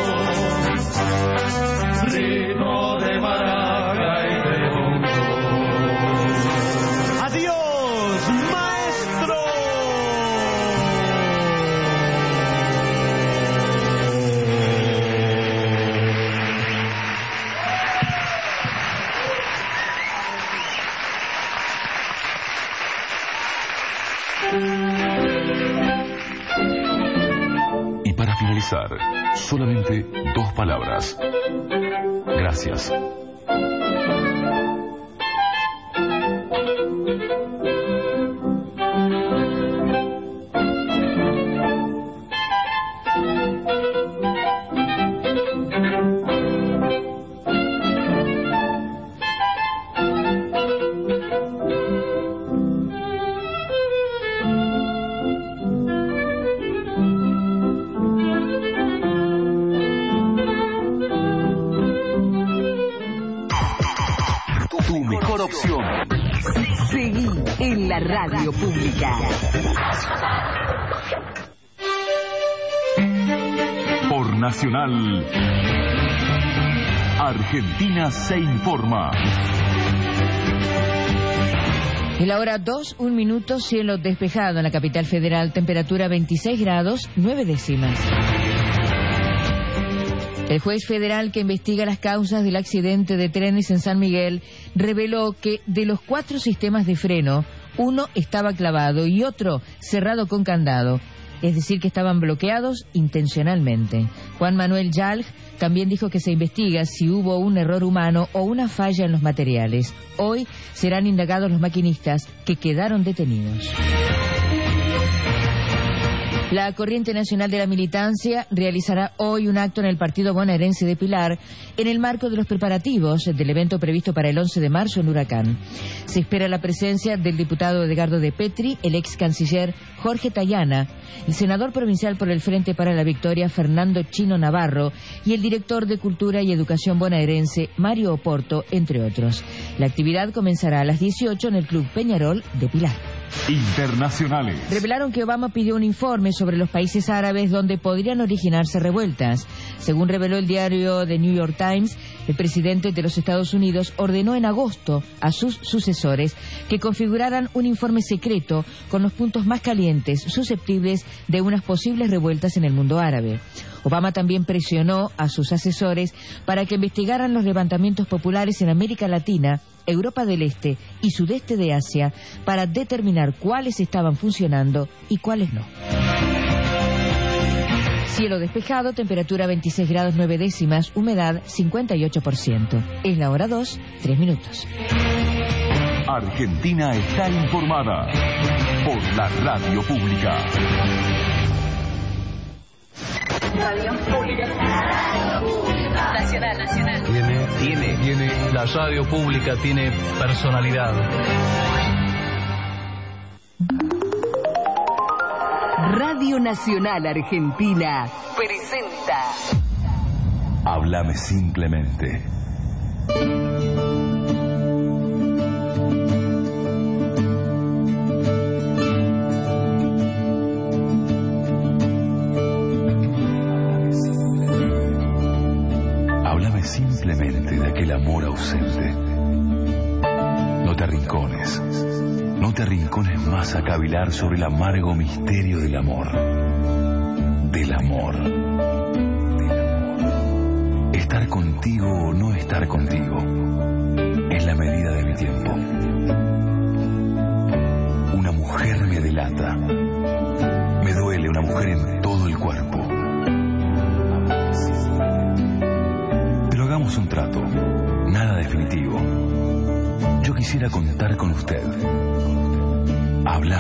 Ritmo de maraca y de hongo. Adiós, maestro. Y para finalizar, solamente 2 palabras. Gracias. radio pública. Por Nacional, Argentina se informa. En la hora 2, 1 minuto, cielo despejado en la capital federal, temperatura 26 grados, 9 décimas. El juez federal que investiga las causas del accidente de trenes en San Miguel reveló que de los 4 sistemas de freno, uno estaba clavado y otro cerrado con candado. Es decir, que estaban bloqueados intencionalmente. Juan Manuel Yalg también dijo que se investiga si hubo un error humano o una falla en los materiales. Hoy serán indagados los maquinistas que quedaron detenidos. La Corriente Nacional de la Militancia realizará hoy un acto en el partido bonaerense de Pilar en el marco de los preparativos del evento previsto para el 11 de marzo en Huracán. Se espera la presencia del diputado Edgardo de Petri, el ex canciller Jorge Tayana, el senador provincial por el Frente para la Victoria Fernando Chino Navarro y el director de Cultura y Educación bonaerense Mario Oporto, entre otros. La actividad comenzará a las 18 en el Club Peñarol de Pilar. Internacionales. Revelaron que Obama pidió un informe sobre los países árabes donde podrían originarse revueltas. Según reveló el diario The New York Times, el presidente de los Estados Unidos ordenó en agosto a sus sucesores que configuraran un informe secreto con los puntos más calientes susceptibles de unas posibles revueltas en el mundo árabe. Obama también presionó a sus asesores para que investigaran los levantamientos populares en América Latina, Europa del Este y Sudeste de Asia para determinar cuáles estaban funcionando y cuáles no. Cielo despejado, temperatura 26 grados 9 décimas, humedad 58%. Es la hora 2, 3 minutos. Argentina está informada por la radio pública. Radio Pública. Nacional. Tiene. La radio pública tiene personalidad. Radio Nacional Argentina presenta Háblame simplemente. Háblame simplemente de aquel amor ausente. No te arrincones. No te arrincones más a cavilar sobre el amargo misterio del amor. Del amor. Estar contigo o no estar contigo es la medida de mi tiempo. Una mujer me delata. Me duele una mujer en todo el cuerpo. Pero hagamos un trato. Nada definitivo. Yo quisiera contar con usted. Hablar